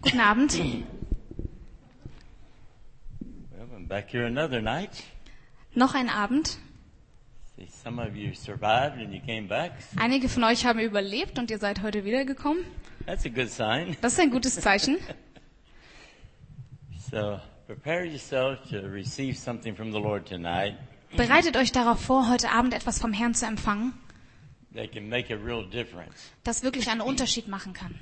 Guten Abend. Well, I'm back here another night. Noch ein Abend. See, some of you survived and you came back. Einige von euch haben überlebt und ihr seid heute wiedergekommen. That's a good sign. Das ist ein gutes Zeichen. So prepare yourself to receive something from the Lord tonight Bereitet euch darauf vor, heute Abend etwas vom Herrn zu empfangen, that can make a real difference. das wirklich einen Unterschied machen kann.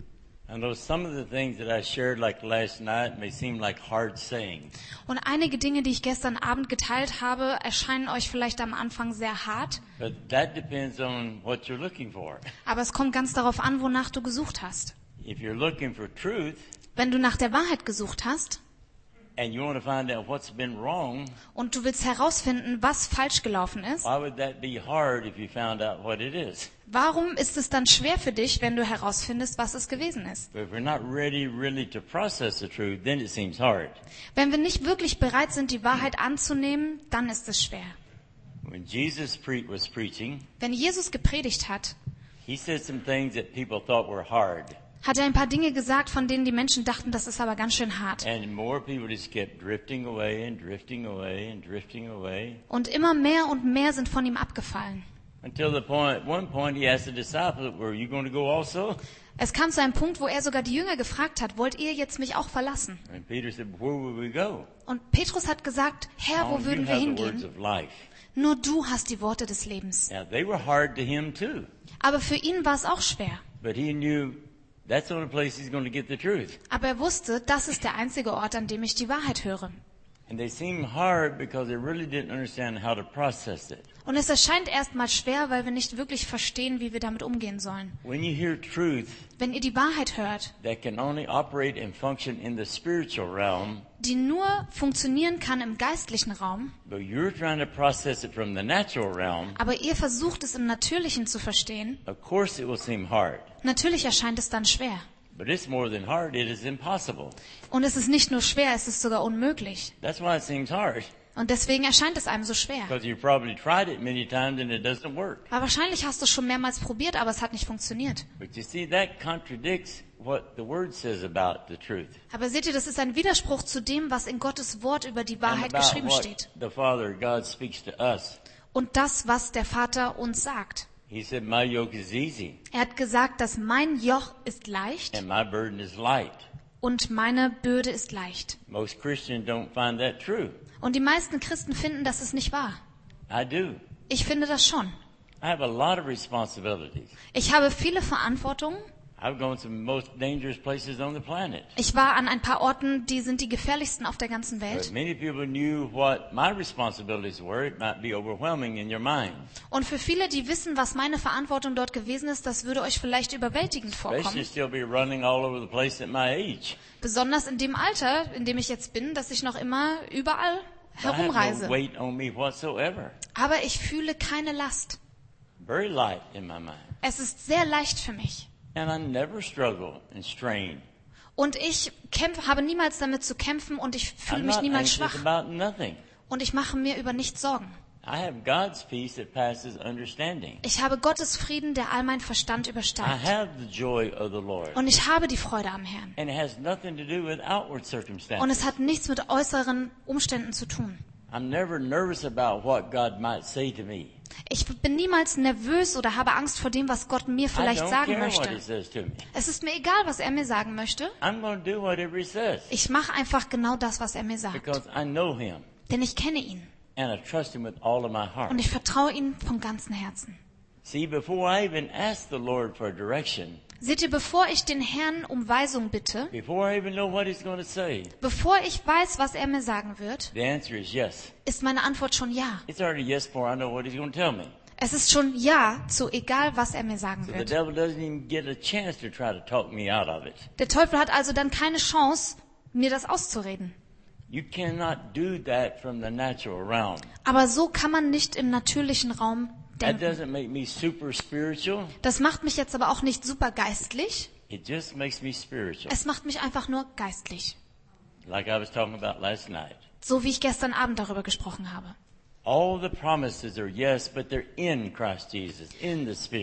I know some of the things that I shared like last night may seem like hard sayings. Und einige Dinge, die ich gestern Abend geteilt habe, erscheinen euch vielleicht am Anfang sehr hart. But that depends on what you're looking for. Aber es kommt ganz darauf an, wonach du gesucht hast. If you're looking for truth Wenn du nach der Wahrheit gesucht hast and you want to find out what's been wrong, und du willst herausfinden, was falsch gelaufen ist, why would that be hard if you found out what it is? warum ist es dann schwer für dich, wenn du herausfindest, was es gewesen ist? But if we're not ready really to process the truth, then it seems hard. Wenn wir nicht wirklich bereit sind, die Wahrheit anzunehmen, dann ist es schwer. When Jesus was preaching, Wenn Jesus gepredigt hat, he said some things that people thought were hard. hat er ein paar Dinge gesagt, von denen die Menschen dachten, das ist aber ganz schön hart. And more people just kept drifting away and drifting away and drifting away. Und immer mehr und mehr sind von ihm abgefallen. Until one point he asked the disciples, were you going to go also? Es kam zu einem Punkt, wo er sogar die Jünger gefragt hat, wollt ihr jetzt mich auch verlassen? And Peter said, where will we go? Und Petrus hat gesagt, Herr, wo You würden wir have the words hingehen? of life. Nur du hast die Worte des Lebens. Now they were hard to him too. Aber für ihn war es auch schwer. But he knew that's the only place he's going to get the truth. Aber er wusste, das ist der einzige Ort, an dem ich die Wahrheit höre. And they seemed hard because they really didn't understand how to process it. Und es erscheint erstmal schwer, weil wir nicht wirklich verstehen, wie wir damit umgehen sollen. When you hear truth Wenn ihr die Wahrheit hört, that can only operate and function in the spiritual realm, die nur funktionieren kann im geistlichen Raum, but you're trying to process it from the natural realm, aber ihr versucht es im Natürlichen zu verstehen, of course it will seem hard. natürlich erscheint es dann schwer. But it's more than hard, it is impossible. Und es ist nicht nur schwer, es ist sogar unmöglich. That's why it seems hard. Und deswegen erscheint es einem so schwer. Because you've probably tried it many times and it doesn't work. Aber wahrscheinlich hast du es schon mehrmals probiert, aber es hat nicht funktioniert. But you see, that contradicts what the Word says about the truth. Aber seht ihr, das ist ein Widerspruch zu dem, was in Gottes Wort über die And Wahrheit about geschrieben what steht. the Father, God, speaks to us. Und das, was der Vater uns sagt. He said, my yoke is easy Er hat gesagt, dass mein Joch ist leicht and my burden is light. und meine Bürde ist leicht. Most Christians don't find that true. Und die meisten Christen finden, das ist nicht wahr. I do. Ich finde das schon. I have a lot of responsibilities. Ich habe viele Verantwortungen. I've gone to the most dangerous places on the planet. Ich war an ein paar Orten, die sind die gefährlichsten auf der ganzen But Welt. many people knew what my responsibilities were. It might be overwhelming in your mind, Und für viele, die wissen, was meine Verantwortung dort gewesen ist, das würde euch vielleicht überwältigend especially vorkommen. still be running all over the place at my age. Besonders in dem Alter, in dem ich jetzt bin, dass ich noch immer überall I have herumreise. no weight on me whatsoever. Aber ich fühle keine Last. Very light in my mind. Es ist sehr leicht für mich. And I never struggle and strain. Und ich habe niemals damit zu kämpfen und ich fühle I'm mich not niemals anxious schwach. about nothing. Und ich mache mir über nichts Sorgen. I have God's peace that passes understanding. Ich habe Gottes Frieden, der all mein Verstand I übersteigt. have the joy of the Lord. Und ich habe die Freude am Herrn. And it has nothing to do with outward Und circumstances. es hat nichts mit äußeren Umständen zu tun. I'm never nervous about what God might say to me. Ich bin niemals nervös oder habe Angst vor dem, was Gott mir I vielleicht don't sagen care what He möchte. says to me. Es ist mir egal, was er mir sagen möchte. I'm going to do whatever He says Ich mache einfach genau das, was er mir sagt. because I know Him Denn ich kenne ihn. and I trust Him with all of my heart. Und ich vertraue ihm von ganzem Herzen. See, before I even ask the Lord for direction, Seht ihr, bevor ich den Herrn um Weisung bitte, before I even know what He's going to say, bevor ich weiß, was er mir sagen wird, the answer is yes. ist meine Antwort schon ja. It's already yes before I know what He's going to tell me. Es ist schon ja zu egal, was er mir sagen So the wird. devil doesn't even get a chance to try to talk me out of it. Der Teufel hat also dann keine Chance, mir das auszureden. You cannot do that from the natural realm. Aber so kann man nicht im natürlichen Raum That denken. doesn't make me super spiritual. Das macht mich jetzt aber auch nicht super geistlich. It just makes me spiritual. Es macht mich einfach nur geistlich. Like I was talking about last night. So wie ich gestern Abend darüber gesprochen habe. All the promises are yes, but they're in Christ Jesus, in the Spirit.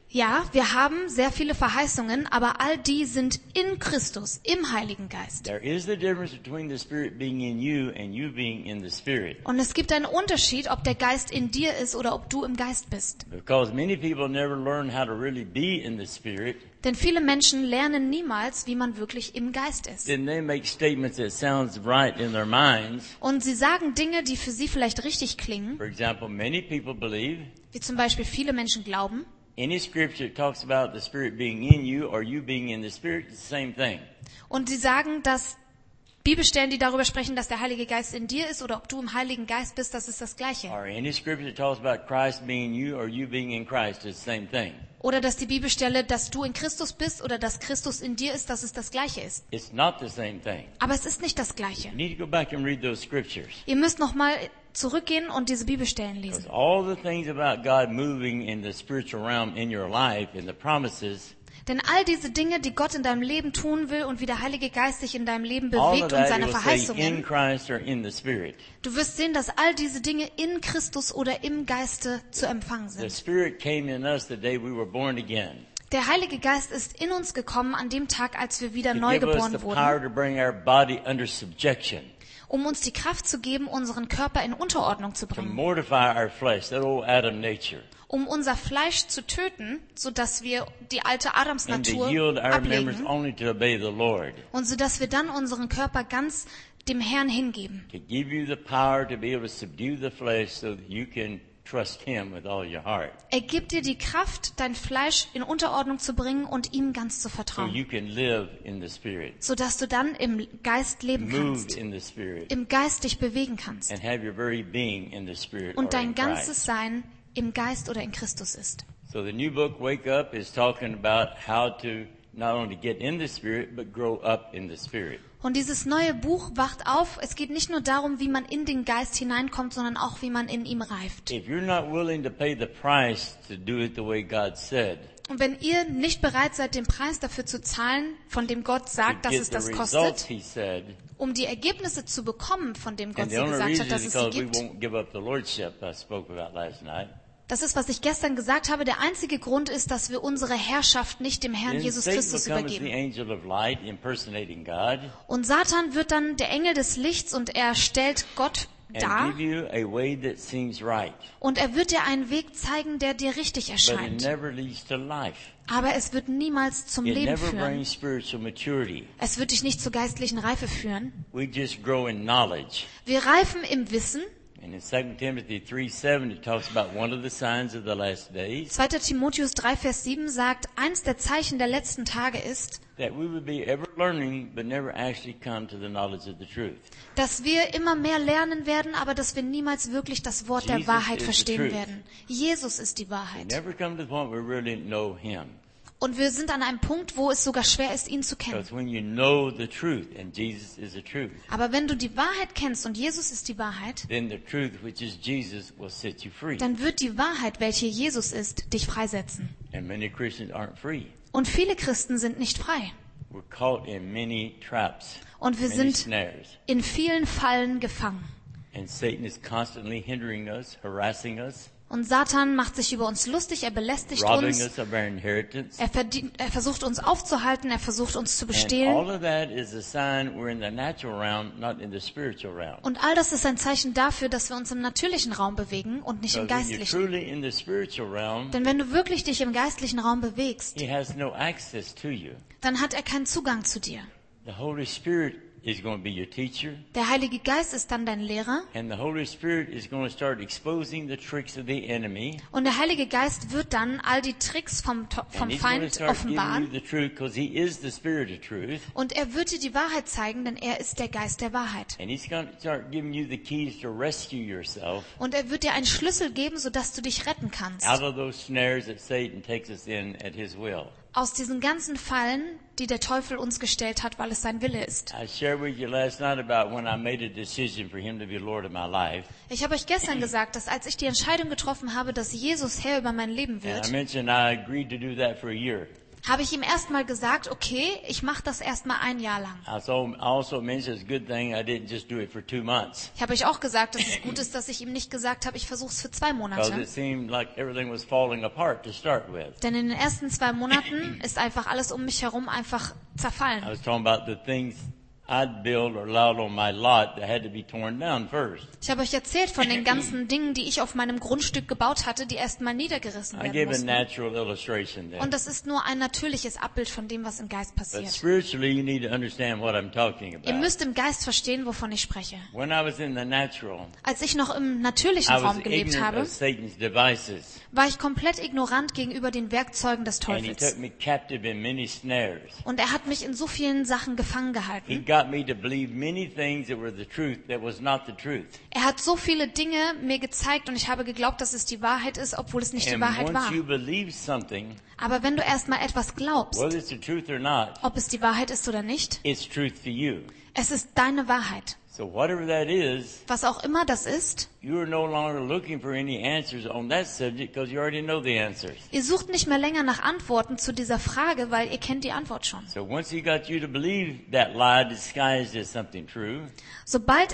Ja, wir haben sehr viele Verheißungen, aber all die sind in Christus, im Heiligen Geist. There is the difference between the Spirit being in you and you being in the Spirit. Und es gibt einen Unterschied, ob der Geist in dir ist oder ob du im Geist bist. Because many people never learn how to really be in the Spirit. Denn viele Menschen lernen niemals, wie man wirklich im Geist ist. Then they make statements that sounds right in their minds. Und sie sagen Dinge, die für sie vielleicht richtig klingen. For example, many people believe Wie zum Beispiel viele Menschen glauben. any scripture that talks about the Spirit being in you or you being in the Spirit, it's the same thing. Und sie sagen, dass Bibelstellen, die darüber sprechen, dass der Heilige Geist in dir ist oder ob du im Heiligen Geist bist, das ist das Gleiche. Or any scripture that talks about Christ being in you or you being in Christ, it's the same thing. Oder dass die Bibelstelle, dass du in Christus bist oder dass Christus in dir ist, dass es das Gleiche ist. It's not the same thing. Aber es ist nicht das Gleiche. You need to go back and read those scriptures. Ihr müsst nochmal zurückgehen und diese Bibelstellen lesen. Because all the things about God moving in the spiritual realm in your life, in the promises, Denn all diese Dinge, die Gott in deinem Leben tun will und wie der Heilige Geist sich in deinem Leben all of bewegt und that seine it will say in Verheißungen, Christ or in the Spirit. du wirst sehen, dass all diese Dinge in Christus oder im Geiste zu empfangen The sind. Spirit came in us the day we were born again. Der Heilige Geist ist in uns gekommen an dem Tag, als wir wieder To neu give us the geboren power wurden, to bring our body under subjection, um uns die Kraft zu geben, unseren Körper in Unterordnung zu to bringen, mortify our flesh, that old Adam nature, um unser Fleisch zu töten, sodass wir die alte and to Adamsnatur yield our members ablegen only to obey the Lord. und so dass wir dann unseren Körper ganz dem Herrn hingeben. To give you the power to be able to subdue the flesh so that you can trust Him with all your heart. Er gibt dir die Kraft, dein Fleisch in Unterordnung zu bringen und ihm ganz zu So vertrauen, you can live in the Spirit, sodass du dann im Geist leben move kannst, in the Spirit, im Geist dich bewegen kannst and have your very being in the Spirit or und dein in ganzes Christ. Sein im Geist oder in Christus ist. So the new book, Wake Up, is talking about how to not only get in the Spirit, but grow up in the Spirit. Und dieses neue Buch wacht auf. Es geht nicht nur darum, wie man in den Geist hineinkommt, sondern auch, wie man in ihm reift. If you're not willing to pay the price to do it the way God said, Und wenn ihr nicht bereit seid, den Preis dafür zu zahlen, von dem Gott to sagt, dass get es the das results kostet, He said, um die Ergebnisse zu bekommen, von dem Gott and the sie only gesagt reason hat, dass is es sie because we gibt. won't give up the Lordship I spoke about last night. Das ist, was ich gestern gesagt habe. Der einzige Grund ist, dass wir unsere Herrschaft nicht dem Herrn Then Jesus Satan Christus becomes the übergeben. angel of light, impersonating God, Und Satan wird dann der Engel des Lichts und er stellt Gott and dar give you a way that seems right, und er wird dir einen Weg zeigen, der dir richtig but it erscheint. never leads to life. Aber es wird niemals zum It Leben never führen. brings spiritual maturity. Es wird dich nicht zur geistlichen Reife führen. We just grow in knowledge. Wir reifen im Wissen. And in 2 Timothy 3:7, it talks about one of the signs of the last days, 2. Timotheus 3, Vers 7 sagt, eins der Zeichen der letzten Tage ist, that we would be ever learning, but never actually come to the knowledge of the truth. dass wir immer mehr lernen werden, aber dass wir niemals wirklich das Wort der Jesus Wahrheit is the verstehen truth. werden. Jesus ist die We Wahrheit. never come to the point where we really know Him. Und wir sind an einem Punkt, wo es sogar schwer ist, ihn zu kennen. Because when you know the truth, and Jesus is the truth, Aber wenn du die Wahrheit kennst und Jesus ist die Wahrheit, then the truth, which is Jesus, will set you free. dann wird die Wahrheit, welche Jesus ist, dich freisetzen. And many Christians aren't free. Und viele Christen sind nicht frei. We're caught in many traps, Und wir many sind snares. in vielen Fallen gefangen. And Satan is constantly hindering us, harassing us, Und Satan macht sich über uns lustig, er belästigt robbing uns, us of our inheritance. er versucht uns aufzuhalten, er versucht uns zu And bestehlen. all of that is a sign we're in the natural realm, not in the spiritual realm. Und all das ist ein Zeichen dafür, dass wir uns im natürlichen Raum bewegen und nicht im Because when you're geistlichen. truly in the spiritual realm, Denn wenn du wirklich dich im geistlichen Raum bewegst, He has no access to you. dann hat er keinen Zugang zu dir. The Holy Spirit is going to be your teacher, Der Heilige Geist ist dann dein Lehrer and the Holy Spirit is going to start exposing the tricks of the enemy. und der Heilige Geist wird dann all die Tricks vom And He's going to Feind start giving you offenbaren the truth because He is the Spirit of truth. und er wird dir die Wahrheit zeigen, denn er ist der Geist der Wahrheit. And He's going to start giving you the keys to rescue yourself Und er wird dir einen Schlüssel geben, sodass du dich retten kannst. out of those snares that Satan takes us in at His will. Aus diesen ganzen Fallen, die der Teufel uns gestellt hat, weil es sein Wille ist. I shared with you last night about when I made a decision for Him to be Lord of my life. Ich habe euch gestern gesagt, dass als ich die Entscheidung getroffen habe, dass Jesus Herr über mein Leben And I wird, mentioned I agreed to do that for a year. habe ich ihm erstmal gesagt, okay, ich mache das erstmal ein Jahr lang. Also mentioned it's a good thing I didn't just do it for 2 months. Ich habe euch auch gesagt, dass es gut ist, dass ich ihm nicht gesagt habe, ich versuche es für 2 Because Monate. it seemed like everything was falling apart to start with. Denn in den ersten 2 Monaten ist einfach alles um mich herum einfach I zerfallen. was talking about the things I'd built or allowed on my lot that had to be torn down first. Ich habe euch erzählt von den ganzen Dingen, die ich auf meinem Grundstück gebaut hatte, die erstmal niedergerissen I werden gave a mussten. natural illustration there. Und das ist nur ein natürliches Abbild von dem, was im Geist But passiert. spiritually, you need to understand what I'm talking Ihr about. müsst im Geist verstehen, wovon ich spreche. When I was in the natural, Als ich noch im natürlichen I was Raum gelebt ignorant habe, of Satan's devices. war ich komplett ignorant gegenüber den Werkzeugen des And he took Teufels. me captive in many snares. Und er hat mich in so vielen Sachen gefangen He gehalten. got me to believe many things that were the truth that was not the truth. Er hat so viele Dinge mir gezeigt und ich habe geglaubt, dass es die Wahrheit ist, obwohl es nicht die And Wahrheit war. once you believe something, Aber wenn du erstmal etwas glaubst, whether it's the truth or not, ob es die Wahrheit ist oder nicht, it's truth to you. es ist deine Wahrheit. So whatever that is, Was auch immer das ist, you are no longer looking for any answers on that subject because you already know the answers. ihr sucht nicht mehr länger nach Antworten zu dieser Frage, weil ihr kennt die Antwort schon. So once he got you to believe that lie disguised as something true, Sobald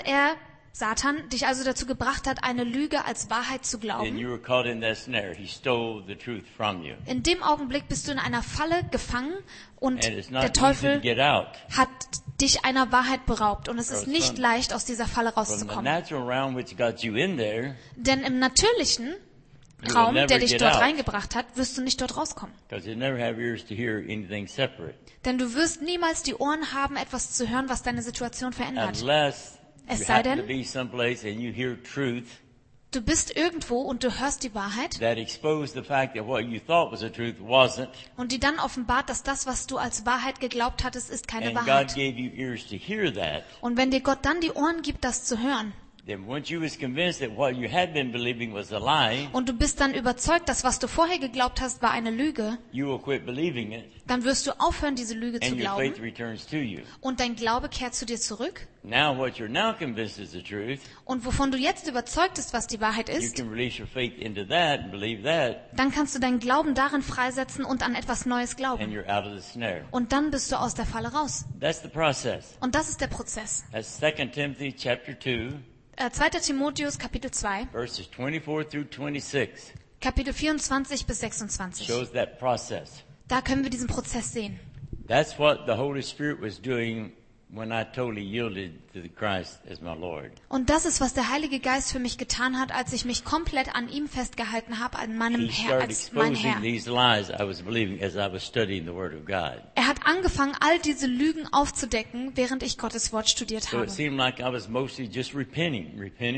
Satan dich also dazu gebracht hat, eine Lüge als Wahrheit zu then glauben, you were caught in that snare. He stole the truth from you. in dem Augenblick bist du in einer Falle gefangen und And it's der not easy to Teufel get out. hat dich einer Wahrheit beraubt und es ist nicht leicht, aus dieser Falle From the rauszukommen. natural realm which got you in there, Denn im natürlichen will Raum, never der dich get dort out. reingebracht hat, wirst du nicht dort rauskommen. because you never have ears to hear anything separate. Denn du wirst niemals die Ohren haben, etwas zu hören, was deine Situation verändert. Unless Es you sei happen denn- to be someplace and you hear truth Du bist irgendwo und du hörst die Wahrheit that exposed the fact that what you thought was the truth wasn't, und die dann offenbart, dass das, was du als Wahrheit geglaubt hattest, ist keine and God Wahrheit. gave you ears to hear that, Und wenn dir Gott dann die Ohren gibt, das zu hören, then once you was convinced that what you had been believing was a lie, und du bist dann überzeugt, dass was du vorher geglaubt hast, war eine Lüge, you will quit believing it, dann wirst du aufhören, diese Lüge zu and your faith glauben returns to you. und dein Glaube kehrt zu dir zurück. Now what you're now convinced is the truth, Und wovon du jetzt überzeugt bist, was die Wahrheit you ist, can release your faith into that and believe that, dann kannst du deinen Glauben darin freisetzen und an etwas Neues and glauben. you're out of the snare. Und dann bist du aus der Falle raus. That's the process. Und das ist der Prozess. That's 2 Timothy chapter 2, 2. Timotheus Kapitel 2, verses 24 through 26 Kapitel 24 bis 26. shows that process. Da können wir diesen Prozess sehen. That's what the Holy Spirit was doing when I totally yielded to the Christ as my Lord. Und das ist, was der Heilige Geist für mich getan hat, als ich mich komplett an ihm festgehalten habe, an meinem He Herr, started als mein exposing Herr. these lies I was believing as I was studying the Word of God. Er hat angefangen, all diese Lügen aufzudecken, während ich Gottes Wort studiert So habe. it seemed like I was mostly just repenting.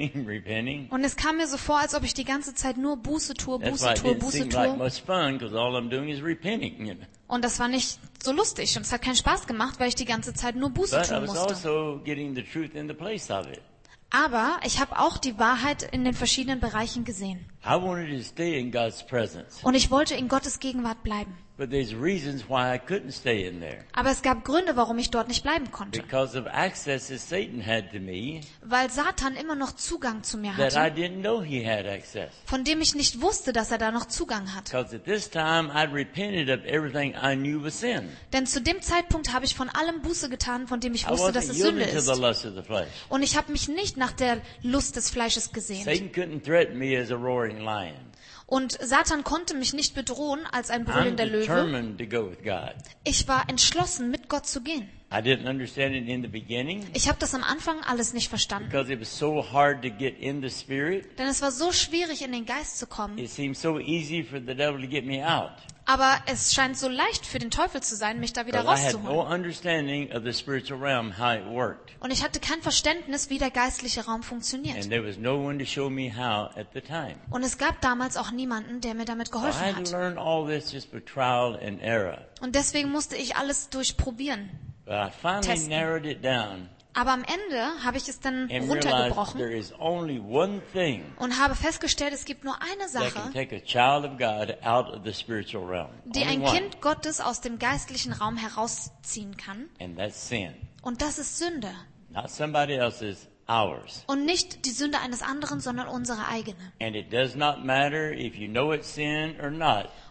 Und es kam mir so vor, als ob ich die ganze Zeit nur Buße tue, That's Buße why it tue, didn't Buße seem like tue. much fun because all I'm doing is repenting. Und das war nicht so lustig und es hat keinen Spaß gemacht, weil ich die ganze Zeit nur Buße But I tun was musste. also getting the truth in the place of it. Aber ich habe auch die Wahrheit in den verschiedenen Bereichen gesehen. I wanted to stay in God's presence. Und ich wollte in Gottes Gegenwart bleiben. But there's reasons why I couldn't stay in there. Aber es gab Gründe, warum ich dort nicht bleiben konnte. Because of access that Satan had to me Weil Satan immer noch Zugang zu mir that I hatte, didn't know he had access. von dem ich nicht wusste, dass er da noch Zugang hat. Because at this time I'd repented of everything I knew was sin. Denn zu dem Zeitpunkt habe ich von allem Buße getan, von dem ich I wusste, dass wasn't es Sünde yielding to the ist. lust of the flesh. Und ich habe mich nicht nach der Lust des Fleisches gesehnt. Satan couldn't threaten me as a roaring lion. Und Satan konnte mich nicht bedrohen als ein I'm brüllender Löwe. determined to go with God. Ich war entschlossen, mit Gott zu gehen. I didn't understand it in the beginning Ich habe das am Anfang alles nicht verstanden. because it was so hard to get in the spirit. Denn es war so schwierig, in den Geist zu kommen. It seemed so easy for the devil to get me out. Aber es scheint so leicht für den Teufel zu sein, mich da wieder Because I had no rauszuholen. understanding of the spiritual realm, how it worked. Und ich hatte kein Verständnis, wie der geistliche Raum funktioniert. And there was no one to show me how at the time. Und es gab damals auch niemanden, der mir damit So I geholfen had to hat. learn all this just by trial and error. Und deswegen musste ich alles durchprobieren. But I finally Testen. narrowed it down Aber am Ende habe ich es dann and realized runtergebrochen there is only one thing und habe festgestellt, es gibt nur eine that Sache, can take a child of God out of the spiritual realm. die Only ein one. Kind Gottes aus dem geistlichen Raum herausziehen kann. And that's sin. Und das ist Sünde. Not somebody else's, ours. Und nicht die Sünde eines anderen, sondern unsere eigene. And it does not matter if you know it's sin or not.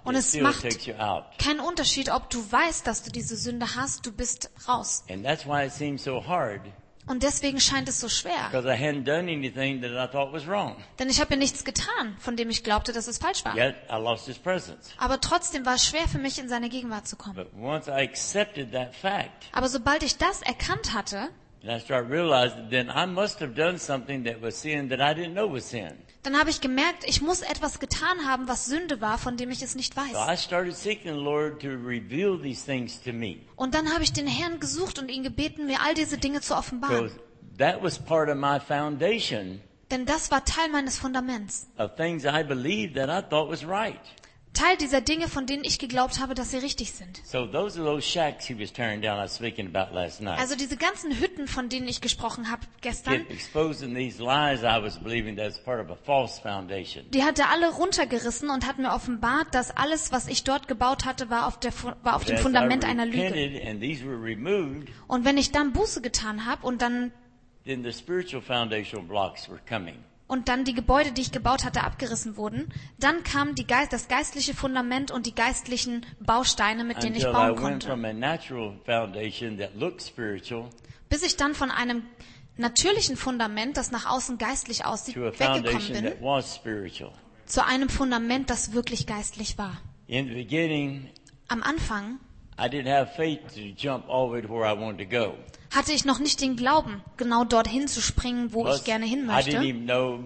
Und it es still macht takes you out. keinen Unterschied, ob du weißt, dass du diese Sünde hast, du bist raus. And that's why it seems so hard, Und deswegen scheint es so schwer. because I hadn't done anything that I thought was wrong. Denn ich habe ja nichts getan, von dem ich glaubte, dass es falsch war. Yet I lost his presence. Aber trotzdem war es schwer für mich, in seine Gegenwart zu kommen. But once I accepted that fact, Aber sobald ich das erkannt hatte, and I started realizing, then I must have done something that was sin that I didn't know was sin. dann habe ich gemerkt, ich muss etwas getan haben, was Sünde war, von dem ich es nicht So weiß. I started seeking the Lord to reveal these things to me. Und dann habe ich den Herrn gesucht und ihn gebeten, mir all diese Dinge zu offenbaren. So that was part of my foundation Denn das war Teil meines Fundaments. of things I believed that I thought was right. Teil dieser Dinge, von denen ich geglaubt habe, dass sie richtig sind. So those are those shacks he was tearing down I was speaking about last night. Also diese ganzen Hütten, von denen ich gesprochen habe gestern, Kept exposing these lies I was believing that's part of a false foundation. die hat er alle runtergerissen und hat mir offenbart, dass alles, was ich dort gebaut hatte, war auf dem As Fundament I einer Lüge. repented and these were removed, Und wenn ich dann Buße getan habe und dann then the spiritual foundational blocks were coming. die Gebäude, die ich gebaut hatte, abgerissen wurden, dann kam das geistliche Fundament und die geistlichen Bausteine, mit denen ich Until I bauen went konnte. from a natural foundation that looked spiritual Bis ich dann von einem natürlichen Fundament, das nach außen geistlich aussieht, to a weggekommen foundation bin, that was spiritual. zu einem Fundament, das wirklich geistlich war. In the beginning, Am Anfang I didn't have faith to jump all the way to where I wanted to go. hatte ich noch nicht den Glauben, genau dorthin zu springen, wo Plus, ich gerne hin I didn't möchte. even know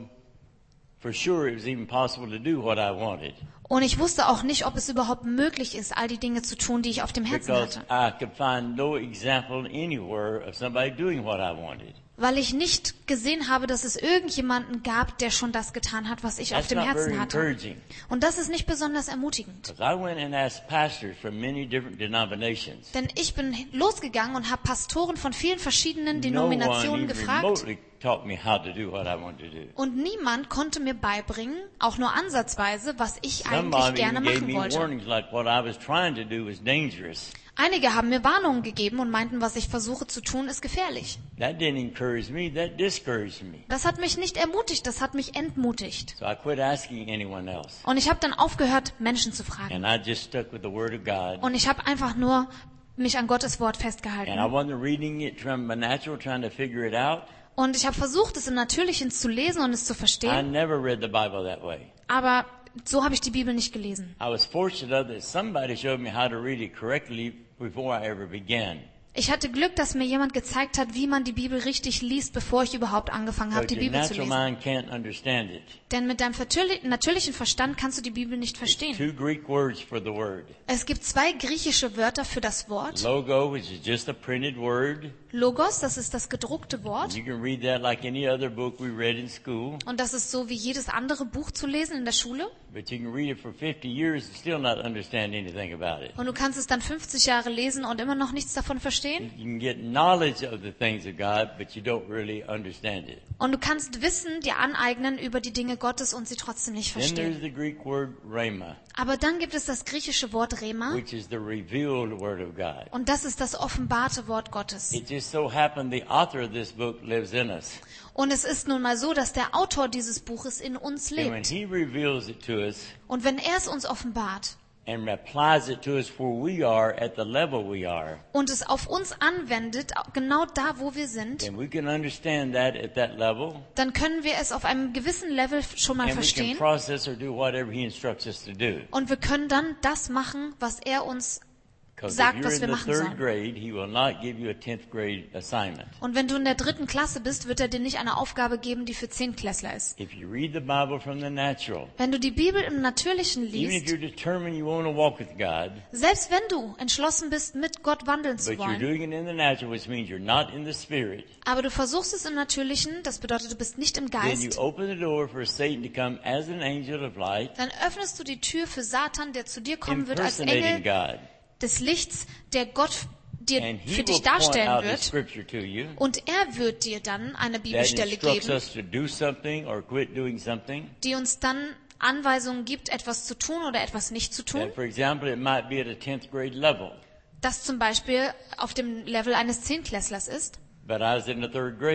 for sure it was even possible to do what I wanted. Und ich wusste auch nicht, ob es überhaupt möglich ist, all die Dinge zu tun, die ich auf dem Herzen Because hatte. I could find no example anywhere of somebody doing what I wanted. Weil ich nicht gesehen habe, dass es irgendjemanden gab, der schon das getan hat, was ich auf That's dem not very Herzen hatte. encouraging. Und das ist nicht besonders ermutigend. Because I went and asked pastors from many different denominations. Denn ich bin losgegangen und habe Pastoren von vielen verschiedenen No Denominationen one even gefragt. remotely taught me how to do what I wanted to do. Und niemand konnte mir beibringen, auch nur ansatzweise, was ich eigentlich Somebody gerne even gave machen me wollte. warnings like what I was trying to do was dangerous. Einige haben mir Warnungen gegeben und meinten, was ich versuche zu tun, ist gefährlich. That didn't encourage me, that discouraged me. Das hat mich nicht ermutigt, das hat mich entmutigt. So I quit asking anyone else. Und ich habe dann aufgehört, Menschen zu fragen. And I just stuck with the Word of God. Und ich habe einfach nur mich an Gottes Wort And I festgehalten. wasn't reading it from my natural, trying to figure it out. Und ich habe versucht, es im Natürlichen zu lesen und es zu I verstehen. never read the Bible that way. Aber so habe ich die Bibel nicht gelesen. I was fortunate that somebody showed me how to read it correctly before I ever began. Ich hatte Glück, dass mir jemand gezeigt hat, wie man die Bibel richtig liest, bevor ich überhaupt angefangen habe, But die your Bibel zu natural lesen. mind can't understand it. Denn mit deinem natürlichen Verstand kannst du die Bibel nicht verstehen. Two Greek words for the word. Es gibt 2 griechische Wörter für das Wort. Logo, which is just a printed word. Logos, das ist das gedruckte Wort. You can read that like any other book we read in school. Und das ist so wie jedes andere Buch zu lesen in der Schule. But you can read it for 50 years and still not understand anything about it. Und du kannst es dann 50 Jahre lesen und immer noch nichts davon verstehen. You can get knowledge of the things of God, but you don't really understand it. Und du kannst Wissen dir aneignen über die Dinge Gottes und sie trotzdem nicht Then there's verstehen. the Greek word rhema, Aber dann gibt es das griechische Wort Rema. which is the revealed word of God. Und das ist das offenbarte Wort Gottes. It just so happened the author of this book lives in us. Und es ist nun mal so, dass der Autor dieses Buches in uns And when lebt. he reveals it to us Und wenn er es uns offenbart and applies it to us where we are at the level we are, und es auf uns anwendet, genau da, wo wir sind, then we can understand that at that level, dann können wir es auf einem gewissen Level schon mal and we can verstehen. process or do whatever he instructs us to do. Und wir können dann das machen, was er uns Because if sagt, you're was in wir the machen third sollen. grade, he will not give you a 10th grade assignment. Und wenn du in der 3. Klasse bist, wird er dir nicht eine Aufgabe geben, die für 10-Klässler ist. If you read the Bible from the natural, Wenn du die Bibel im Natürlichen even if liest, you're determined you want to walk with God, selbst wenn du entschlossen bist, mit Gott wandeln zu but you're wollen, doing it in the natural, which means you're not in the spirit, aber du versuchst es im Natürlichen, das bedeutet, du bist nicht im then you Geist, open the door for Satan to come as an angel of light, dann öffnest du die Tür für Satan, der zu dir kommen wird als impersonating Engel God. des Lichts, der Gott dir And he für will dich point darstellen out the wird. scripture to you Und er wird dir dann eine that Bibelstelle instructs geben, us to do something or quit doing something. die uns dann Anweisungen gibt, etwas zu tun oder etwas nicht zu tun. That, for example, it might be at a 10th grade level, Das zum Beispiel auf dem Level eines 10-Klässlers ist. but I was in the third grade.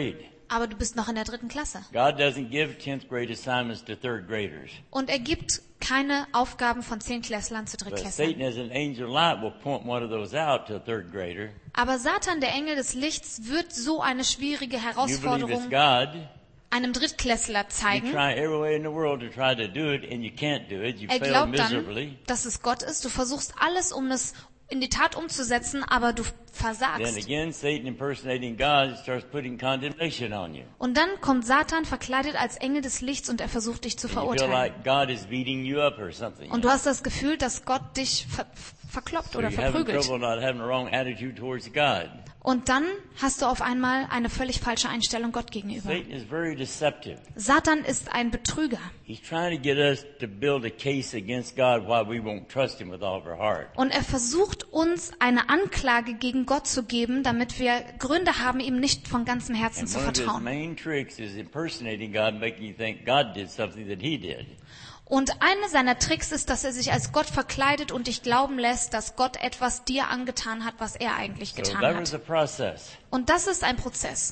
aber du bist noch in der 3. Klasse. God doesn't give 10th grade assignments to 3rd graders. Und er gibt keine Aufgaben von 10-Klässlern zu But Drittklässlern. Satan as an angel of light will point one of those out to a 3rd grader. Aber Satan, der Engel des Lichts, wird so eine schwierige You believe it's Herausforderung God. einem Drittklässler You zeigen. try every way in the world to try to do it, and you can't do it. You Er fail glaubt dann, miserably. dass es Gott ist. Du versuchst alles, um es in die Tat umzusetzen, aber du Then versagst. again, Satan impersonating God starts putting condemnation on you. Und dann kommt Satan verkleidet als Engel des Lichts und er versucht dich zu You feel verurteilen. like God is beating you up or something. Und du hast das Gefühl, dass Gott dich verkloppt So oder you're having verprügelt. trouble not having the wrong attitude towards God. Und dann hast du auf einmal eine völlig falsche Einstellung Gott gegenüber. Satan is very deceptive. Satan ist ein Betrüger. He's trying to get us to build a case against God why we won't trust him with all of our heart. Und er versucht uns eine Anklage gegen Gott zu geben, damit wir Gründe haben, ihm nicht von ganzem Herzen And zu one of his vertrauen. main tricks is impersonating God, making you think God did something that he did. Und eine seiner Tricks ist, dass er sich als Gott verkleidet und dich glauben lässt, dass Gott etwas dir angetan hat, was er eigentlich So getan that was hat. a process. Und das ist ein Prozess.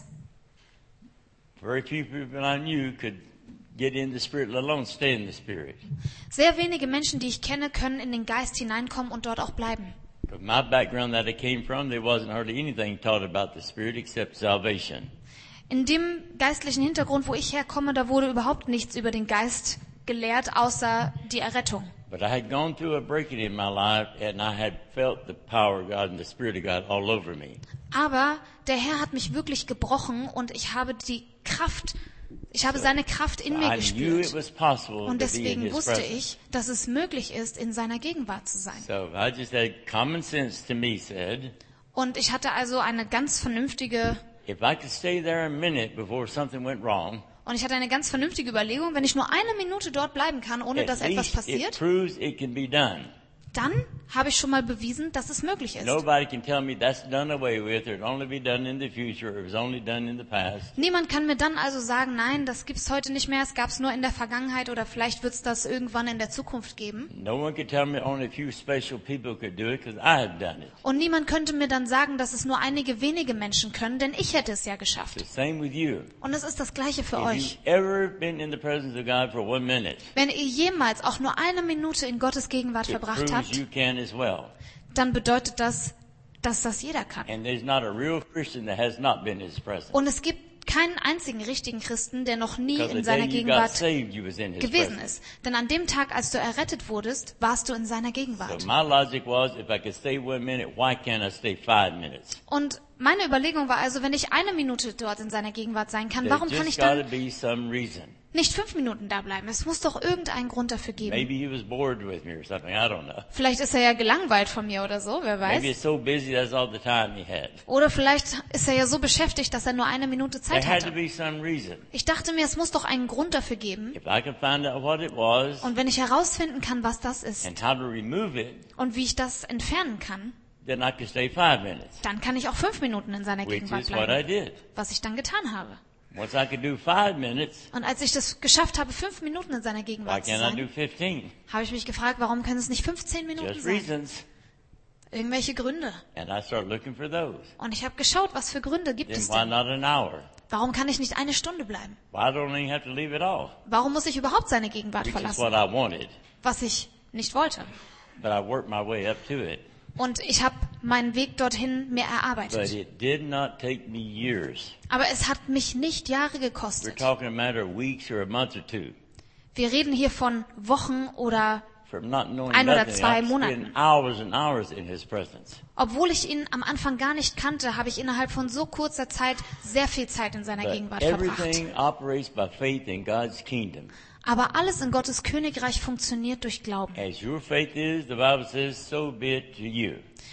Very few people I knew could get in the Spirit, let alone stay in the Spirit. Sehr wenige Menschen, die ich kenne, können in den Geist hineinkommen und dort auch bleiben. But my background that I came from, there wasn't hardly anything taught about the Spirit except salvation. In dem geistlichen Hintergrund, wo ich herkomme, da wurde überhaupt nichts über den Geist gelehrt, außer die Errettung. But I had gone through a breaking in my life, and I had felt the power of God and the Spirit of God all over me. Aber der Herr hat mich wirklich gebrochen und ich habe seine Kraft in mir I knew it gespürt. was possible Und to be in deswegen His wusste presence. ich, dass es möglich ist, in seiner Gegenwart zu sein. So I just had common sense to me said, Und ich hatte also eine ganz vernünftige, if I could stay there a minute before something went wrong, Überlegung, wenn ich nur eine Minute dort bleiben kann, ohne dass at etwas least it passiert, proves it can be done. dann habe ich schon mal bewiesen, dass es möglich ist. Nobody can tell me that's done away with, or it'll only be done in the future, or it was only done in the past. Niemand kann mir dann also sagen, nein, das gibt's heute nicht mehr, es gab's nur in der Vergangenheit oder vielleicht wird's das irgendwann in der Zukunft geben. No one could tell me only a few special people could do it, because I had done it. Und niemand könnte mir dann sagen, dass es nur einige wenige Menschen können, denn ich hätte es ja geschafft. The same with you. Und es ist das Gleiche für If euch. you've ever been in the presence of God for 1 minute, Wenn ihr jemals auch nur eine Minute in Gottes Gegenwart it verbracht proves habt, you can as well. dann bedeutet das, dass das jeder kann. And there's not a real Christian that has not been in His presence. Und es gibt keinen einzigen richtigen Christen, der noch nie Because the in day seiner you got Gegenwart saved, you was in His gewesen presence. ist. Denn an dem Tag, als du errettet wurdest, warst du in seiner Gegenwart. So my logic was, if I could stay 1 minute, why can't I stay 5 minutes? Und meine Überlegung war also, wenn ich eine Minute dort in seiner Gegenwart sein kann, There's warum kann ich just got to dann be some reason. nicht 5 Minuten da bleiben? Es muss doch irgendeinen Grund dafür geben. Maybe He was bored with me or something. I don't know. Vielleicht ist er ja gelangweilt von mir oder so, wer Maybe weiß. it's so busy that's all the time He had. Oder vielleicht ist er ja so beschäftigt, dass er nur eine Minute There Zeit had to hatte. be some reason. Ich dachte mir, es muss doch einen Grund dafür geben. If I could find out what it was Und wenn ich herausfinden kann, was das ist and how to remove it, und wie ich das entfernen kann, then I could stay 5 minutes, dann kann ich auch 5 Minuten in seiner which Gegenwart is what I bleiben, did. was ich dann getan habe. Once I could do 5 minutes, Und als ich das geschafft habe, 5 Minuten in seiner why Gegenwart zu can't I do sein, 15? habe ich mich gefragt, warum können es nicht 15 Minuten Just sein? reasons. Irgendwelche Gründe. And I started looking for those. Und ich habe geschaut, was für Gründe gibt Then es why denn? not an hour? Warum kann ich nicht eine Stunde bleiben? Why don't I have to leave at all? Warum muss ich überhaupt seine Gegenwart Which is verlassen? what I wanted. Was ich nicht wollte. But I worked my way up to it. Und ich habe meinen Weg dorthin mir But erarbeitet. it did not take me years. Aber es hat mich nicht Jahre We're gekostet. talking a matter of weeks or a month or two. Wir reden hier von Wochen oder, From not knowing Ein oder nothing, zwei I spent Monaten. hours and hours in His presence. obwohl ich ihn am Anfang gar nicht kannte, habe ich innerhalb von so kurzer Zeit sehr viel Zeit in seiner But Gegenwart verbracht. everything operates by faith in God's kingdom. Aber alles in Gottes Königreich funktioniert durch Glauben. As your faith is, the Bible says, so be it to you.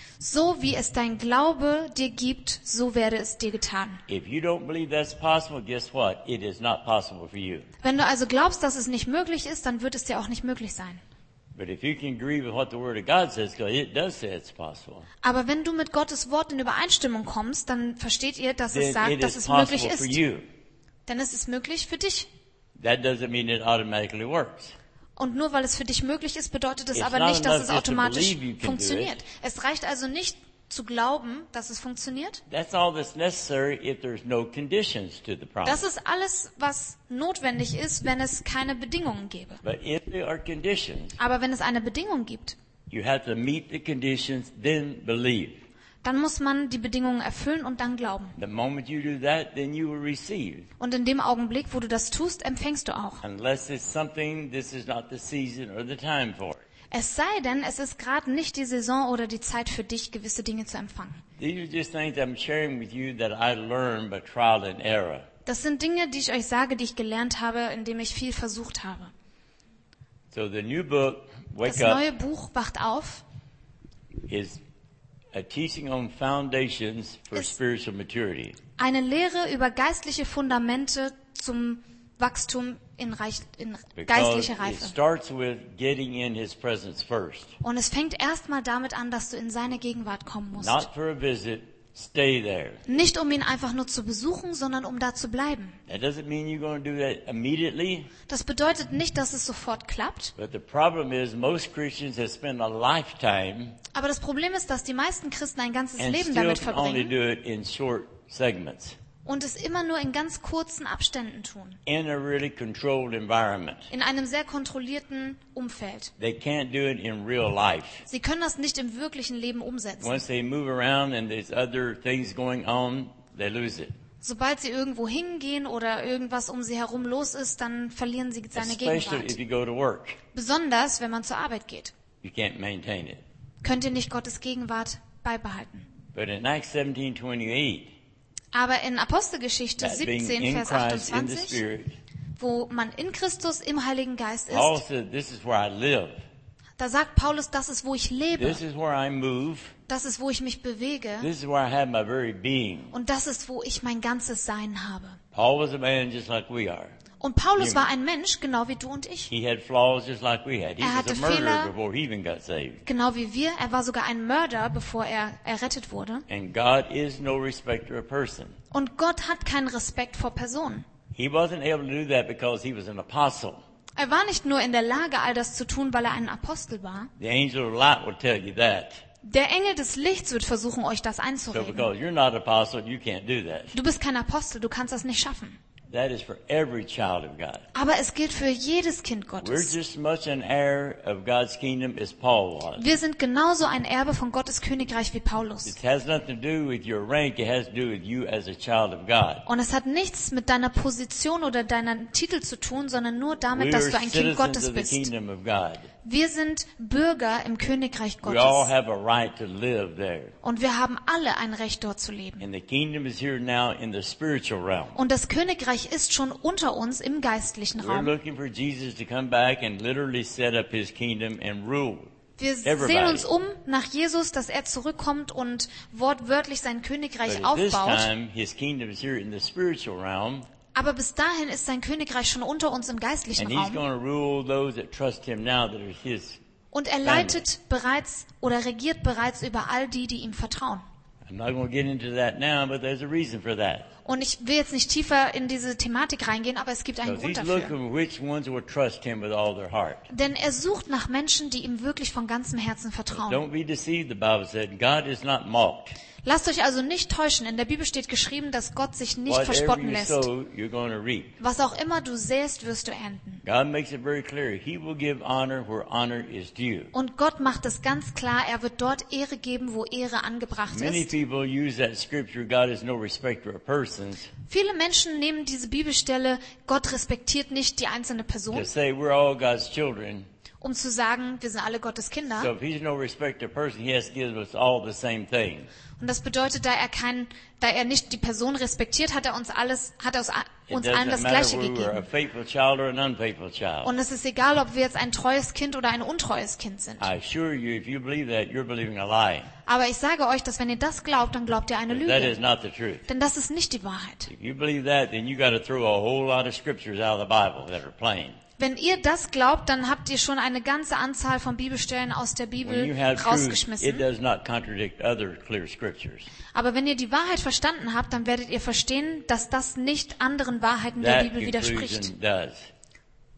So wie es dein Glaube dir gibt, so werde es dir getan. If you don't believe that's possible, guess what? It is not possible for you. Wenn du also glaubst, dass es nicht möglich ist, dann wird es dir auch nicht möglich sein. But if you can agree with what the Word of God says, because it does say it's possible, Aber wenn du mit Gottes Wort in Übereinstimmung kommst, dann versteht ihr, dass es then sagt, it dass is es möglich possible for ist. you. Dann ist es möglich für dich. That doesn't mean it automatically works. Und nur weil es für dich möglich ist, bedeutet es It's aber not nicht, dass enough es just to automatisch believe you can do funktioniert. Es reicht also nicht zu glauben, dass es funktioniert. That's all that's necessary if there's no conditions to the promise. Das ist alles, was notwendig ist, wenn es keine Bedingungen gäbe. But if there are conditions, Aber wenn es eine Bedingung gibt, you have to meet the conditions, then believe. dann muss man die Bedingungen erfüllen und dann glauben. The moment you do that, then you will receive. Und in dem Augenblick, wo du das tust, empfängst du auch. Unless it's something, this is not the season or the time for it. Es sei denn, es ist gerade nicht die Saison oder die Zeit für dich, gewisse Dinge zu empfangen. These are just things I'm sharing with you that I learned by trial and error. Das sind Dinge, die ich euch sage, die ich gelernt habe, indem ich viel versucht habe. So the new book, Das Wake Up, neue Buch Wacht auf is a teaching on foundations for Ist- spiritual maturity. eine Lehre über geistliche Fundamente zum Wachstum in Because geistliche it Reife. starts with getting in His presence first. Und es fängt erstmal damit an, dass du in seine Gegenwart kommen musst. Not for a visit, stay there. Nicht um ihn einfach nur zu besuchen, sondern um da zu bleiben. That doesn't mean you're going to do that immediately, Das bedeutet nicht, dass es sofort klappt. but the problem is most Christians have spent a lifetime Aber das Problem ist, dass die meisten Christen ein ganzes and Leben still damit can only verbringen do it in short segments und es immer nur in ganz kurzen Abständen tun. in a really controlled environment. In einem sehr kontrollierten Umfeld. They can't do it in real life. Sie können das nicht im wirklichen Leben umsetzen. Once they move around and there's other things going on, they lose it. Sobald sie irgendwo hingehen oder irgendwas um sie herum los ist, dann verlieren sie seine Especially if Gegenwart. you go to work. Besonders, wenn man zur Arbeit geht. You can't maintain it. Könnt ihr nicht Gottes Gegenwart beibehalten. But in Acts 17:28, Aber in Apostelgeschichte that being 17, in Vers Christ in the 28, Spirit, wo man in Christus im Heiligen Geist Paul ist, said, this is where I live. da sagt Paulus, das ist, wo ich lebe. This is where I move. Das ist, wo ich mich bewege. This is where I have my very being. Und das ist, wo ich mein ganzes Sein habe. Paul was a man just like we are. Und Paulus war ein Mensch, genau wie du und ich. He had flaws just like we had. He was hatte a murderer Fehler. before he even got saved. Genau wie wir. Er war sogar ein Mörder, bevor er errettet wurde. And God is no respecter of person. Und Gott hat keinen Respekt vor Personen. He wasn't able to do that because he was an apostle. Er war nicht nur in der Lage, all das zu tun, weil er ein Apostel war. The angel of light will tell you that. Der Engel des Lichts wird versuchen, euch das So einzureden. because you're not an apostle, you can't do that. Du bist kein Apostel, du kannst das nicht schaffen. That is for every child of God. Aber es gilt für jedes Kind We're Gottes. just as much an heir of God's kingdom as Paul was. Wir sind genauso ein Erbe von Gottes Königreich wie Paulus. It has nothing to do with your rank. It has to do with you as a child of God. Und es hat nichts mit deiner Position oder deinem Titel zu tun, sondern nur We damit, dass are du ein Kind citizens Gottes of the bist. kingdom of God. Wir sind Bürger im Königreich We all Gottes. have a right to live there. Und wir haben alle ein Recht, dort zu leben. And the kingdom is here now in the spiritual realm. Und das Königreich ist schon unter uns im geistlichen We're Raum. looking for Jesus to come back and literally set up his kingdom and rule. Wir Everybody. sehen uns um nach Jesus, dass er zurückkommt und wortwörtlich sein Königreich But at this aufbaut. time, his kingdom is here in the spiritual realm, Aber bis dahin ist sein Königreich schon unter uns im geistlichen and he's Raum. going to rule those that trust him now that are his. Und er leitet bereits oder regiert bereits über all die, die ihm vertrauen. I'm not going to get into that now, but there's a reason for that. Und ich will jetzt nicht tiefer in diese Thematik reingehen, aber es gibt einen Because Grund he's dafür. looking which ones will trust him with all their heart. Denn er sucht nach Menschen, die ihm wirklich von ganzem Herzen vertrauen. Don't be deceived, the Bible said. God is not mocked. Lasst euch also nicht täuschen. In der Bibel steht geschrieben, dass Gott sich nicht Whatever verspotten you lässt. sow, you're going to reap. Was auch immer du säst, wirst du ernten. God makes it very clear. He will give honor where honor is due. Und Gott macht es ganz klar, er wird dort Ehre geben, wo Ehre angebracht Many ist. people use that scripture, God is no respecter of persons, Viele Menschen nehmen diese Bibelstelle, Gott respektiert nicht die einzelne to Person, say we're all God's children. um zu sagen, wir sind alle Gottes So Kinder. if he's no respecter of person, he has to give us all the same thing. Und das bedeutet, da er nicht die Person respektiert, hat er uns allen It das doesn't Gleiche matter whether we're a gegeben. faithful child or an unfaithful child. Und es ist egal, ob wir jetzt ein treues Kind oder ein untreues Kind sind. I assure you, if you believe that, you're believing a lie. Aber ich sage euch, dass wenn ihr das glaubt, dann glaubt ihr eine That is Lüge. not the truth. Denn das ist nicht die Wahrheit. If you believe that, then you got to throw a whole lot of scriptures out of the Bible that are plain. Wenn ihr das glaubt, dann habt ihr schon eine ganze Anzahl von Bibelstellen aus der When you Bibel have truth, it rausgeschmissen. does not contradict other clear scriptures. Aber wenn ihr die Wahrheit verstanden habt, dann werdet ihr verstehen, dass das nicht anderen Wahrheiten der That Bibel widerspricht. conclusion does.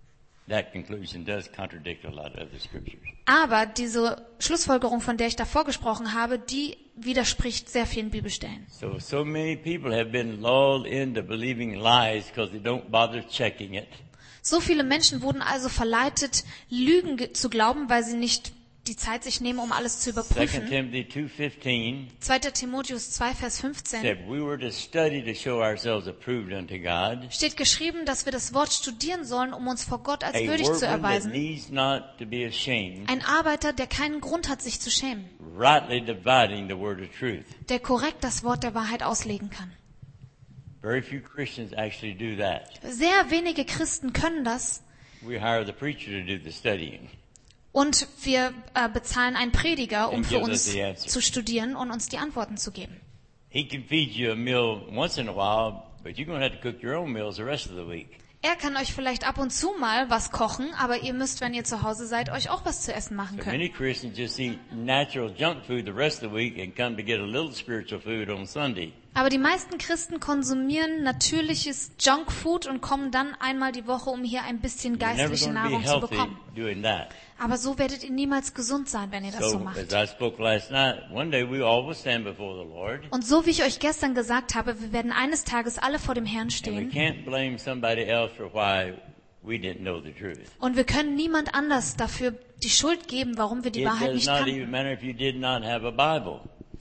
that conclusion does contradict a lot of other scriptures. Aber diese Schlussfolgerung, von der ich davor gesprochen habe, die widerspricht sehr vielen Bibelstellen. So many people have been lulled into believing lies because they don't bother checking it. So viele Menschen wurden also verleitet, Lügen zu glauben, weil sie nicht die Zeit sich nehmen, um alles zu 2 überprüfen. Timothy 2:15 2. Timotheus 2, Vers 15 said we were to study to show ourselves approved unto God. steht geschrieben, dass wir das Wort studieren sollen, um uns vor Gott als A würdig zu workman that erweisen. needs not to be ashamed, Ein Arbeiter, der keinen Grund hat, sich zu schämen, rightly dividing the word of truth. der korrekt das Wort der Wahrheit auslegen kann. Very few Christians actually do that. Sehr wenige Christen können das We hire the preacher to do the studying. und wir bezahlen einen Prediger, um And für gives us uns the answer. zu studieren und uns die Antworten zu geben. He can feed you a meal once in a while, but you're going to have to cook your own meals the rest of the week. Er kann euch vielleicht ab und zu mal was kochen, aber ihr müsst, wenn ihr zu Hause seid, euch auch was zu essen machen But können. many Christians just eat natural junk food the rest of the week and come to get a little spiritual food on Sunday. Aber die meisten Christen konsumieren natürliches Junkfood und kommen dann einmal die Woche, um hier ein bisschen You're never geistliche going to be Nahrung zu healthy bekommen. doing that. Aber so werdet ihr niemals gesund sein, wenn ihr das so So, macht. as I spoke last night, one day we all will stand before the Lord, Und so wie ich euch gestern gesagt habe, wir werden eines Tages alle vor dem Herrn and we stehen. can't blame somebody else for why we didn't know the truth. Und wir können niemand anders dafür die Schuld geben, warum wir die It Wahrheit does nicht not kannten. even matter if you did not have a Bible.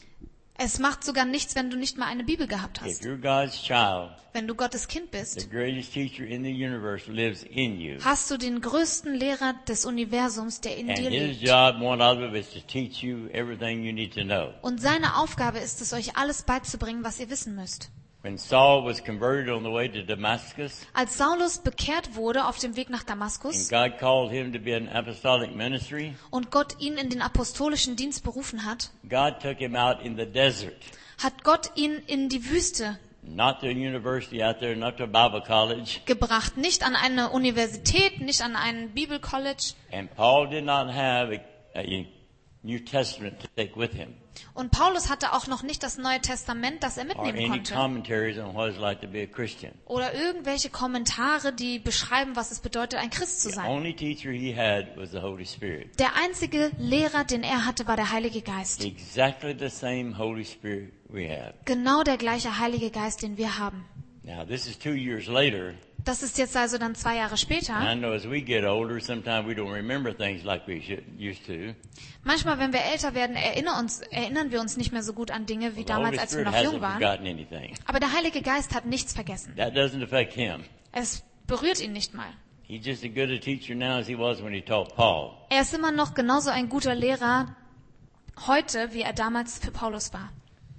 Es macht sogar nichts, wenn du nicht mal eine Bibel gehabt If hast. you're God's child, Wenn du Gottes Kind the bist, greatest teacher in the universe lives in you. hast du den größten Lehrer des Universums, der in And dir his lebt. job, one of it, is to teach you everything you need to know. Und seine Aufgabe ist es, euch alles beizubringen, was ihr wissen müsst. When Saul was converted on the way to Damascus, Als Saulus bekehrt wurde auf dem Weg nach and Damaskus God called him to be an apostolic ministry, und Gott ihn in den apostolischen Dienst berufen hat, God took him out in the desert. hat Gott ihn in die Wüste Not to a university out there, not to a Bible college. gebracht. Nicht an eine Universität, nicht an ein Bibelcollege. And Paul did not have a New Testament to take with him, Und Paulus hatte auch noch nicht das Neue Testament, das er or mitnehmen any konnte. commentaries on what it's like to be a Christian. Oder irgendwelche Kommentare, die beschreiben, was es bedeutet, ein Christ zu The sein. only teacher he had was the Holy Spirit. Der einzige Lehrer, den er hatte, war der Heilige Geist. Exactly the same Holy Spirit we have. Genau der gleiche Heilige Geist, den wir haben. Now, this is 2 years later. Das ist jetzt also dann 2 Jahre And später. I know as we get older, sometimes we don't remember things like we used to. Manchmal, wenn wir älter werden, erinnern wir uns nicht mehr so gut an Dinge wie The Holy damals, als wir Spirit noch jung hasn't waren. forgotten anything. Aber der Heilige Geist hat nichts vergessen. That doesn't affect him. Es berührt ihn nicht mal. He's just as good a teacher now as he was when he taught Paul. Er ist immer noch genauso ein guter Lehrer heute, wie er damals für Paulus war.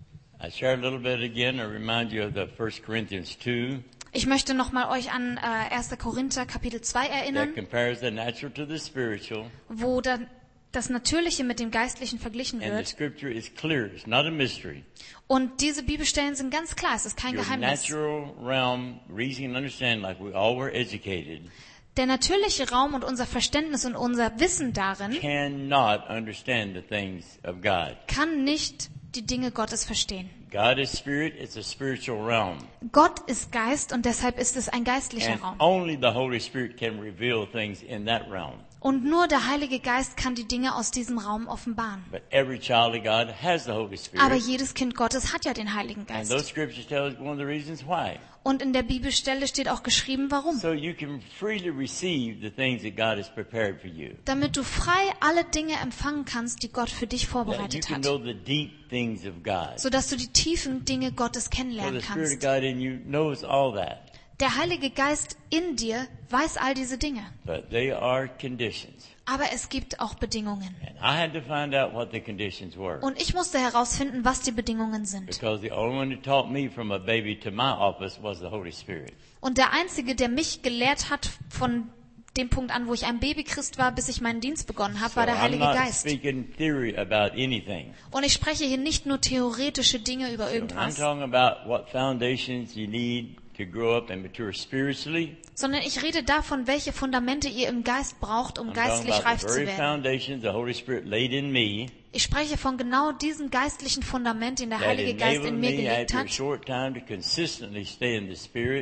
I share a little bit again to remind you of the 1 Corinthians 2 Ich möchte nochmal euch an 1. Korinther Kapitel 2 that erinnern, compares the natural to the spiritual. wo dann das Natürliche mit dem Geistlichen verglichen And the wird. scripture is clear. It's not a mystery. Und diese Bibelstellen sind ganz klar, es ist kein Your Geheimnis. natural realm, reason and understand, like we all were educated, Der natürliche Raum und unser Verständnis und unser Wissen darin cannot understand the things of God. kann nicht die Dinge Gottes verstehen. God is spirit. It's a spiritual realm. Gott ist Geist und deshalb ist es ein geistlicher And Raum. only the Holy Spirit can reveal things in that realm. Und nur der Heilige Geist kann die Dinge aus diesem Raum offenbaren. But every child of God has the Holy Aber Spirit. jedes Kind Gottes hat ja den Heiligen And those Geist. scriptures tell us one of the reasons why. Und in der Bibelstelle steht auch geschrieben, warum. So you can freely receive the things that God has prepared for you. Damit du frei alle Dinge empfangen kannst, die Gott für dich That you vorbereitet can hat. know the deep things of God. Sodass du die tiefen Dinge Gottes For kennenlernen the Spirit of kannst. God in you knows all that. Der Heilige Geist in dir weiß all diese Dinge. But they are conditions. Aber es gibt auch Bedingungen. And I had to find out what the conditions were. Und ich musste herausfinden, was die Bedingungen sind. Because the only one who taught me from a baby to my office was the Holy Spirit. Und der Einzige, der mich gelehrt hat von dem Punkt an, wo ich ein Babychrist war, bis ich meinen Dienst begonnen habe, war der I'm Heilige not Geist. speaking theory about anything. Und ich spreche hier nicht nur theoretische Dinge über I'm irgendwas, talking about what foundations you need to grow up and mature spiritually. sondern ich rede davon, welche Fundamente ihr im Geist braucht, um I'm talking geistlich about reif the zu very werden. foundations the Holy Spirit laid in me Ich spreche von genau diesem geistlichen Fundament, den der that Heilige Geist enabled in mir me gelegt after a hat, short time to consistently stay in the Spirit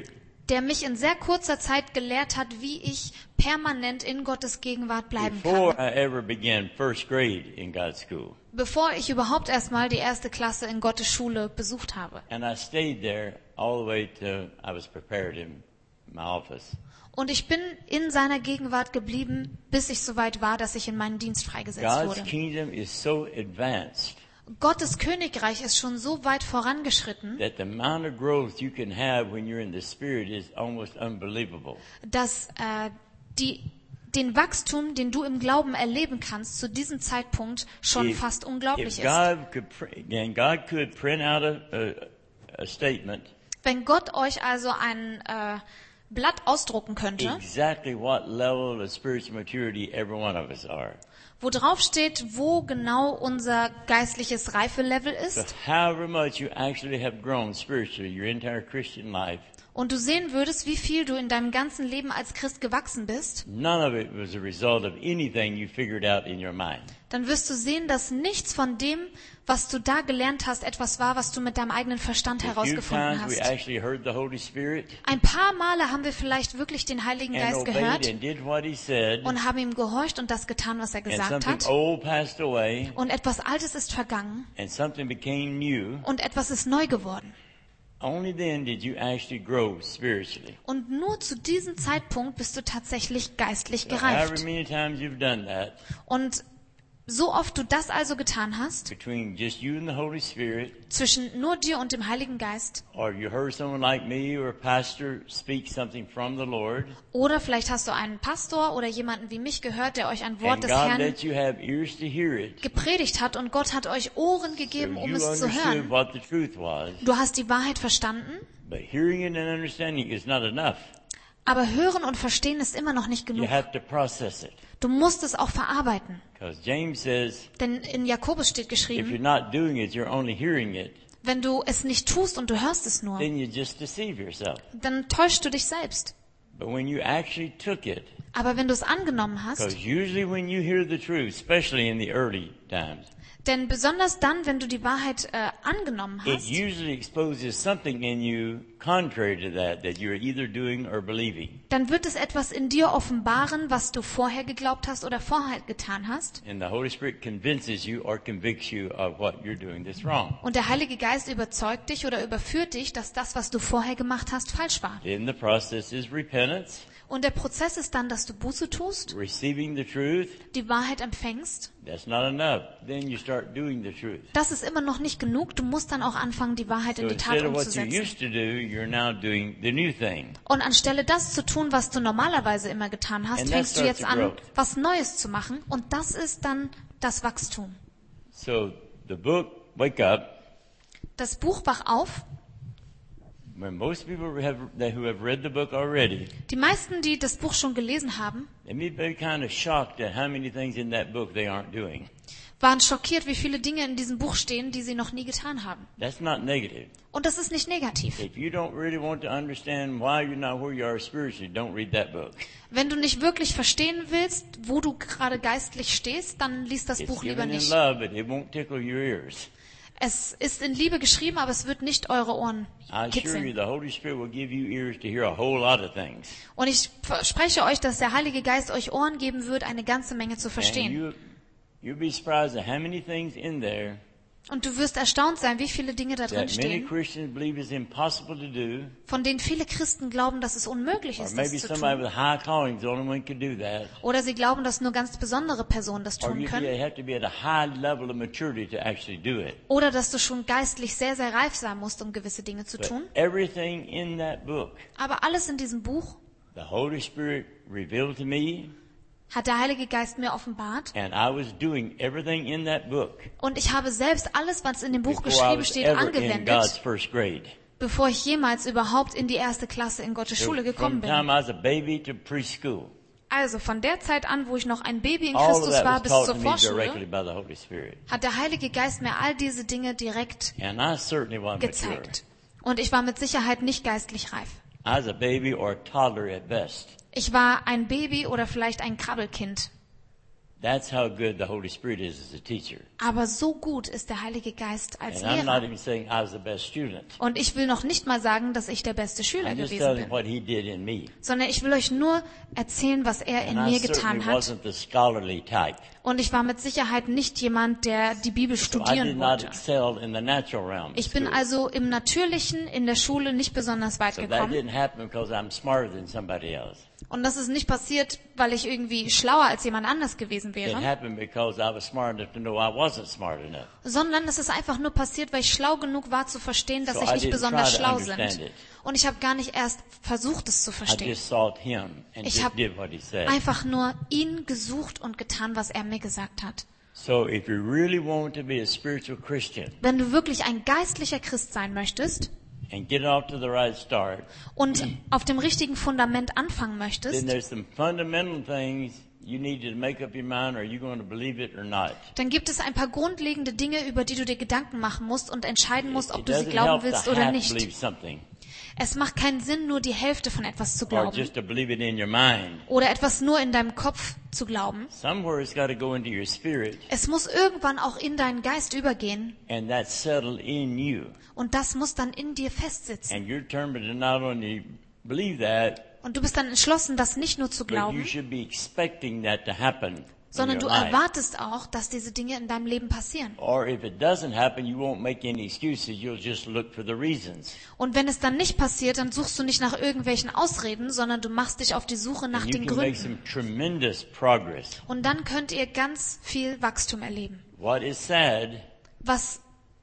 der mich in sehr kurzer Zeit gelehrt hat, wie ich permanent in Gottes Gegenwart bleiben Before kann. I ever began first grade in God's school. Bevor ich überhaupt erstmal die erste Klasse in Gottes Schule besucht habe. And I stayed there all the way till I was prepared in my office. Und ich bin in seiner Gegenwart geblieben, bis ich soweit war, dass ich in meinen Dienst freigesetzt God's wurde. kingdom is so advanced Gottes Königreich ist schon so weit vorangeschritten, that the amount of growth you can have when you're in the Spirit is almost unbelievable. dass den Wachstum, den du im Glauben erleben kannst, zu diesem Zeitpunkt schon fast unglaublich If ist. God could print out a statement Wenn Gott euch also ein Blatt ausdrucken könnte, exactly what level of spiritual maturity every one of us are. wo drauf steht, wo genau unser geistliches Reifelevel So ist, however much you actually have grown spiritually your entire Christian life, und du sehen würdest, wie viel du in deinem ganzen Leben als Christ gewachsen bist, none of it was a result of anything you figured out in your mind. dann wirst du sehen, dass nichts von dem, was du da gelernt hast, etwas war, was du mit deinem eigenen Verstand A few herausgefunden times we hast. actually heard the Holy Spirit Ein paar Male haben wir vielleicht wirklich den Heiligen and Geist obeyed gehört and did what He said, und haben ihm gehorcht und das getan, was er and gesagt something hat. old passed away Und etwas Altes ist vergangen and something became new. und etwas ist neu geworden. Only then did you actually grow spiritually. Und nur zu diesem Zeitpunkt bist du tatsächlich geistlich So however gereift. many times you've done that, Und so oft du das also getan hast, between just you and the Holy Spirit, zwischen nur dir und dem Heiligen Geist, or you heard someone like me or a pastor speak something from the Lord, oder vielleicht hast du einen Pastor oder jemanden wie mich gehört, der euch ein Wort and des God Herrn let you have ears to hear it, gepredigt hat und Gott hat euch Ohren so gegeben, um you es zu understood hören. what the truth was. Du hast die Wahrheit verstanden, But hearing it and understanding is not enough. aber hören und verstehen ist immer noch nicht You genug. have to process it. Du musst es auch verarbeiten. Because James says, Denn in Jakobus steht if you're geschrieben, not doing it, you're only hearing it, wenn du es nicht tust und du hörst es nur, then you just deceive yourself. dann täuschst du dich selbst. But when you actually took it, Aber wenn du es angenommen hast, because usually when you hear the truth, especially in the early times, denn besonders dann, wenn du die Wahrheit angenommen it hast, usually exposes something in you contrary to that you're either doing or believing. dann wird es etwas in dir offenbaren, was du vorher geglaubt hast oder vorher getan hast. And the Holy Spirit convinces you or convicts you of what you're doing that's wrong. Und der Heilige Geist überzeugt dich oder überführt dich, dass das, was du vorher gemacht hast, falsch war. Then the process is repentance, Und der Prozess ist dann, dass du Buße tust, receiving the truth. die Wahrheit empfängst. That's not enough. Then you start doing the truth. Das ist immer noch nicht genug. Du musst dann auch anfangen, die Wahrheit So in die Tat instead of what you umzusetzen. used to do, you're now doing the new thing. Und anstelle das zu tun, was du normalerweise immer getan hast, And that fängst du starts jetzt to an, grow. was Neues zu machen. Und das ist dann das Wachstum. So the book, Wake Up, Das Buch Wach auf. when most people who have read the book already, Die meisten, die das Buch schon gelesen haben, they may be kind of shocked at how many things in that book they aren't doing. waren schockiert, wie viele Dinge in diesem Buch stehen, die sie noch nie getan haben. That's not negative. Und das ist nicht negativ. If you don't really want to understand why you're not where you are spiritually, don't read that book. Wenn du nicht wirklich verstehen willst, wo du gerade geistlich stehst, dann lies das It's Buch lieber given in nicht. love, but it won't tickle your ears. Es ist in Liebe geschrieben, aber es wird nicht eure Ohren I assure you, kitzeln. the Holy Spirit will give you ears to hear a whole lot of things. Und ich verspreche euch, dass der Heilige Geist euch Ohren geben wird, eine ganze Menge zu And verstehen. you'll be surprised at how many things in there Und du wirst erstaunt sein, wie viele Dinge da drin that many stehen, Christians believe is impossible to do, von denen viele Christen glauben, dass es unmöglich or ist, das maybe zu somebody tun. with high calling is the only one who could do that, Oder sie glauben, dass nur ganz besondere Personen das or tun you können. have to be at a high level of maturity to actually do it. Oder dass du schon geistlich sehr, sehr reif sein musst, um gewisse Dinge zu But tun. everything in that book, Aber alles in diesem Buch the Holy Spirit revealed to me, hat der Heilige Geist mir offenbart. and I was doing everything in that book Und ich habe selbst alles, was in dem Buch before I geschrieben was steht, ever in God's angewendet, first grade. bevor ich jemals überhaupt in die erste Klasse in Gottes Schule From gekommen the time bin. I was a baby to preschool, Also von der Zeit an, wo ich noch ein Baby in all of Christus that war, was bis taught zur to me directly Vorschule, by the Holy Spirit. hat der Heilige Geist mir all diese Dinge direkt And I certainly wasn't mature. gezeigt. Und ich war mit Sicherheit nicht geistlich reif. I was a baby or a toddler at best. Ich war ein Baby oder vielleicht ein Krabbelkind. That's how good the Holy Spirit is as a teacher. Aber so gut ist der Heilige Geist als And I'm not Lehrer. even saying I was the best student. Und ich will noch nicht mal sagen, dass ich der beste Schüler I'm just gewesen telling bin, what he did in me. sondern ich will euch nur erzählen, was er in And I mir certainly getan hat. wasn't the scholarly type. Und ich war mit Sicherheit nicht jemand, der die Bibel So I did studieren not wollte. excel in the natural realm. Ich bin School. also im Natürlichen in der Schule nicht besonders weit So that gekommen. didn't happen because I'm smarter than somebody else. Und das ist nicht passiert, weil ich irgendwie schlauer als jemand anders gewesen It wäre, happened because I was smart enough to know I wasn't smart enough. sondern es ist einfach nur passiert, weil ich schlau genug war zu verstehen, dass So ich I nicht didn't besonders try to schlau understand bin. it. Und ich habe gar nicht erst versucht, es zu I verstehen. just sought him and Ich just habe did what he said. einfach nur ihn gesucht und getan, was er mir gesagt hat. So if you really want to be a spiritual Christian Wenn du wirklich ein geistlicher Christ sein möchtest and get off to the right start, und auf dem richtigen Fundament anfangen then möchtest, there's some fundamental things you need to make up your mind, are you going to believe it or not? dann gibt es ein paar grundlegende Dinge, über die du dir Gedanken machen musst und entscheiden musst, ob It du sie doesn't glauben help willst to oder half nicht. believe something Es macht keinen Sinn, nur die Hälfte von etwas zu or glauben just to believe it in your mind. oder etwas nur in deinem Kopf zu glauben. Somewhere it's got to go into your spirit Es muss irgendwann auch in deinen Geist übergehen and that's settled in you. und das muss dann in dir festsitzen. And you're determined to not only believe that, Und du bist dann entschlossen, das nicht nur zu but you glauben, should be expecting that to happen sondern in du your life. erwartest auch, dass diese Dinge in deinem Leben passieren. Or if it doesn't happen, you won't make any excuses. You'll just look for the reasons. Und wenn es dann nicht passiert, dann suchst du nicht nach irgendwelchen Ausreden, sondern du machst dich auf die Suche nach And you den can make Gründen. some tremendous progress. Und dann könnt ihr ganz viel Wachstum erleben. What is sad Was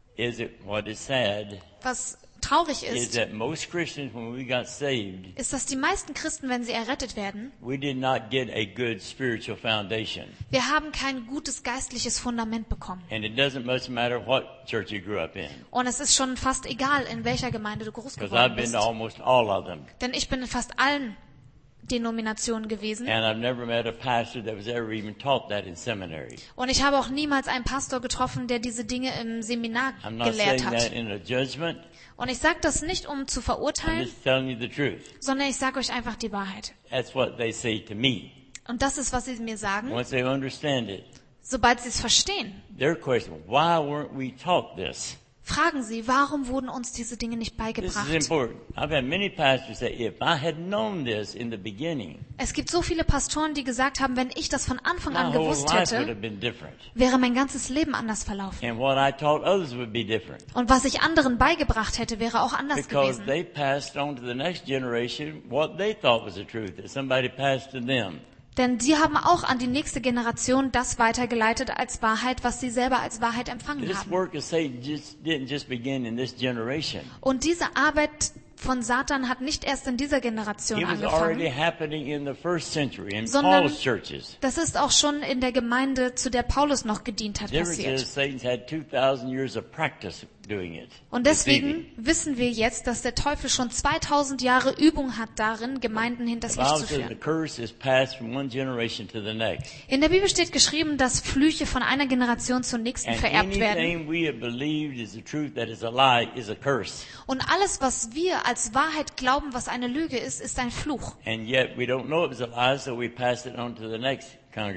traurig is ist, that most Christians, when we got saved, ist, dass die meisten Christen, wenn sie errettet werden, we did not get a good spiritual foundation. wir haben kein gutes geistliches Fundament bekommen. And it doesn't much matter what church you grew up in. Und es ist schon fast egal, in welcher Gemeinde du groß Because geworden I've been bist. to almost all of them. Denn ich bin in fast allen Denominationen gewesen. And I've never met a pastor that was ever even taught that in seminary. Und ich habe auch niemals einen Pastor getroffen, der diese Dinge im Seminar I'm not gelehrt saying that hat. in a judgment. Und ich sage das nicht, um zu I'm verurteilen, just telling you the truth. sondern ich sage euch einfach die Wahrheit. That's what they say to me. Und das ist, was sie mir sagen, Once they understand it, sobald sie es verstehen. their question, why weren't we taught this? Fragen sie, warum wurden uns diese Dinge nicht This is beigebracht? important. I've had many pastors say, if I had known this in the beginning, Es gibt so viele Pastoren, die gesagt haben, wenn ich das von Anfang my an whole gewusst life would hätte, have been different. wäre mein ganzes Leben anders verlaufen. And what I taught others would be different. Und was ich anderen beigebracht hätte, wäre auch anders Because gewesen. they passed on to the next generation what they thought was the truth, that somebody passed to them. Denn sie haben auch an die nächste Generation das weitergeleitet als Wahrheit, was sie selber als Wahrheit empfangen This haben. work of Satan didn't just begin in this generation. Und diese Arbeit von Satan hat nicht erst in dieser Generation It was already angefangen. happening in the first century, in Sondern Paul's churches. das ist auch schon in der Gemeinde, zu der Paulus noch gedient hat, The difference passiert. is Satan's had 2,000 years of practice doing it. Und deswegen Deceiving. wissen wir jetzt, dass der Teufel schon 2000 Jahre Übung hat darin, Gemeinden hinters The Licht Bible zu says the führen. curse is passed from one generation to the next. In der Bibel steht geschrieben, dass Flüche von einer Generation zur nächsten And vererbt werden. anything we have believed is the truth that is a lie is a curse. Und alles, was wir als Wahrheit glauben, was eine Lüge ist, ist ein Fluch. And yet we don't know it was a lie, so we pass it on to the next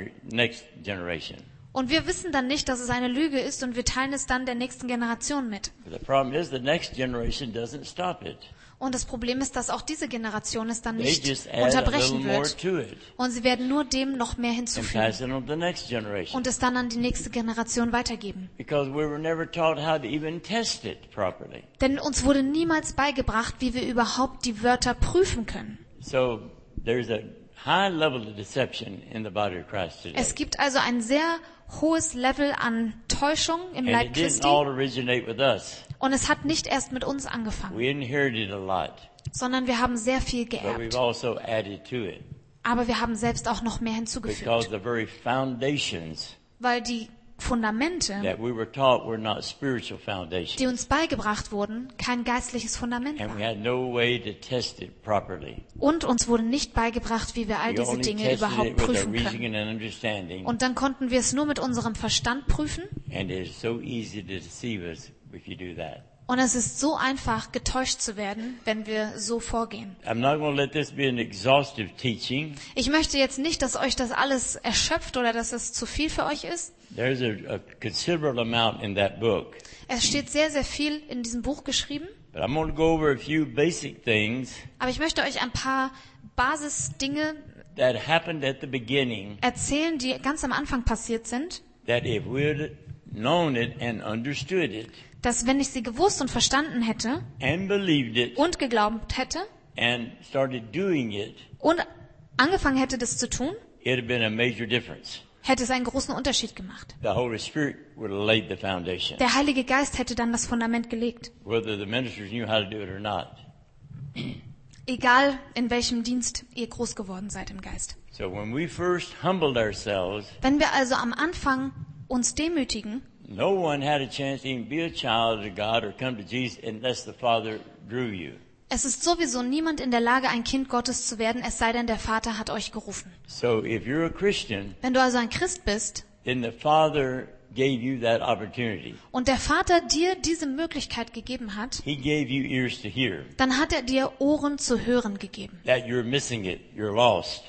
generation. Und wir wissen dann nicht, dass es eine Lüge ist und wir teilen es dann der nächsten Generation mit. But the problem is the next generation doesn't stop it. Und das Problem ist, dass auch diese Generation es dann They nicht just add a unterbrechen little more wird. to it Und sie werden nur dem noch mehr and hinzufügen pass it on to the next generation. und es dann an die nächste Generation weitergeben. Because we were never taught how to even test it properly. Denn uns wurde niemals beigebracht, wie wir überhaupt die Wörter prüfen können. So there's a high level of deception in the body of Christ today. Es gibt also ein sehr hohes Level an Täuschung im And Leib it didn't Christi all originate with us. und es hat nicht erst mit uns angefangen, We inherited a lot, sondern wir haben sehr viel but we've geerbt. also added to it. Aber wir haben selbst auch noch mehr Because hinzugefügt, the very foundations weil die Fundamente, that we were taught were not spiritual die foundations. uns beigebracht wurden, kein geistliches Fundament And we waren. had no way to test it properly. Und uns wurde nicht beigebracht, wie wir all We diese only Dinge tested überhaupt it with our prüfen können. reasoning and understanding. Und dann konnten wir es nur mit unserem Verstand prüfen. And it is so easy to deceive us if you do that. Und es ist so einfach, getäuscht zu werden, wenn wir so vorgehen. I'm not going to let this be an exhaustive teaching. Ich möchte jetzt nicht, dass euch das alles erschöpft oder dass es zu viel für euch ist. There's a considerable amount in that book. Es steht sehr, sehr viel in diesem Buch geschrieben. But I'm going to go over a few basic things Aber ich möchte euch ein paar Basisdinge that happened at the beginning erzählen, die ganz am Anfang passiert sind, that if we'd known it and understood it dass wenn ich sie gewusst und verstanden hätte and believed it und geglaubt hätte and started doing it, und angefangen hätte, das zu tun, it had been a major difference. hätte es einen großen Unterschied gemacht. The Holy Spirit would have laid the foundation, Der Heilige Geist hätte dann das Fundament gelegt. whether the ministers knew how to do it or not. Egal, in welchem Dienst ihr groß geworden seid im Geist. So when we first humbled ourselves, Wenn wir also am Anfang uns demütigen, no one had a chance to even be a child of God or come to Jesus unless the Father drew you. es ist sowieso niemand in der Lage, ein Kind Gottes zu werden, es sei denn, der Vater hat euch gerufen. So if you're a Christian, Wenn du also ein Christ bist then the Father gave you that opportunity. und der Vater dir diese Möglichkeit gegeben hat, He gave you ears to hear. dann hat er dir Ohren zu hören gegeben. That you're missing it. You're lost.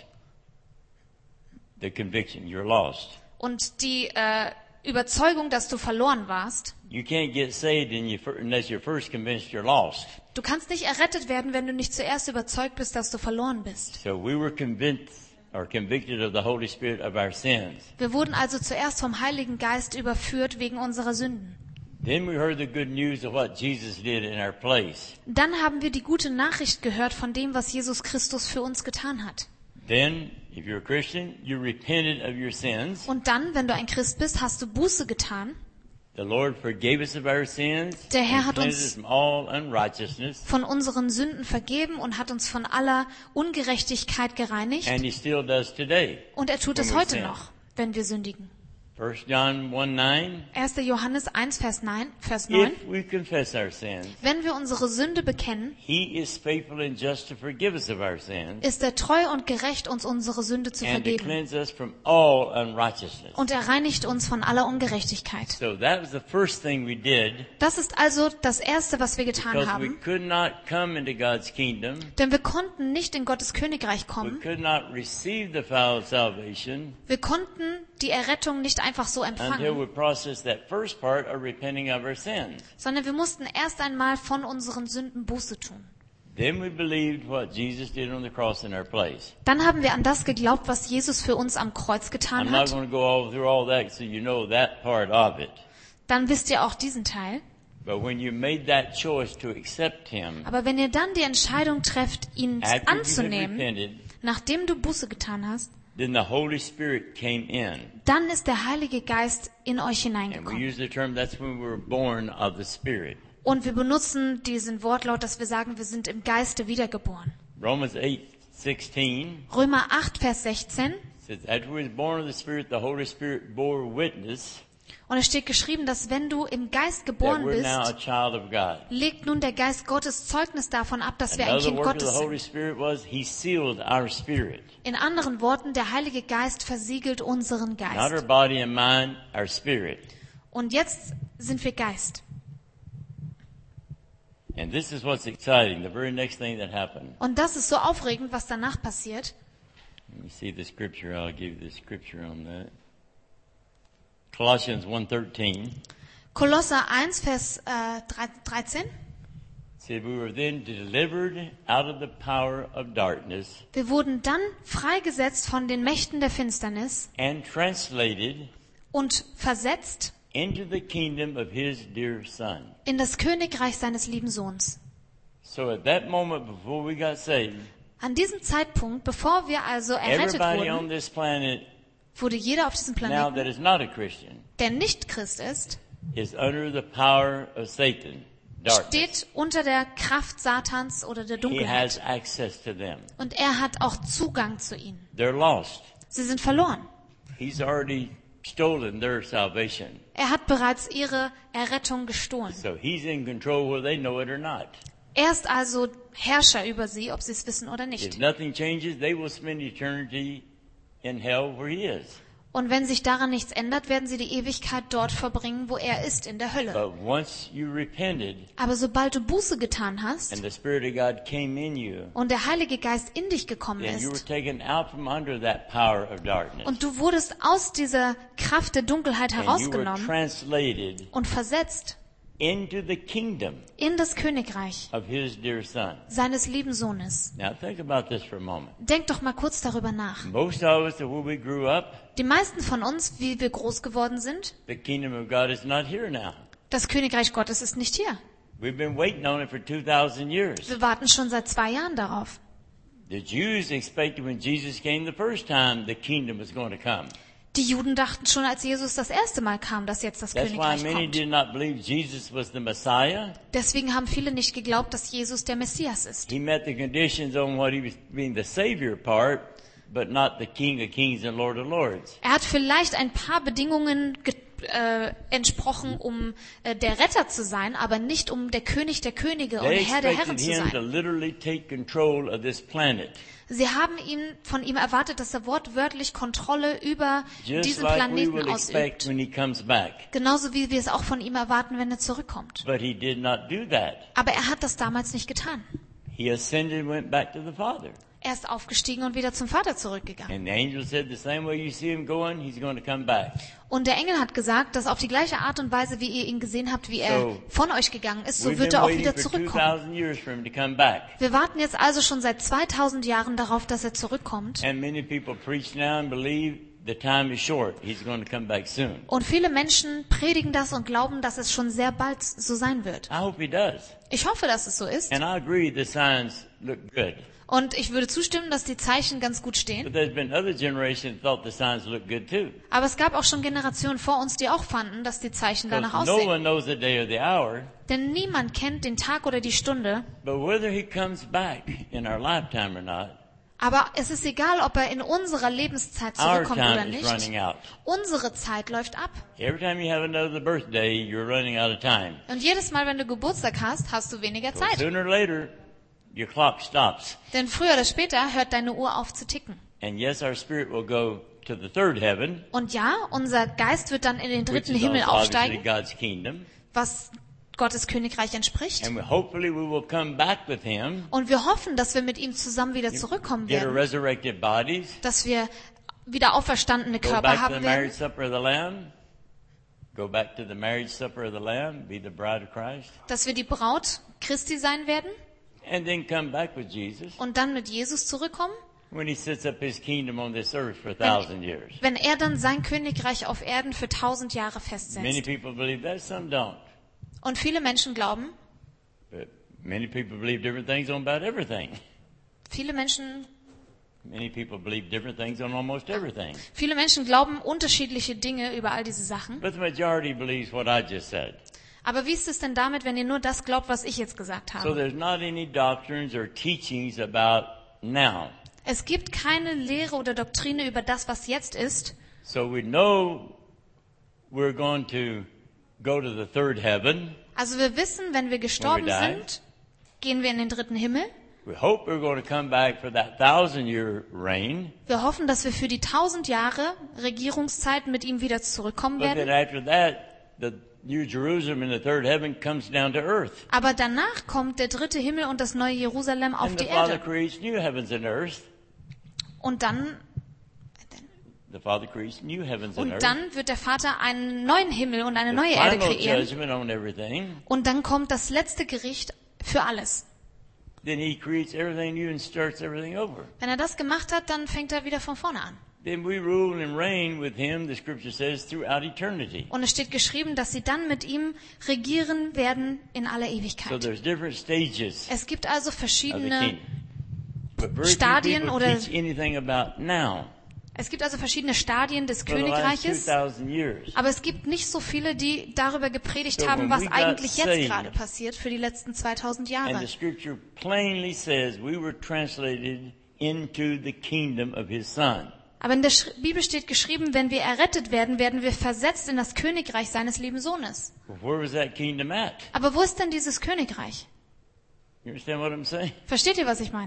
The conviction. You're lost. Und die Überzeugung, dass du verloren warst. You can't get saved unless you're first convinced you're lost. Du kannst nicht errettet werden, wenn du nicht zuerst überzeugt bist, dass du verloren bist. So we were convicted of the Holy Spirit of our sins. Wir wurden also zuerst vom Heiligen Geist überführt wegen unserer Sünden. Then we heard the good news of what Jesus did in our place. Dann haben wir die gute Nachricht gehört von dem, was Jesus Christus für uns getan hat. Then, if you're a Christian, you repented of your sins. Und dann, wenn du ein Christ bist, hast du Buße getan. The Lord forgave us of our sins Der Herr and hat cleansed uns us from all unrighteousness, von unseren Sünden vergeben und hat uns von aller Ungerechtigkeit gereinigt. and He still does today. Und er tut es when we heute sin. noch, wenn wir sündigen. 1 John 1:9. 1. Johannes 1, Vers 9. If we confess our sins, Wenn wir unsere Sünde bekennen, He is faithful and just to forgive us of our sins ist er treu und gerecht, uns unsere Sünde zu and to vergeben. cleanse us from all unrighteousness. Und er reinigt uns von aller Ungerechtigkeit. So that was the first thing we did, Das ist also das Erste, was wir getan because we haben. could not come into God's kingdom. Denn wir konnten nicht in Gottes Königreich We kommen. could not receive the foul salvation Wir konnten die Errettung nicht einfach so until empfangen, we processed that first part of repenting of our sins. sondern wir mussten erst einmal von unseren Sünden Buße tun. Then we believed what Jesus did on the cross in our place. Dann haben wir an das geglaubt, was Jesus für uns am Kreuz I'm getan not hat. going to go through all that so you know that part of it. Dann wisst ihr auch diesen Teil. But when you made that choice to accept Him, Aber wenn ihr dann die Entscheidung trefft, ihn after you had anzunehmen, repented, nachdem du Buße getan hast, then the Holy Spirit came in. dann ist der Heilige Geist in euch And we hineingekommen. use the term, that's when we were born of the Spirit. Und wir benutzen diesen Wortlaut, dass wir sagen, wir sind im Geiste wiedergeboren. Romans 8:16 Römer 8, Vers 16. says, after we was born of the Spirit, the Holy Spirit bore witness Und es steht geschrieben, dass wenn du im Geist that geboren we're now a bist, child of God. legt nun der Geist Gottes Zeugnis davon ab, dass wir ein Another Kind work of Gottes the Holy sind. Spirit was, He sealed our spirit. In anderen Worten, der Heilige Geist versiegelt unseren Not our Geist. body and mind, our spirit. Und jetzt sind wir Geist. And this is what's exciting, the very next thing that happened. Und das ist so aufregend, was danach passiert. Let me see the scripture. I'll give you the scripture on that. Colossians 1:13 Kolosser 1, Vers 13. said, we were then delivered out of the power of darkness Wir wurden dann freigesetzt von den Mächten der Finsternis and translated und versetzt into the kingdom of His dear Son. in das Königreich seines lieben Sohns. So at that moment before we got saved, An diesem Zeitpunkt, bevor wir also errettet everybody on wurden, this planet wurde jeder auf diesem now Planeten, that is not a Christian der nicht Christ ist, is under the power of Satan, darkness. steht unter der Kraft Satans oder der He Dunkelheit. has access to them. Und er hat auch Zugang zu ihnen. They're lost. Sie sind verloren. He's already stolen their salvation. Er hat bereits ihre Errettung gestohlen. So He's in control whether they know it or not. Er ist also Herrscher über sie, ob sie es wissen oder If nicht. nothing changes, they will spend eternity in hell where He is. Und wenn sich daran nichts ändert, werden sie die Ewigkeit dort verbringen, wo er ist, in der Hölle. But once you repented Aber sobald du Buße getan hast and the Spirit of God came in you, und der Heilige Geist in dich gekommen then you were ist taken out from under that power of darkness. und du wurdest aus dieser Kraft der Dunkelheit And you were herausgenommen translated und versetzt into the kingdom in das Königreich of His dear Son. seines lieben Sohnes. Now think about this for a moment. Denk doch mal kurz darüber nach. Most of us, where we grew up, Die meisten von uns, wie wir groß geworden sind, the kingdom of God is not here now. das Königreich Gottes ist nicht hier. We've been waiting on it for 2,000 years. Wir warten schon seit 2 Jahren darauf. The Jews expected when Jesus came the first time, the kingdom was going to come. Die Juden dachten schon, als Jesus das erste Mal kam, dass jetzt das That's why Königreich many kommt. did not believe Jesus was the Messiah. Deswegen haben viele nicht geglaubt, dass Jesus der Messias ist. He met the conditions on what he was being the Savior part, but not the King of Kings and Lord of Lords. Er hat vielleicht ein paar Bedingungen entsprochen, um der Retter zu sein, aber nicht um der König der Könige und They Herr der Herren expected zu him to sein. literally take control of this planet. Sie haben von ihm erwartet, dass er wortwörtlich Kontrolle über Just diesen like we Planeten will expect ausübt. when he comes back. Genauso wie wir es auch von ihm erwarten, wenn er zurückkommt. But he did not do that. Aber er hat das damals nicht getan. He ascended and went back to the Father. Er ist aufgestiegen und wieder zum Vater zurückgegangen. And the angel said the same way you see him going, he's going to come back. Und der Engel hat gesagt, dass auf die gleiche Art und Weise, wie ihr ihn gesehen habt, wie er So, von euch gegangen ist, so We've wird been er auch waiting wieder for zurückkommen. 2,000 years for him to come back. Wir warten jetzt also schon seit 2000 Jahren darauf, dass er zurückkommt. And many people preach now and believe the time is short. He's going to come back soon. Und viele Menschen predigen das und glauben, dass es schon sehr bald so sein wird. I hope he does. Ich hoffe, dass es so ist. And I agree the signs look good. Und ich würde zustimmen, dass die Zeichen ganz gut stehen. But there's been other generations that thought the signs looked good too. Aber es gab auch schon Generationen vor uns, die auch fanden, dass die Zeichen danach Because no aussehen. one knows the day or the hour. Denn niemand kennt den Tag oder die Stunde. But whether he comes back in our lifetime or not, Aber es ist egal, ob er in unserer Lebenszeit our zurückkommt oder time is nicht. running out. Unsere Zeit läuft ab. Every time you have another birthday, you're running out of time. Und jedes Mal, wenn du Geburtstag hast, hast du weniger So Zeit. sooner or later, your clock stops. Denn früher oder später hört deine Uhr auf zu ticken. And yes, our spirit will go to the third heaven, Und ja, unser Geist wird dann in den which dritten is Himmel also obviously aufsteigen, God's kingdom. was Gottes Königreich entspricht. And hopefully we will come back with him, Und wir hoffen, dass wir mit ihm zusammen wieder zurückkommen get our werden. resurrected bodies, Dass wir wieder auferstandene go Körper back to the haben marriage werden. supper of the Lamb, go back to the marriage supper of the Lamb, be the bride of Christ, Dass wir die Braut Christi sein werden and then come back with Jesus und dann mit Jesus zurückkommen. when he sets up his kingdom on this earth for 1,000 years. Wenn er dann sein Königreich auf Erden für 1000 Jahre Many festsetzt. people believe that, some don't. Und viele Menschen glauben, But many people believe different things on about everything. viele Menschen On almost everything. Viele Menschen glauben unterschiedliche Dinge über all diese Sachen. But the majority believes what I just said. Aber wie ist es denn damit, wenn ihr nur das glaubt, was ich jetzt gesagt So habe? there's not any doctrines or teachings about now. Es gibt keine Lehre oder Doktrine über das, was jetzt ist. So we know we're going to go to the third heaven. Also wir wissen, wenn wir gestorben When we die. sind, gehen wir in den dritten Himmel. We hope we're going to come back for that 1,000-year reign. Wir hoffen, dass wir für die 1000 Jahre Regierungszeit mit ihm wieder zurückkommen But then werden. after that, the New Jerusalem in the third heaven comes down to earth. Aber danach kommt der dritte Himmel und das neue Jerusalem auf And die the Father Erde. creates new heavens and earth. Und dann The Father creates new heavens and Und earth. dann wird der Vater einen neuen Himmel und eine The neue Erde final kreieren. judgment on everything. Und dann kommt das letzte Gericht für alles. Then he creates everything new and starts everything over. Wenn er das gemacht hat, dann fängt er wieder von vorne an. Then we rule and reign with him, the scripture says, throughout eternity. Und es steht geschrieben, dass sie dann mit ihm regieren werden in aller So Ewigkeit. there's different stages Es gibt also of the verschiedene, kingdom. But very few Stadien people oder- teach anything about now. verschiedene Stadien des For the last Königreiches. 2,000 years. Aber es gibt nicht so viele, die darüber gepredigt So haben, when was we got eigentlich jetzt saved- gerade passiert für die letzten 2000 And Jahre. the scripture plainly says we were translated into the kingdom of his son. Aber in der Bibel steht geschrieben, wenn wir errettet werden, werden wir versetzt in das Königreich seines lieben Sohnes. Well, where was that kingdom at? Aber wo ist denn dieses Königreich? You understand what I'm saying? Versteht ihr, was ich meine?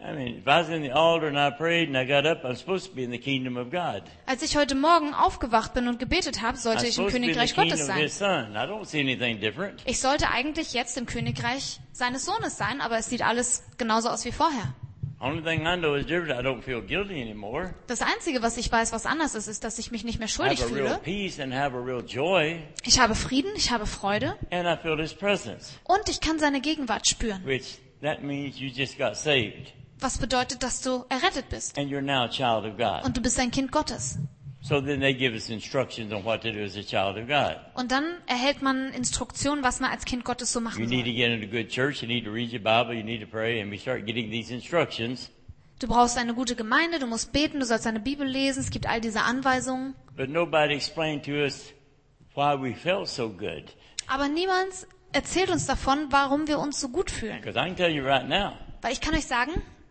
I mean, if I was in the altar and I prayed and I got up, I'm supposed to be in the kingdom of God. Als ich heute Morgen aufgewacht bin und gebetet habe, sollte I'm ich im supposed to be in the Königreich Gottes kingdom of sein. His Son. I don't see anything different. Ich sollte eigentlich jetzt im Königreich seines Sohnes sein, aber es sieht alles genauso aus wie vorher. Only thing I know is different. I don't feel guilty anymore. Das Einzige, was ich weiß, was anders ist, ist, dass ich mich nicht mehr I schuldig have a real fühle. peace and have a real joy, Ich habe Frieden, ich habe Freude and I feel His presence, und ich kann seine Gegenwart spüren. which that means you just got saved Was bedeutet, dass du errettet bist and you're now a child of God. und du bist ein Kind Gottes. So then they give us instructions on what to do as a child of God. Und dann erhält man Instruktionen, was man als Kind Gottes so You machen need to soll. get into a good church. You need to read your Bible. You need to pray. And we start getting these instructions. Du brauchst eine gute Gemeinde, du musst beten, du sollst deine Bibel lesen, es gibt all diese Anweisungen. But nobody explained to us why we felt so good. Aber niemand erzählt uns davon, warum wir uns so gut fühlen. Because I can tell you right now, Weil ich kann euch sagen,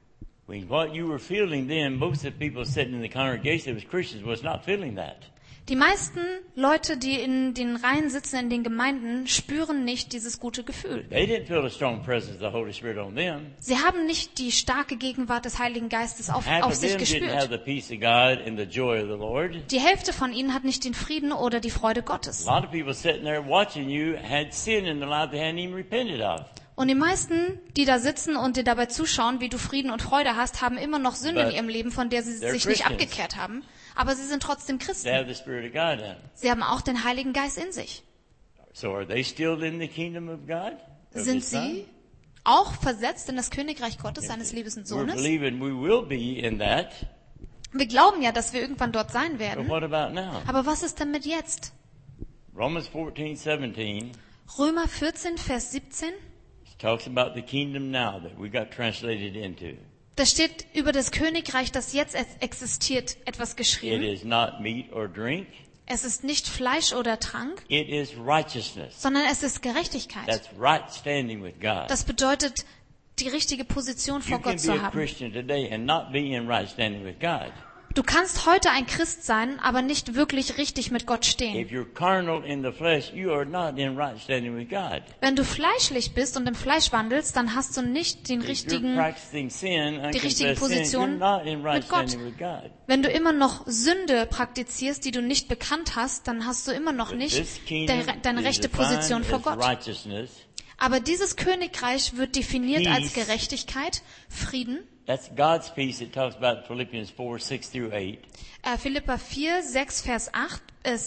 what you were feeling then, most of the people sitting in the congregation that was Christians was not feeling that. die meisten Leute, die in den Reihen sitzen, in den Gemeinden, spüren nicht dieses gute Gefühl. They didn't feel the strong presence of the Holy Spirit on them. Sie haben nicht die starke Gegenwart des Heiligen Geistes auf Half of sich them didn't have gespürt. the peace of God and the joy of the Lord. Die Hälfte von ihnen hat nicht den Frieden oder die Freude Gottes. A lot of people sitting there watching you had sin in their life they hadn't even repented of. Und die meisten, die da sitzen und dir dabei zuschauen, wie du Frieden und Freude hast, haben immer noch Sünde in But ihrem Leben, von der sie they're sich nicht Christians. abgekehrt haben. Aber sie sind trotzdem They Christen. have the Spirit of God in them. Sie haben auch den Heiligen Geist in sich. So are they still in the kingdom of God? Of Sind His Son? sie auch versetzt in das Königreich Gottes, seines liebenden We're Sohnes? believing we will be in that. Wir glauben ja, dass wir irgendwann dort sein But werden. what about now? Aber was ist denn mit jetzt? Romans 14:17 Römer 14, Vers 17. talks about the kingdom now that we got translated into. Da steht über das Königreich, das jetzt existiert, etwas It geschrieben. is not meat or drink. Es ist nicht Fleisch oder Trank, It is righteousness. sondern es ist Gerechtigkeit. That's right standing with God. Das bedeutet, die richtige Position You vor can Gott be zu a haben. Christian today and not be in right standing with God. Du kannst heute ein Christ sein, aber nicht wirklich richtig mit Gott If stehen. you're carnal in the flesh, you are not in right standing with God. Wenn du fleischlich bist und im Fleisch wandelst, dann hast du nicht den If you're richtigen, practicing sin, die richtige unconfessed sin, you're Position not in right mit Gott. standing with God. Wenn du immer noch Sünde praktizierst, die du nicht bekannt hast, dann hast du immer noch But nicht this kingdom deine is rechte Position defined vor as Gott. righteousness. Aber dieses Königreich wird definiert als Peace. Gerechtigkeit, Frieden. That's God's peace. It talks about in Philippians 4:6-8. Philippa 4, 6, Vers 8,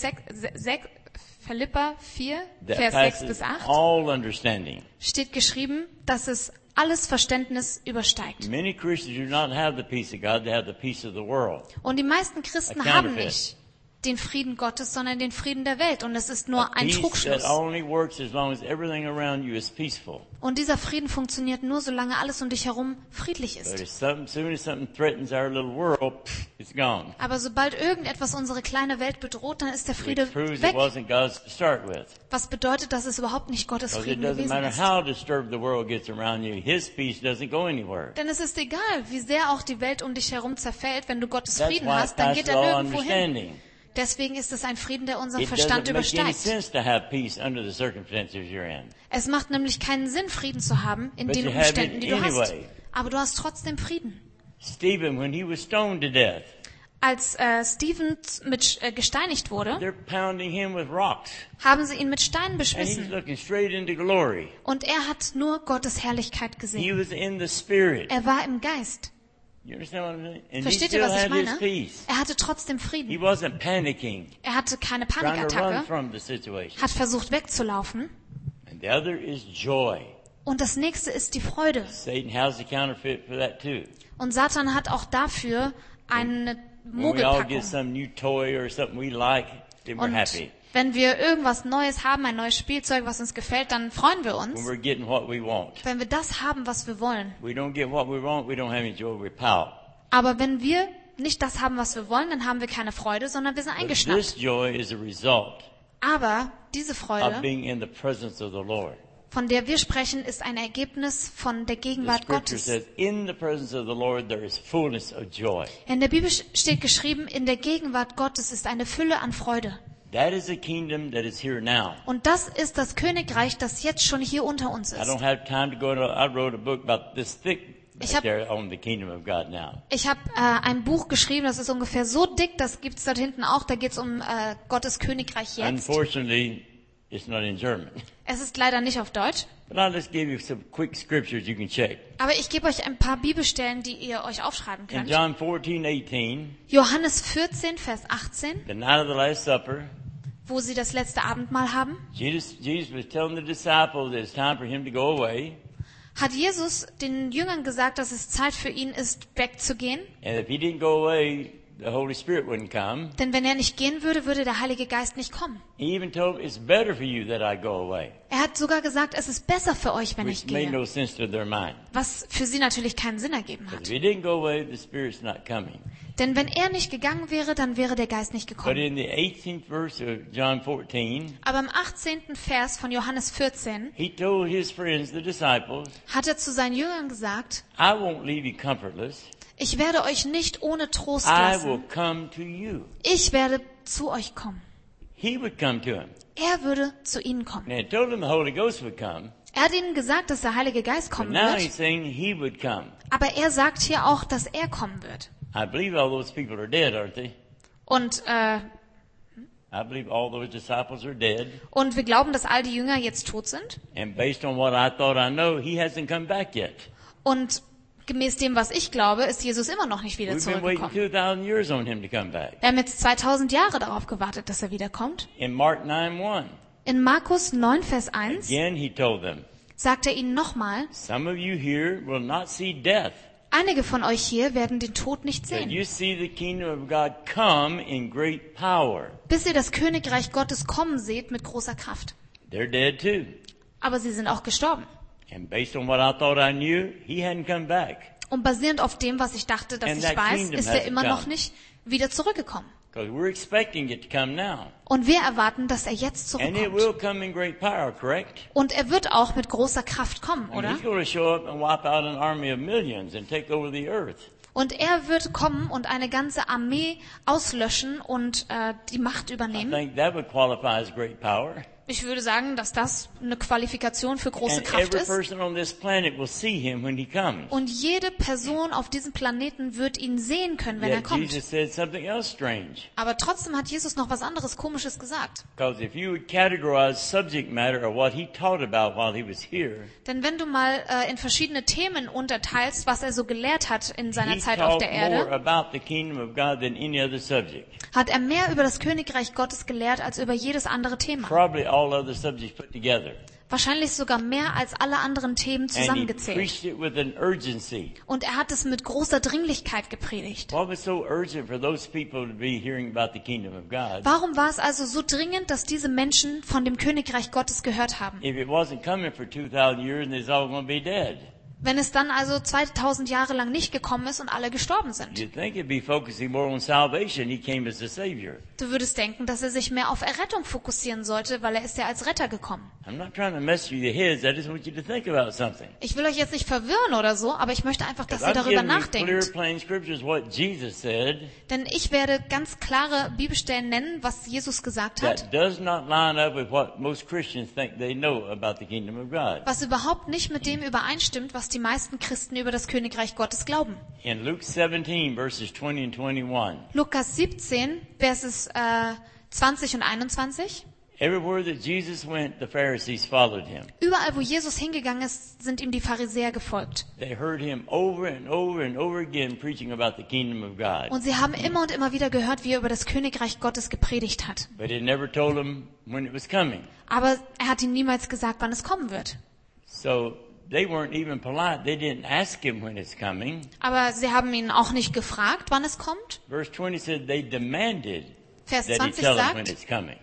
6, Philippa 4, That Vers 6 passes bis 8 all understanding. steht geschrieben, dass es alles Verständnis übersteigt. Many Christians do not have the peace of God. They have the peace of the world. Und die meisten Christen A haben counterfeit. nicht den Frieden Gottes, sondern den Frieden der Welt. Und es ist A nur ein peace Trugschluss. that only works as long as everything around you is peaceful. Und dieser Frieden funktioniert nur, solange alles um dich herum friedlich But ist. as soon as something threatens our little world, it's gone. Aber sobald irgendetwas unsere kleine Welt bedroht, dann ist der Friede Which proves it weg. wasn't God's to start with. Was bedeutet, dass es überhaupt nicht Gottes Because it Frieden doesn't gewesen matter ist. how disturbed the world gets around you, His peace doesn't go anywhere. Denn es ist egal, wie sehr auch die Welt um dich herum zerfällt. Wenn du Gottes That's Frieden why it hast, dann geht passes er all nirgendwo hin. understanding. Deswegen ist es ein Frieden, der unseren It Verstand doesn't make any übersteigt. sense to have peace under the circumstances you're in. Es macht nämlich keinen Sinn, Frieden zu haben in But den you have Umständen, it die du hast. anyway. Aber du hast trotzdem Frieden. Stephen, when he was stoned to death, Als Stephen gesteinigt wurde, they're pounding him with rocks. haben sie ihn mit Steinen And he's beschmissen. looking straight into glory. Und er hat nur Gottes Herrlichkeit He gesehen. was in the Spirit. Er war im Geist. You understand what I'm saying? And he Versteht ihr, still was ich had his meine? peace. Er hatte trotzdem He Frieden. wasn't panicking, Er hatte keine trying to run Panikattacke, from the situation. hat versucht wegzulaufen. And the other is joy. Und das nächste ist die Freude. Satan has the counterfeit for that too. Und Satan hat auch dafür eine When we all get Mogelpackung. some new toy or something we like, then we're Und happy. wenn wir irgendwas Neues haben, ein neues Spielzeug, was uns gefällt, dann freuen wir When uns. we're getting what we want. Wenn wir das haben, was wir wollen. We don't get what we want, we don't have any joy, we're pout. Aber wenn wir nicht das haben, was wir wollen, dann haben wir keine Freude, sondern wir sind But eingeschnappt. this joy is a result Aber diese of Freude, being in the presence of the Lord. von der wir sprechen, ist ein Ergebnis von der The Gegenwart scripture Gottes. says, in the presence of the Lord there is fullness of joy. In der Bibel steht geschrieben, in der Gegenwart Gottes ist eine Fülle an Freude. That is a kingdom that is here now. Und das ist das Königreich, das jetzt schon hier unter uns I ist. don't have time to go into, I wrote a book about this thick Ich right habe there on the kingdom of God now. ein Buch geschrieben, das ist ungefähr so dick, das gibt's dort hinten auch, da geht's um Gottes Königreich jetzt. Unfortunately, it's not in German. Es ist leider nicht auf Deutsch, But I'll just give you some quick scriptures you can check. aber ich gebe euch ein paar Bibelstellen, die ihr euch aufschreiben In könnt. John 14:18, Johannes 14, Vers 18, the night of the Last Supper, wo sie das letzte Abendmahl haben, Jesus was telling the disciples that it's time for him to go away. hat Jesus den Jüngern gesagt, dass es Zeit für ihn ist, wegzugehen. And if he didn't go away, the Holy Spirit wouldn't come. Denn wenn er nicht gehen würde, würde der Heilige Geist nicht kommen. He even told them, it's better for you that I go away. Er hat sogar gesagt, es ist besser für euch, wenn ich Which made gehe. no sense to their mind. Was für sie natürlich keinen Sinn ergeben If hat. he didn't go away, the Spirit's not coming. Denn wenn er nicht gegangen wäre, dann wäre der Geist nicht But gekommen. in the 18th verse of John 14, Aber im 18. Vers von Johannes 14 he told his friends, the disciples, hat er zu seinen Jüngern gesagt, I won't leave you comfortless. ich werde euch nicht ohne Trost I will lassen. come to you. Ich werde zu euch kommen. He would come to him. Er würde zu ihnen kommen. And he told them the Holy Ghost would come. Er hat ihnen gesagt, dass der Heilige Geist But kommen now wird. he's saying he would come. Aber er sagt hier auch, dass er kommen wird. I believe all those people are dead, aren't they? Und I believe all those disciples are dead. wir glauben, dass all die Jünger jetzt tot sind. And based on what I thought I know, he hasn't come back yet. Und gemäß dem, was ich glaube, ist Jesus immer noch nicht wieder We've been waiting zurückgekommen. 2,000 years on him to come back. Wir haben jetzt 2000 Jahre darauf gewartet, dass er wiederkommt. In Mark 9:1, In Markus 9, Vers 1 again he told them, sagt er ihnen nochmal, some of you here will not see death, einige von euch hier werden den Tod nicht but sehen, you see the kingdom of God come in great power. bis ihr das Königreich Gottes kommen seht mit großer Kraft. They're dead too. Aber sie sind auch gestorben. And based on what I thought I knew, he hadn't come back. Und basierend auf dem, was ich dachte, dass And ich that weiß, kingdom ist er hasn't immer noch come. nicht wieder zurückgekommen. Because we're expecting it to come now. Und wir erwarten, dass er jetzt And it zurückkommt. will come in great power, correct? Und er wird auch mit großer Kraft kommen, And oder? he's going to show up and wipe out an army of millions and take over the earth. Und er wird kommen und eine ganze Armee auslöschen und die Macht I übernehmen. think that would qualify as great power. Ich würde sagen, dass das eine Qualifikation für große And Kraft every ist. person on this planet will see him when he comes. Und jede Person auf diesem Planeten wird ihn sehen können, wenn er Yet kommt. Jesus said something else strange. Aber trotzdem hat Jesus noch was anderes Komisches gesagt. Because if you would categorize subject matter or what he taught about while he was here, Denn wenn du mal in verschiedene Themen unterteilst, was er so gelehrt hat in seiner he Zeit auf talked der more Erde, about the kingdom of God than any other subject. hat er mehr über das Königreich Gottes gelehrt als über jedes andere Thema. Probably all other subjects put together. Wahrscheinlich sogar mehr als alle anderen Themen And he zusammengezählt. preached it with an urgency. Und er hat es mit großer Dringlichkeit gepredigt. What was so urgent for those people to be hearing about the kingdom of God? Warum war es also so dringend, dass diese Menschen von dem Königreich Gottes gehört haben? If it wasn't coming for 2,000 years and it's all going to be dead. Wenn es dann also 2000 Jahre lang nicht gekommen ist und alle gestorben sind. You'd think it'd be focusing more on salvation. He came as a savior. Du würdest denken, dass er sich mehr auf Errettung fokussieren sollte, weil er ist ja als Retter gekommen. I'm not trying to mess with your heads. I just want you to think about something. Ich will euch jetzt nicht verwirren oder so, aber ich möchte einfach, dass ihr I'm darüber giving you clear, nachdenkt. plain scriptures what Jesus said Denn ich werde ganz klare Bibelstellen nennen, was Jesus gesagt hat, that does not line up with what most Christians think they know about the kingdom of God. was überhaupt nicht mit dem übereinstimmt, was die meisten Christen über das Königreich Gottes glauben. In Luke 17, verses 20 and 21, Lukas 17, Verses 20 und 21. everywhere that Jesus went, the Pharisees followed him. Überall, wo Jesus hingegangen ist, sind ihm die Pharisäer gefolgt. They heard him over and over and over again preaching about the kingdom of God. Und sie haben immer und immer wieder gehört, wie er über das Königreich Gottes gepredigt hat. But he never told them when it was coming. Aber er hat ihnen niemals gesagt, wann es kommen wird. So they weren't even polite. They didn't ask him when it's coming. Aber sie haben ihn auch nicht gefragt, wann es kommt. Verse 20 said they demanded Vers that he 20 tell them when sagt, it's coming.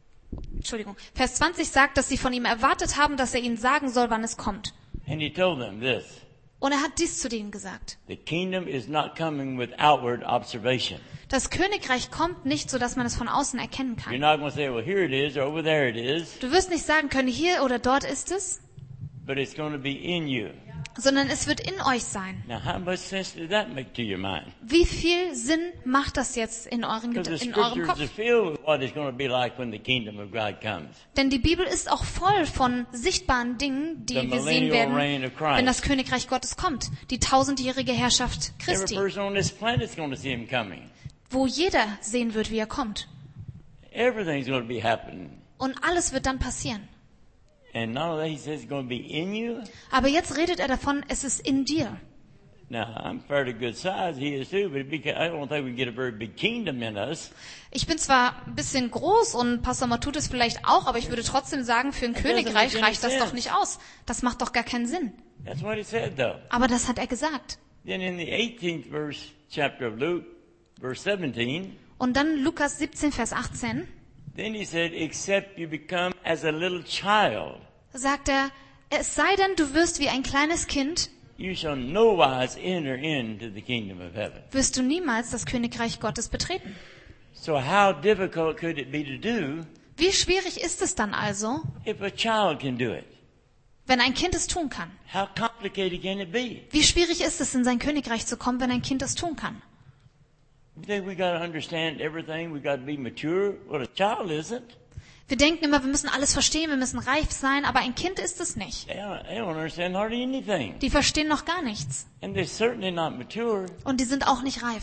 Vers 20 sagt, dass sie von ihm erwartet haben, dass er ihnen sagen soll, wann es kommt. And he told them this, Und er hat dies zu denen gesagt. the kingdom is not coming with outward observation. Das Königreich kommt nicht, so dass man es von außen erkennen You're kann. not going to say, well, here it is or over there it is, Du wirst nicht sagen können, hier oder dort ist es, but it's going to be in you. sondern es wird in euch sein. Now, how much sense does that make to your mind? Wie viel Sinn macht das jetzt in eurem Because the Kopf? scriptures are filled with what it's going to be like when the kingdom of God comes. Denn die Bibel ist auch voll von sichtbaren Dingen, die The wir sehen millennial werden, reign of Christ. wenn das Königreich Gottes kommt. Die 1000-jährige Herrschaft Every Christi, person on this planet is going to see him coming. wo jeder sehen wird, wie er kommt. Everything's going to be happening. Und alles wird dann passieren. And not only that, he says it's going to be in you. Aber jetzt redet er davon, es ist in dir. Now, I'm fairly good size, he is too, but I don't think we can get a very big kingdom in us. Ich bin zwar ein bisschen groß und Pastor Matut es vielleicht auch, aber ich würde trotzdem sagen, für ein That doesn't Königreich make any reicht das doch sense. nicht aus. Das macht doch gar keinen Sinn. That's what he said, though. Aber das hat er gesagt. Then in the 18th verse, chapter of Luke, verse 17, Und dann Lukas 17, Vers 18, then he said, except you become as a little child, sagt er, es sei denn, du wirst wie ein kleines Kind, you shall no wise enter into the kingdom of heaven. wirst du niemals das Königreich Gottes betreten. So how difficult could it be to do Wie schwierig ist es dann also, if a child can do it? wenn ein Kind es tun kann? How complicated can it be? Wie schwierig ist es, in sein Königreich zu kommen, wenn ein Kind es tun kann? You think we got to understand everything? We got to be mature? Well, a child isn't. Wir denken immer, wir müssen alles verstehen, wir müssen reif sein, aber ein Kind ist es nicht. They don't understand hardly anything. Die verstehen noch gar nichts. And they're certainly not mature. Und die sind auch nicht reif.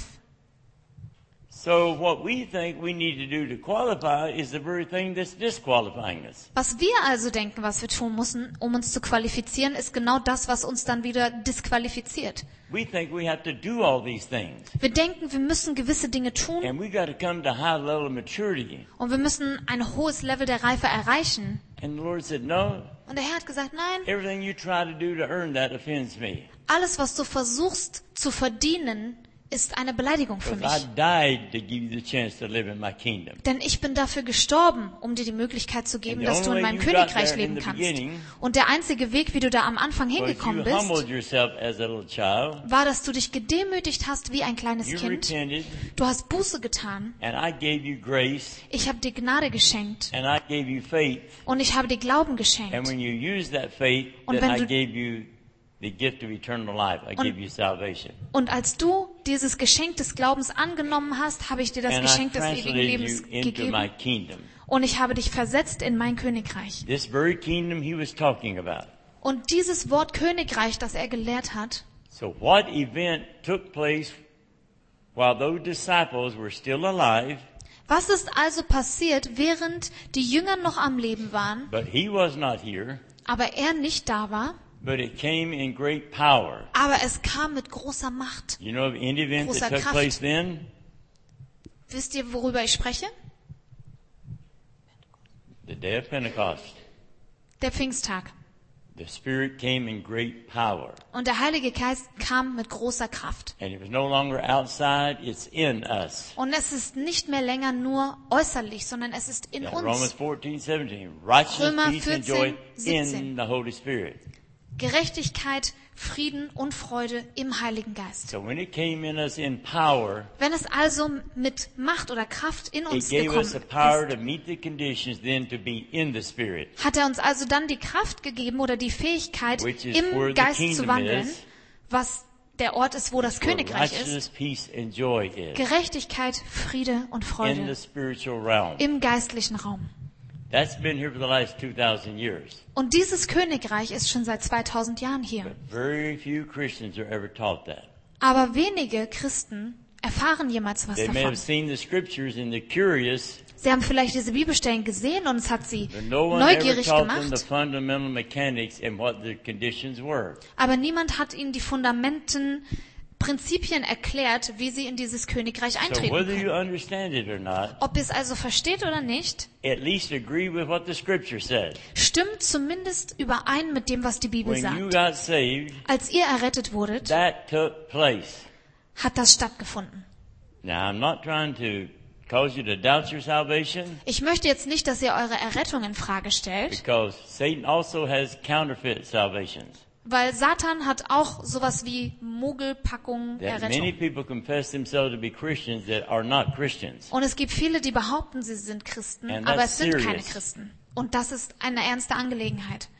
So what we think we need to do to qualify is the very thing that's disqualifying us. Was wir also denken, was wir tun müssen, um uns zu qualifizieren, ist genau das, was uns dann wieder disqualifiziert. We think we have to do all these things. Wir denken, wir müssen gewisse Dinge tun And we got to come to a high level of maturity. und wir müssen ein hohes Level der Reife erreichen. And the Lord said, no, Und der Herr hat gesagt, nein, everything you try to do to earn that offends me. alles, was du versuchst zu verdienen, ist eine Beleidigung für Because mich. I died to give you the chance to live in my kingdom. Denn ich bin dafür gestorben, um dir die Möglichkeit zu geben, And the dass du in only meinem way you got Königreich there in leben the kannst. beginning Und der einzige Weg, wie du da am Anfang was hingekommen you bist, humbled yourself as a little child. war, dass du dich gedemütigt hast wie ein kleines You Kind. repented, Du hast Buße getan. and I gave you grace, Ich habe dir Gnade geschenkt. and I gave you faith. Und ich habe dir Glauben And geschenkt. when you use that faith, Und then wenn I du- gave you the gift of eternal life. I gave you salvation. Und als du dieses Geschenk des Glaubens angenommen hast, habe ich dir das And I Geschenk des ewigen translated Lebens you into my gegeben. kingdom. Und ich habe dich versetzt in mein Königreich. This very kingdom he was talking about. Und dieses Wort Königreich, das er gelehrt hat, So what event took place while those disciples were still alive, was ist also passiert, während die Jünger noch am Leben waren, but he was not here, aber er nicht da war? but it came in great power. Aber es kam mit großer Macht. You know of any event Großer that took Kraft. place then? Wisst ihr, worüber ich spreche? The day of Pentecost. Der Pfingsttag. The Spirit came in great power. Und der Heilige Geist kam mit großer Kraft. And it was no longer outside, it's in us. Und es ist nicht mehr länger nur äußerlich, sondern es ist in Yeah, Romans uns. 14, 17. Righteousness, Römer peace, and joy 14, 17. in the Holy Spirit. Gerechtigkeit, Frieden und Freude im Heiligen Geist. So when it came in us in power, Wenn es also mit Macht oder Kraft in it uns gave gekommen us the power ist, to meet the conditions then to be in the Spirit. hat er uns also dann die Kraft gegeben oder die Fähigkeit, Which is where im the Geist kingdom zu wandeln, is. was der Ort ist, wo das Where Königreich righteousness, ist. peace, and joy is. Gerechtigkeit, Friede und In the Freude spiritual realm. im geistlichen Raum. That's been here for the last 2,000 years. Und dieses Königreich ist schon seit 2000 Jahren hier. But very few Christians are ever taught that. Aber wenige Christen erfahren jemals was They may davon. have seen the scriptures and they're curious, Sie haben vielleicht diese Bibelstellen gesehen und es hat sie but no one ever neugierig taught them the gemacht. fundamental mechanics and what the conditions were. Aber niemand hat ihnen die Fundamenten, Prinzipien erklärt, wie sie in dieses Königreich So eintreten whether you können. understand it or not, Ob ihr es also versteht oder nicht, at least agree with what the scripture said. stimmt zumindest überein mit dem, was die Bibel When you sagt. got saved, Als ihr errettet wurdet, that took place. hat das stattgefunden. Now, I'm not trying to cause you to doubt your salvation, Ich möchte jetzt nicht, dass ihr eure Errettung in Frage stellt, because Satan also has counterfeit salvations. weil Satan hat auch sowas wie Mogelpackung That many Errettung. people confess themselves to be Christians that are not Christians. Und es gibt viele, die behaupten, sie sind Christen, And aber that's es sind keine serious. Christen. Und das ist eine ernste Angelegenheit.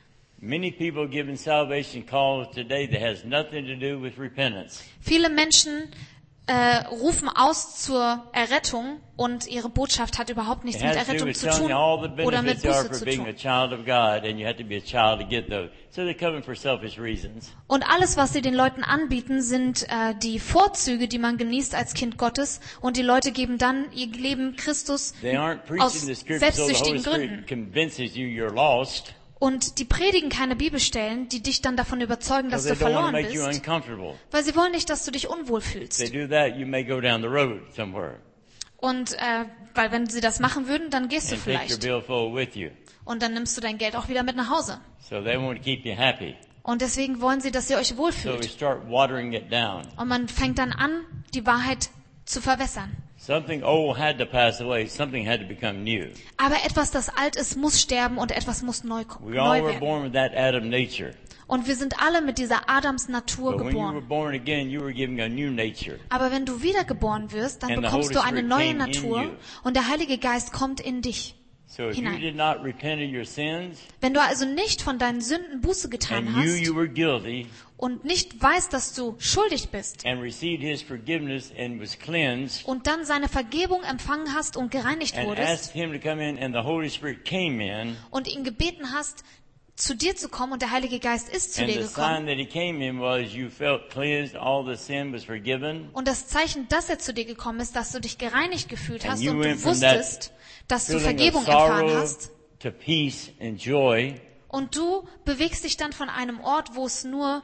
Many people giving salvation calls today that has nothing to do with repentance. Viele Menschen rufen aus zur Errettung und ihre Botschaft hat überhaupt nichts It mit has to do Errettung with zu telling tun you all the oder mit benefits there are Buße for zu being a tun. child of God, and you have to be a child to get those. So they're coming for selfish reasons. Und alles, was sie den Leuten anbieten, sind die Vorzüge, die man genießt als Kind Gottes. Und die Leute geben dann ihr Leben Christus They aren't aus preaching the scripture so the Holy selbstsüchtigen Spirit Gründen. convinces you you're lost. Und die predigen keine Bibelstellen, die dich dann davon überzeugen, dass Because du they don't want to verloren make you bist. uncomfortable. Weil sie wollen nicht, dass du dich unwohl If they fühlst. do that, you may go down the road somewhere Und weil wenn sie das machen würden, dann gehst du and take your vielleicht. billfold with you. Und dann nimmst du dein Geld auch wieder mit nach Hause. So they want to keep you happy. Und deswegen wollen sie, dass ihr euch So we wohlfühlt. start watering it down. Und man fängt dann an, die Wahrheit zu verwässern. Something old had to pass away. Something had to become new. Aber etwas, das alt ist, muss sterben und etwas muss neu We all were werden. born with that Adam nature. Und wir sind alle mit dieser Adams Natur But when you were geboren. born again, you were given a new nature. Aber wenn du wiedergeboren wirst, dann And the bekommst Holy du eine Spirit neue came in you. Natur und der Heilige Geist kommt in dich. So if you hinein. did not repent of your sins, Wenn du also nicht von deinen Sünden Buße getan and you hast were guilty, und nicht weißt, dass du schuldig bist and received His forgiveness and was cleansed, und dann seine Vergebung empfangen hast und gereinigt and wurdest asked Him to come in, and the Holy Spirit came in, und ihn gebeten hast, zu dir zu kommen und der Heilige Geist ist zu and dir the gekommen. sign that He came in was you felt cleansed, all the sin was forgiven, Und das Zeichen, dass er zu dir gekommen ist, dass du dich gereinigt gefühlt And hast you und went du from that wusstest, dass du feeling Vergebung of erfahren sorrow hast. to peace and joy. Und du bewegst dich dann von einem Ort, wo es nur,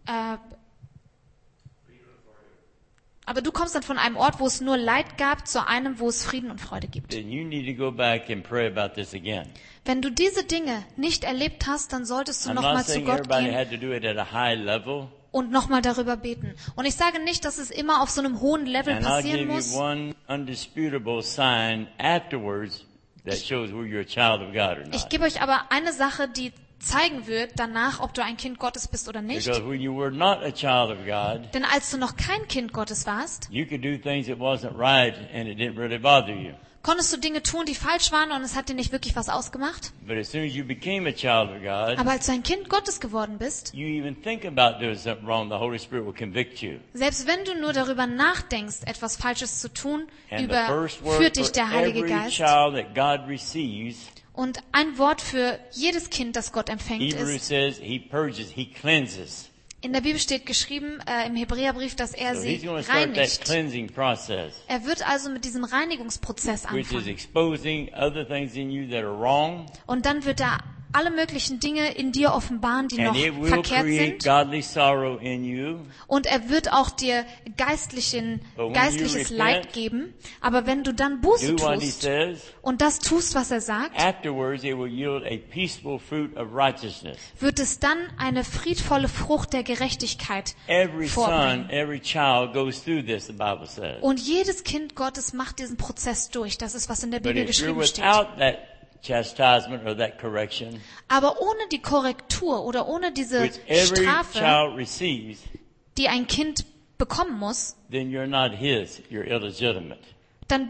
aber du kommst dann von einem Ort, wo es nur Leid gab, zu einem, wo es Frieden und Freude gibt. Then you need to go back and pray about this again. Wenn du diese Dinge nicht erlebt hast, dann solltest du I'm nochmal not zu saying Gott everybody gehen had to do it at a high level. und nochmal darüber beten. Und ich sage nicht, dass es immer auf so einem hohen Level And I'll passieren give muss. you one undisputable sign afterwards that shows whether you're a child of God or Ich not. gebe euch aber eine Sache, die zeigen wird danach, ob du ein Kind Gottes bist oder nicht. Because when you were not a child of God, Denn als du noch kein Kind Gottes warst, you could do things that wasn't right and it didn't really bother you. konntest du Dinge tun, die falsch waren und es hat dir nicht wirklich was ausgemacht. But as soon as you became a child of God, Aber als du ein Kind Gottes geworden bist, you even think about doing something wrong, the Holy Spirit will convict you. selbst wenn du nur darüber nachdenkst, etwas Falsches zu tun, And the first word überführt dich for der Heilige every Geist. child that God receives, Und ein Wort für jedes Kind, das Gott empfängt, Hebrews ist, says He purges, He cleanses. in der Bibel steht geschrieben, im Hebräerbrief, dass er So He's sie going to start that reinigt. cleansing process, Er wird also mit diesem Reinigungsprozess which is anfangen. exposing other things in you that are wrong, Und dann wird er alle möglichen Dinge in dir offenbaren, die noch and it will verkehrt create sind. godly sorrow in you. Und er wird auch dir But when geistliches you Leid repent, geben. Aber wenn du dann Buße Do what He tust says. und das tust, was er sagt, Afterwards, it will yield a peaceful fruit of righteousness. wird es dann eine friedvolle Frucht der Gerechtigkeit Every son, vorbringen. every child goes through this, the Bible says. Und jedes Kind Gottes macht diesen Prozess durch. Das ist, was in der But Bibel if you're geschrieben steht. without that chastisement or that correction, Aber ohne die Korrektur oder ohne diese which every Strafe, child receives, die ein Kind bekommen muss, then you're not His. You're illegitimate. dann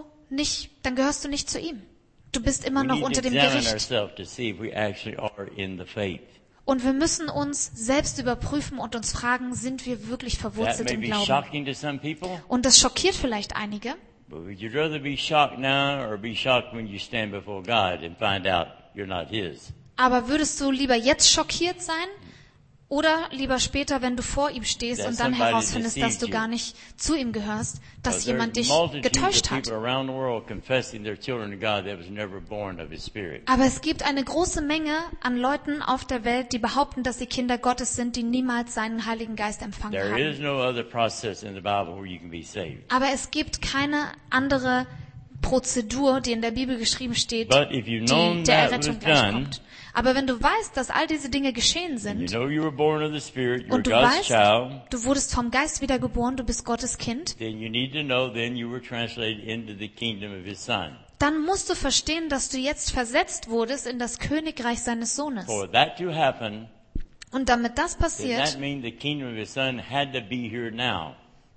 dann gehörst du nicht zu ihm. Du bist immer We noch need to unter dem examine Gericht. ourselves to see if we actually are in the faith. Und wir müssen uns selbst überprüfen und uns fragen, sind wir wirklich That verwurzelt may im be Glauben? shocking to some people, Und das schockiert vielleicht einige. but would you rather be shocked now or be shocked when you stand before God and find out you're not His? Aber würdest du lieber jetzt schockiert sein oder lieber später, wenn du vor ihm stehst That und dann somebody herausfindest, dass du deceived you. gar nicht zu ihm gehörst, dass There's jemand dich multitudes getäuscht of hat? people around the world confessing their children to God that was never born of His Spirit. Aber es gibt eine große Menge an Leuten auf der Welt, die behaupten, dass sie Kinder Gottes sind, die niemals seinen Heiligen Geist empfangen There haben. is no other process in the Bible where you can be saved. Aber es gibt keine andere Prozedur, die in der Bibel geschrieben steht, But if you've die known der that Errettung was done, gleichkommt. Aber wenn du weißt, dass all diese Dinge geschehen you sind know you were born of the Spirit, you're und du God's weißt, child, du wurdest vom Geist wiedergeboren, du bist Gottes Kind, then you need to know then you were translated into the kingdom of His Son. dann musst du verstehen, dass du jetzt versetzt wurdest in das Königreich seines Sohnes. For that to happen, Und damit das then that passiert, means the kingdom of His Son had to be here now.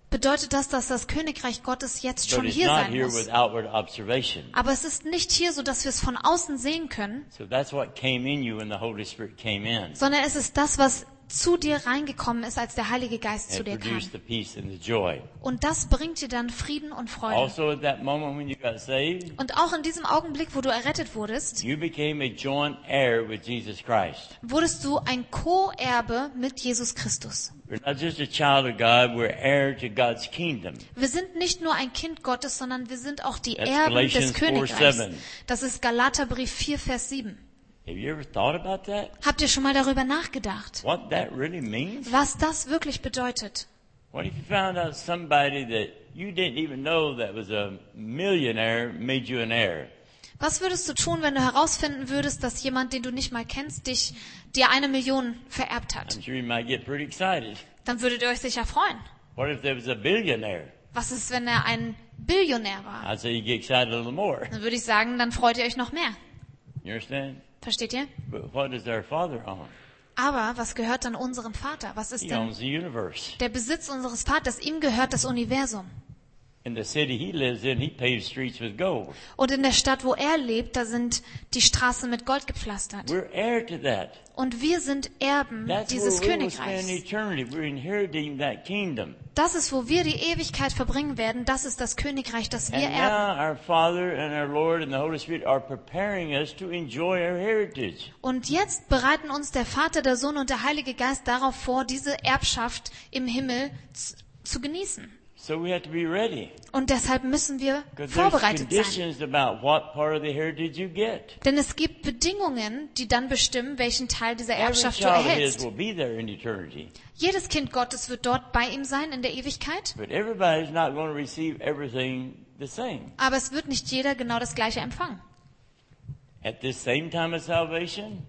bedeutet das, dass das Königreich Gottes jetzt But schon it's hier not sein here muss. with outward observation. Aber es ist nicht hier so, dass wir es von außen sehen können, So that's what came in you when the Holy Spirit came in. sondern es ist das, was zu dir reingekommen ist, als der Heilige Geist zu And dir kam. produced the peace and the joy. Und das bringt dir dann Frieden und Freude. Also at that moment when you got saved, Und auch in diesem Augenblick, wo du errettet wurdest, you became a joint heir with Jesus Christ. wurdest du ein Co-Erbe mit Jesus Christus. We're not just a child of God, we're heir to God's kingdom. Wir sind nicht nur ein Kind Gottes, sondern wir sind auch die That's Erben des Galatians Königreichs. 4:7. Das ist Galaterbrief 4, Vers 7. Have you ever thought about that? Habt ihr schon mal darüber nachgedacht, What that really means? was das wirklich bedeutet? What if you found out somebody that you didn't even know that was a millionaire made you an heir? Was würdest du tun, wenn du herausfinden würdest, dass jemand, den du nicht mal kennst, dir 1 Million vererbt hat? I'm sure you might get pretty excited. Dann würdet ihr euch sicher freuen. What if there was a billionaire? Was ist, wenn er ein Billionär war? I'd say you get excited a little more. Dann würde ich sagen, dann freut ihr euch noch mehr. You understand? Versteht ihr? But what does our Father own? Aber was gehört dann unserem Vater? Was ist He denn owns the universe. der Besitz unseres Vaters? Ihm gehört das Universum. In the city he lives in, he paves streets with gold. Und in der Stadt, wo er lebt, da sind die Straßen mit Gold gepflastert. We're heir to that. Und wir sind Erben That's dieses where we will spend Königreichs. eternity. We're inheriting that kingdom. Das ist, wo wir die Ewigkeit verbringen werden. Das ist das Königreich, das wir And erben. now our Father and our Lord and the Holy Spirit are preparing us to enjoy our heritage. Und jetzt bereiten uns der Vater, der Sohn und der Heilige Geist darauf vor, diese Erbschaft im Himmel zu genießen. So we have to be ready. Und deshalb müssen wir Because there's vorbereitet sein. conditions about what part of the heritage you get. Denn es gibt Bedingungen, die dann bestimmen, welchen Teil dieser Every Erbschaft du child of his erhältst. will be there in eternity. Jedes Kind Gottes wird dort bei ihm sein in der Ewigkeit. But everybody's not going to receive everything the same. Aber es wird nicht jeder genau das Gleiche empfangen. At this same time of salvation,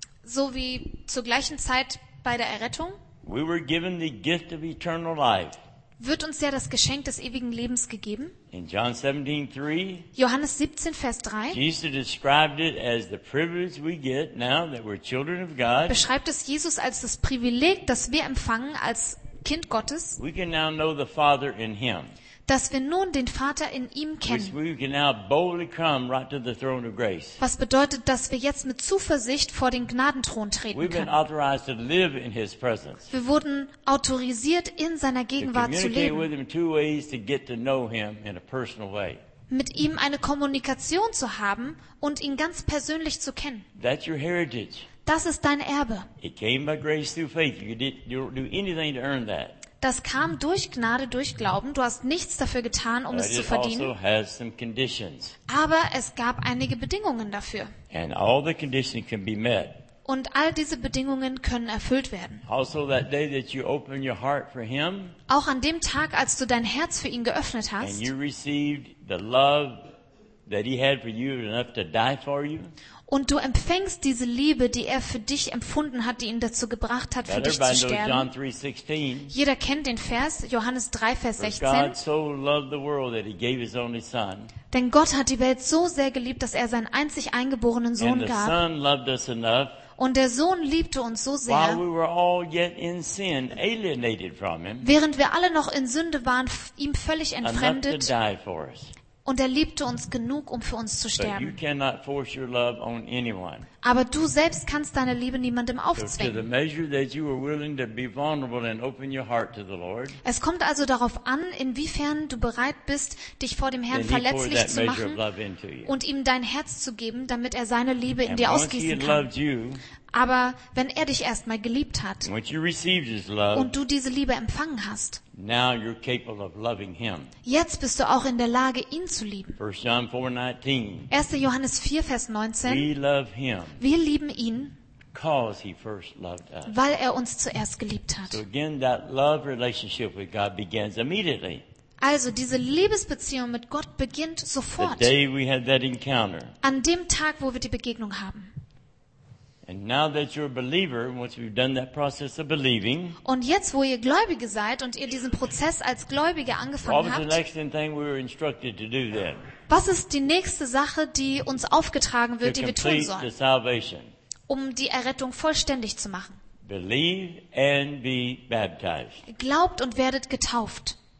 So wie zur gleichen Zeit bei der Errettung we were given the gift of eternal life. wird uns ja das Geschenk des ewigen Lebens gegeben. In John 17:3, Johannes 17, Vers 3 Jesus described it as the privilege we get now that we're children of God. beschreibt es Jesus als das Privileg, das wir empfangen als Kind Gottes, We can now know the Father in Him. dass wir nun den Vater in ihm Which kennen. we can now boldly come right to the throne of grace. Was bedeutet, dass wir jetzt mit Zuversicht vor den Gnadenthron treten We've been können. authorized to live in His presence. Wir wurden autorisiert, in seiner To Gegenwart zu communicate with leben, Him two ways to get to know Him in a personal way. mit ihm eine Kommunikation zu haben und ihn ganz persönlich zu kennen. That's your heritage. Das ist dein Erbe. It came by grace through faith. You don't do anything to earn that. Das kam durch Gnade, durch Glauben. Du hast nichts dafür getan, um But es zu it also verdienen. has some conditions. Aber es gab einige Bedingungen dafür. And all the conditions can be met. Und all diese Bedingungen können erfüllt werden. Also that day that you open your heart for Him Auch an dem Tag, als du dein Herz für ihn geöffnet and hast you received the love that He had for you enough to die for you. und du empfängst diese Liebe, die er für dich empfunden hat, die ihn dazu gebracht hat, für But dich zu everybody knows John sterben. 3:16. Jeder kennt den Vers, Johannes 3, Vers For 16. God so loved the world that He gave His only Son. Denn Gott hat die Welt so sehr geliebt, dass er seinen einzig eingeborenen And Sohn the gab. Son loved us enough Und der Sohn liebte uns so while sehr, we were all yet in sin, alienated from Him, während wir alle noch in Sünde waren, ihm völlig enough to entfremdet. die for us. Und er liebte uns genug, um für uns zu But you sterben. cannot force your love on anyone. Aber du selbst kannst deine Liebe niemandem So to the aufzwingen. measure that you are willing to be vulnerable and open your heart to the Lord, Es kommt also darauf an, inwiefern du bereit bist, dich vor dem Herrn then He pours verletzlich that zu measure of machen love into you. und ihm dein Herz zu geben, damit er seine Liebe in And dir once He ausgießen had kann. loved you, Aber wenn er dich erstmal geliebt hat once you received His love, und du diese Liebe empfangen hast, now you're capable of loving Him. jetzt bist du auch in der Lage, ihn zu lieben. 1 John 4:19. 1. Johannes 4, Vers 19. We love Him Wir lieben ihn, because He first loved us. weil er uns zuerst geliebt hat. So again, that love relationship with God begins immediately. Also diese Liebesbeziehung mit Gott beginnt The sofort. day we had that encounter. An dem Tag, wo wir die Begegnung haben. And now that you're a believer, once we've done that process of believing, Und jetzt, wo ihr Gläubige seid und ihr diesen Prozess als Gläubige what angefangen was the habt, next thing we were instructed to do then? was ist die nächste Sache, die uns aufgetragen wird, To die wir tun complete the sollen, salvation. um die Errettung vollständig zu machen? Believe and be baptized. Glaubt und werdet getauft.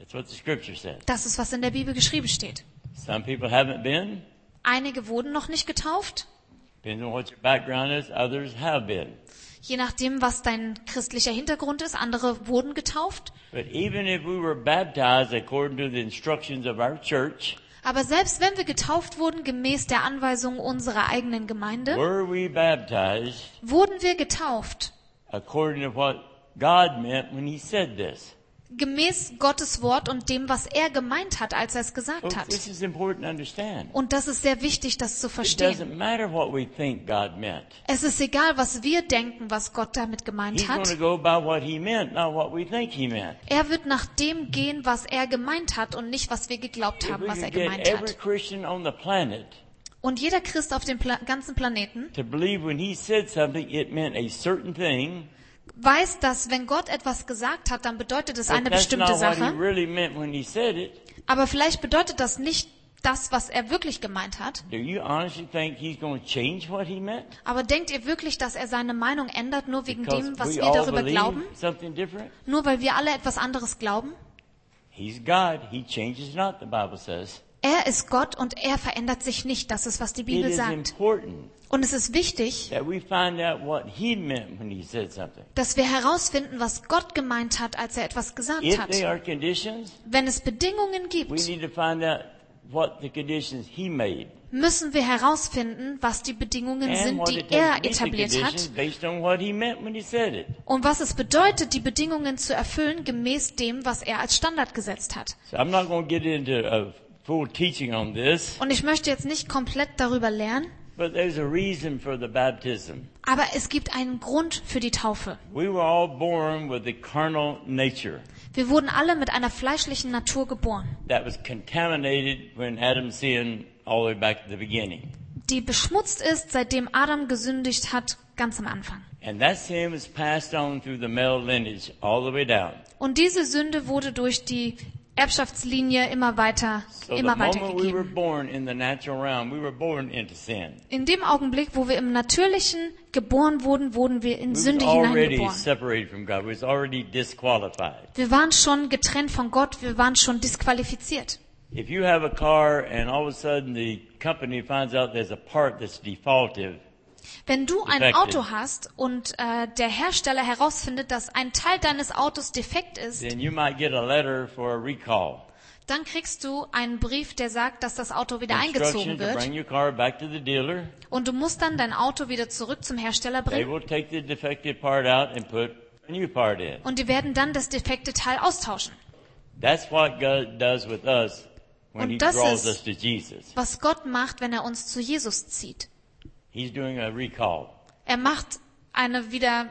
That's what the scripture says. Das ist, was in der Bibel geschrieben steht. Some people haven't been. Einige wurden noch nicht getauft. Depends on what your background is. Others have been. Je nachdem, was dein christlicher Hintergrund ist. Andere wurden getauft. But even if we were baptized according to the instructions of our church, Aber selbst wenn wir getauft wurden, gemäß der Anweisung unserer eigenen Gemeinde, were we baptized wurden wir getauft. according to what God meant when He said this? Gemäß Gottes Wort und dem, was er gemeint hat, als er es gesagt Folks, hat. this is important to understand. Und das ist sehr wichtig, das zu It verstehen. doesn't matter what we think God meant. Es ist egal, was wir denken, was Gott damit gemeint He's going to hat. go by what He meant, not what we think He meant. Er wird nach dem gehen, was er gemeint hat und nicht, was wir geglaubt If haben, we was er could get gemeint every hat. Christian on the planet Und jeder Christ auf dem ganzen Planeten to believe when He said something, it meant a certain thing, weiß, dass wenn Gott etwas gesagt hat, dann bedeutet es but eine that's bestimmte not what He Sache. really meant when He said it. Aber vielleicht bedeutet das nicht das, was er wirklich gemeint hat. Do you honestly think He's going to change what He meant? Aber denkt ihr wirklich, dass er seine Meinung ändert, nur wegen Because dem, was we wir all darüber believe glauben? something different? Nur weil wir alle etwas anderes glauben? He's God. He changes not, the Bible says. Er ist Gott und er verändert sich nicht. Das ist, was die It Bibel is sagt. important Und es ist wichtig, that we find out what He meant when He said something. dass wir herausfinden, was Gott gemeint hat, als er etwas gesagt If hat. they are conditions, Wenn es Bedingungen we gibt, need to find out what the conditions He made. müssen wir herausfinden, was die Bedingungen And sind, what die it er takes to meet the etabliert conditions hat. based on what He meant when He said it. Und was es bedeutet, die Bedingungen zu erfüllen, gemäß dem, was er als Standard gesetzt hat. So I'm not going to get into a full teaching on this, Und ich möchte jetzt nicht komplett darüber lernen, but there's a reason for the baptism. aber es gibt einen Grund für die Taufe. We were all born with a carnal nature Wir wurden alle mit einer fleischlichen Natur geboren, that was contaminated when Adam sinned all the way back to the beginning. die beschmutzt ist, seitdem Adam gesündigt hat, ganz am Anfang. And that sin was passed on through the male lineage all the way down. Und diese Sünde wurde durch die Erbschaftslinie immer weiter So the moment we were gegeben. born in the natural realm, we were born into sin. In dem Augenblick, wo wir im Natürlichen geboren wurden, wurden wir in We Sünde was already hineingeboren. separated from God. We was already disqualified. Wir waren schon getrennt von Gott, wir waren schon disqualifiziert. If you have a car and all of a sudden the company finds out there's a part that's defaultive, Wenn du ein Defective. Auto hast und der Hersteller herausfindet, dass ein Teil deines Autos defekt ist, then you might get a letter for a recall. dann kriegst du einen Brief, der sagt, dass das Auto wieder Instruction eingezogen to wird. bring your car back to the dealer. Und du musst dann dein Auto wieder zurück zum Hersteller They bringen. will take the defective part out and put a new part in. Und die werden dann das defekte Teil austauschen. That's what God does with us when Und He das draws ist- us to Jesus. Was Gott macht, wenn er uns zu Jesus zieht. He's doing a recall. Er macht eine wieder,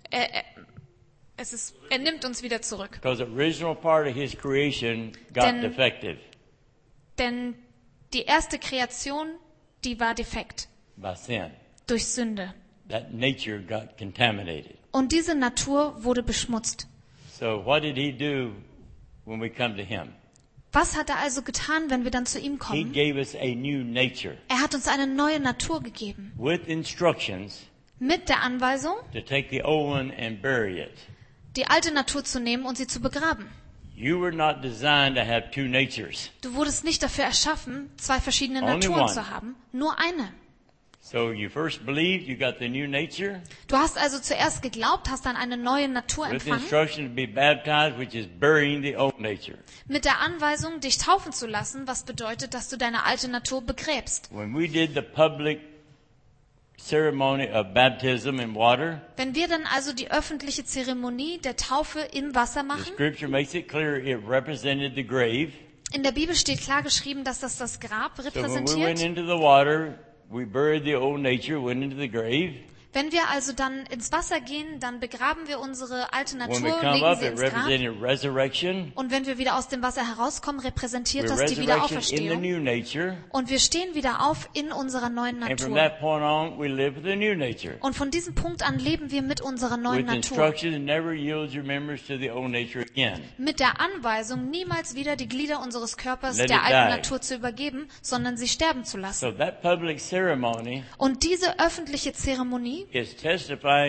er nimmt uns wieder zurück. Because the original part of His creation got Denn- defective Denn die erste Kreation, die war defekt by sin. durch Sünde. That nature got contaminated. Und diese Natur wurde beschmutzt. So what did He do when we come to Him? Was hat er also getan, wenn wir dann zu ihm He kommen? gave us a new nature Er hat uns eine neue Natur gegeben. with instructions Mit der Anweisung, to take the old one and bury it. die alte Natur zu nehmen und sie zu begraben. You were not designed to have two natures. Du wurdest nicht dafür erschaffen, zwei verschiedene Only Naturen one. zu haben, nur eine. So you first believed, you got the new nature Du hast also zuerst geglaubt, hast dann eine neue Natur with empfangen, instruction to be baptized, which is burying the old nature. mit der Anweisung, dich taufen zu lassen, was bedeutet, dass du deine alte Natur begräbst. When we did the public ceremony of baptism in water, Wenn wir dann also die öffentliche Zeremonie der Taufe im Wasser the machen, scripture makes it clear it represented the grave. in der Bibel steht klar geschrieben, dass das Grab So when we went repräsentiert. into the water, we buried the old nature, went into the grave. Wenn wir also dann ins Wasser gehen, dann begraben wir unsere alte When we Natur, come legen up, sie it ins Grab. represented resurrection. Und wenn wir wieder aus dem Wasser herauskommen, repräsentiert We're das die resurrection in the Wiederauferstehung. new nature. Und wir stehen wieder auf in unserer neuen And from Natur. that point on, we live with the new nature. Und von diesem Punkt an leben wir mit unserer neuen With Natur. instructions, never yield your members to the old nature again. Mit der Anweisung, niemals wieder die Glieder unseres Körpers Let der it alten die. Natur zu übergeben, sondern sie sterben zu lassen. So that public ceremony Und diese öffentliche Zeremonie is testifying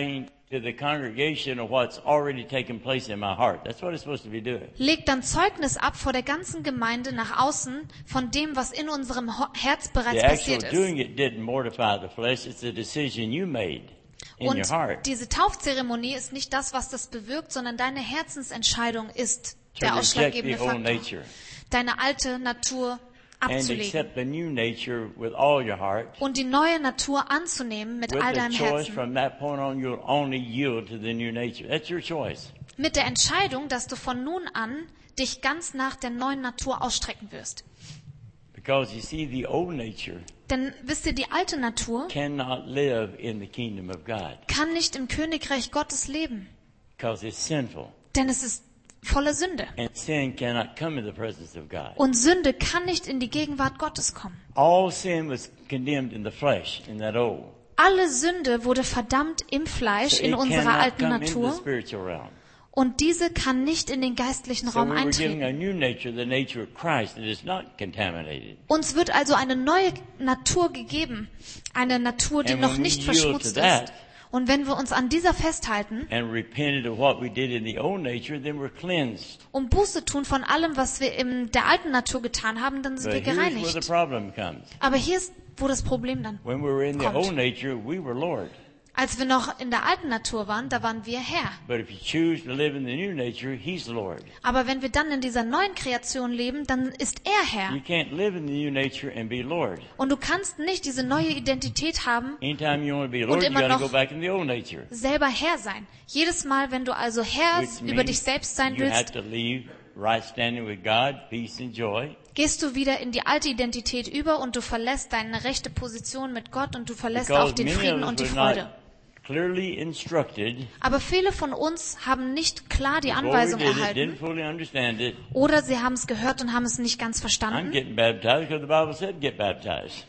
to the congregation of what's already taken place in my heart. That's what it's supposed to be doing. legt dann Zeugnis ab vor der ganzen Gemeinde nach außen von dem, was in unserem Herz bereits The actual passiert ist. doing it didn't mortify the flesh. It's a decision you made in Und your heart diese Taufzeremonie ist nicht das, was das bewirkt, sondern deine Herzensentscheidung ist to der reject ausschlaggebende the old Faktor. nature Deine alte Natur and abzulegen accept the new nature with all your heart. und die neue Natur anzunehmen mit With all the deinem choice Herzen. from that point on, you'll only yield to the new nature. That's your choice. Mit der Entscheidung, dass du von nun an dich ganz nach der neuen Natur ausstrecken wirst. Because you see, the old nature Denn wisst ihr, die alte Natur cannot live in the kingdom of God kann nicht im Königreich Gottes leben, because it's sinful. denn es ist voller Sünde. And sin cannot come in the presence of God. Und Sünde kann nicht in die Gegenwart Gottes kommen. All sin was condemned in the flesh, in that old. Alle Sünde wurde verdammt im Fleisch, So in it unserer cannot alten come into the Natur. spiritual realm. Und diese kann nicht in den geistlichen So Raum we were giving eintreten. a new nature, the nature of Christ, that is not contaminated. Uns wird also eine neue Natur gegeben. Eine Natur, die And noch when we nicht yield to verschmutzt that, ist. Und wenn wir uns an dieser festhalten and repented of what we did in the old nature, then we're cleansed. und Buße tun von allem, was wir in der alten Natur getan haben, dann sind But wir here's where the gereinigt. problem comes. Aber hier ist, wo das Problem dann. When we were in the Kommt. old nature, we were Lord. Als wir noch in der alten Natur waren, da waren wir Herr. But if you choose to live in the new nature, He's Lord. Aber wenn wir dann in dieser neuen Kreation leben, dann ist er Herr. You can't live in the new nature and be Lord. Und du kannst nicht diese neue Identität haben, Anytime you want to be Lord, you immer got to noch go back in the old nature. selber Herr sein. Jedes Mal, wenn du also Herr Which über means dich selbst sein you have willst, to leave right standing with God, peace and joy. gehst du wieder in die alte Identität über und du verlässt deine rechte Position mit Gott und du verlässt auch Because den many Frieden of und us die were Freude. not clearly instructed. Aber viele von uns haben nicht klar die Before we Anweisung did it, erhalten didn't fully understand it. oder sie haben es gehört und haben es nicht ganz I'm verstanden. getting baptized because the Bible said get baptized.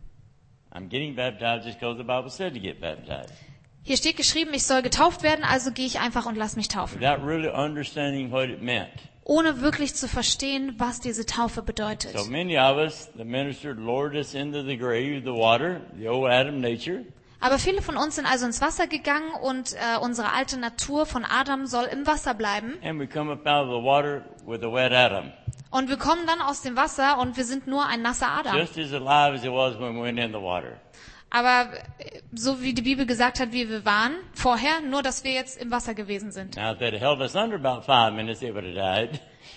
I'm getting baptized just because the Bible said to get baptized. Hier steht geschrieben, ich soll getauft werden, also gehe ich einfach und lass mich taufen. Without really understanding what it meant. Ohne wirklich zu verstehen, was diese Taufe bedeutet. So many of us, the minister lowered us into the grave, the water, the old Adam nature. Aber viele von uns sind also ins Wasser gegangen und unsere alte Natur von Adam soll im Wasser bleiben. And we come up out of the water with a wet Adam. Und wir kommen dann aus dem Wasser und wir sind nur ein nasser Adam. Just as alive as it was when we went in the water. Aber so wie die Bibel gesagt hat, wie wir waren vorher, nur dass wir jetzt im Wasser gewesen sind. Now, if they'd held us under about 5 minutes, it would have died.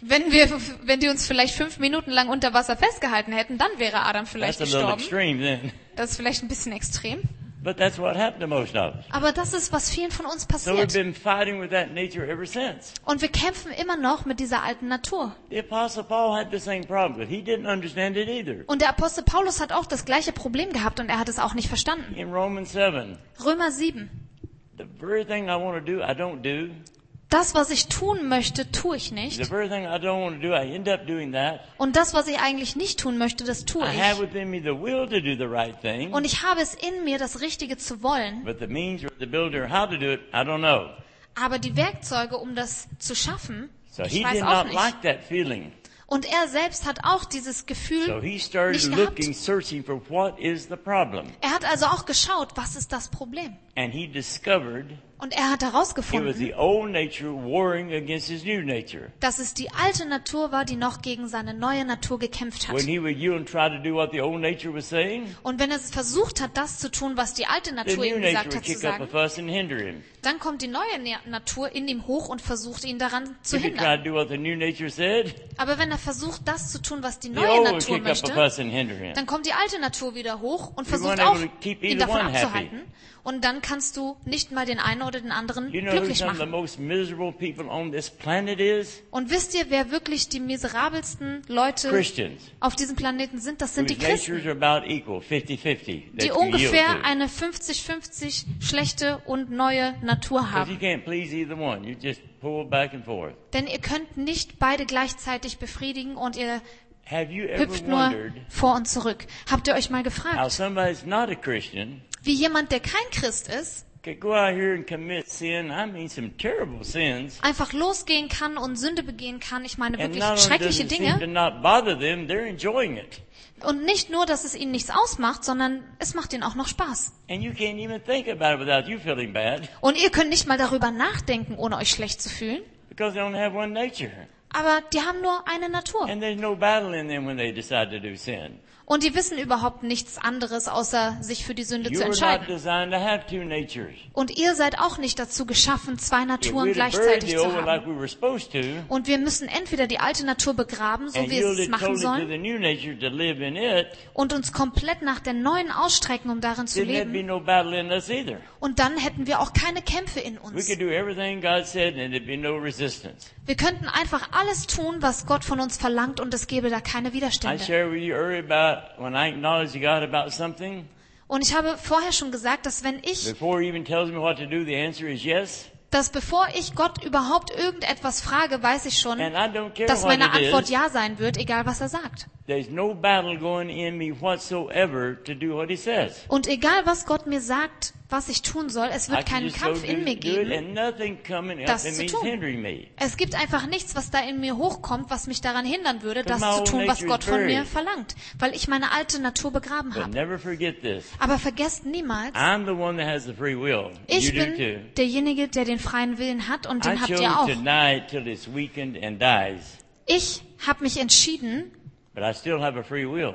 Wenn die uns vielleicht 5 Minuten lang unter Wasser festgehalten hätten, dann wäre Adam vielleicht That's a little gestorben. extreme then. Das ist vielleicht ein bisschen extrem. But that's what happened to most of us. Aber das ist, was vielen von uns So we've passiert. been fighting with that nature ever since. Und wir kämpfen immer noch mit dieser alten Natur. The Apostle Paul had the same problem, but he didn't understand it either. Und der Apostel Paulus hat auch das gleiche Problem gehabt und er hat es auch nicht verstanden. In Romans 7, Römer 7. the very thing I want to do, I don't do. Das, was ich tun möchte, tue ich The nicht. very thing I don't want to do, I end up doing that. Und das, was ich eigentlich nicht tun möchte, das tue I have ich. within me the will to do the right thing, Und ich habe es in mir, das Richtige zu wollen. but the means or the ability or how to do it, I don't know. Aber die Werkzeuge, um das zu schaffen, So ich he weiß did auch not nicht. like that feeling. Und er selbst hat auch dieses So Gefühl he started nicht gehabt. looking, searching for what is the problem. Er hat also auch geschaut, was ist das Problem? And he discovered Und er hat it was herausgefunden, the old nature warring against his new nature. dass es die alte Natur war, die noch gegen seine neue Natur gekämpft hat. When he would yield and try to do what the old nature was saying, Und wenn er versucht hat, das zu tun, was die alte the Natur new ihm nature gesagt would hat zu kick up a sagen, fuss and hinder him. dann kommt die neue Natur in ihm hoch und versucht ihn daran zu If he hindern. tried to do what the new nature said, Aber wenn er versucht, das zu tun, was die the neue old would Natur kick up a möchte, fuss and hinder him. dann kommt die alte Natur wieder hoch und You versucht weren't auch, able to keep ihn either davon one happy. abzuhalten. Und dann kannst du nicht mal den einen oder den anderen You know who glücklich some of the machen. most miserable people on this planet is? Und wisst ihr, wer wirklich die miserabelsten Leute Christians. auf diesem Planeten sind? Das sind die Whose natures Christen, are about equal, 50-50. that die you yield ungefähr to. eine 50-50 schlechte und neue Natur Because you haben. can't please either one. You just pull back and forth. Denn ihr könnt nicht beide gleichzeitig befriedigen und ihr Have you ever hüpft nur wondered vor und zurück. Habt ihr euch mal how gefragt, somebody's not a Christian wie jemand, der kein Christ ist, could go out here and commit sin. I mean, some terrible sins. einfach losgehen kann und Sünde begehen kann. Ich meine And wirklich not only does schreckliche it seem to Dinge. not bother them, they're enjoying it. Und nicht nur, dass es ihnen nichts ausmacht, sondern es macht ihnen auch noch Spaß. And you can't even think about it without you feeling bad, Und ihr könnt nicht mal darüber nachdenken, ohne euch schlecht zu fühlen. because they only have one nature. Aber die haben nur eine Natur. And there's no battle in them when they decide to do sin. Und die wissen überhaupt nichts anderes, außer sich für die Sünde You zu were not entscheiden. designed to have two natures. Und ihr seid auch nicht dazu geschaffen, zwei If Naturen we'd have buried gleichzeitig the zu old one like haben. we were supposed to, Und wir müssen entweder die alte Natur begraben, so and wie es yielded machen totally to sollen, the new nature to live in it, und uns komplett nach der neuen ausstrecken, um darin zu then there'd be leben. no battle in us either. Und dann hätten wir auch keine Kämpfe in We uns. could do everything God said and there'd be no resistance. Wir könnten einfach alles tun, was Gott von uns verlangt, und es gäbe da keine I Widerstände. shared with you earlier about when I acknowledge to God about something, Und ich habe vorher schon gesagt, dass before He even tells me what to do, the answer is yes. bevor ich Gott überhaupt irgendetwas frage, weiß ich schon, And I don't care dass what meine it Antwort is. ja sein wird, egal was er sagt. There's no battle going in me whatsoever to do what He says. Und egal was Gott mir sagt, was ich tun soll, es I wird can keinen just go Kampf in mir do it geben, and nothing coming up das in zu me is tun. hindering me. Es gibt einfach nichts, was da in mir hochkommt, was mich daran hindern würde, das my zu old tun, was nature Gott is von mir buried. verlangt, weil ich meine alte Natur begraben But habe. never forget this. Aber vergesst niemals, I'm the one that has the free will. ich You do bin too. derjenige, der den freien Willen hat, und I den habt chose ihr auch. to deny it till it's weakened and dies. Ich habe mich entschieden, But I still have a free will.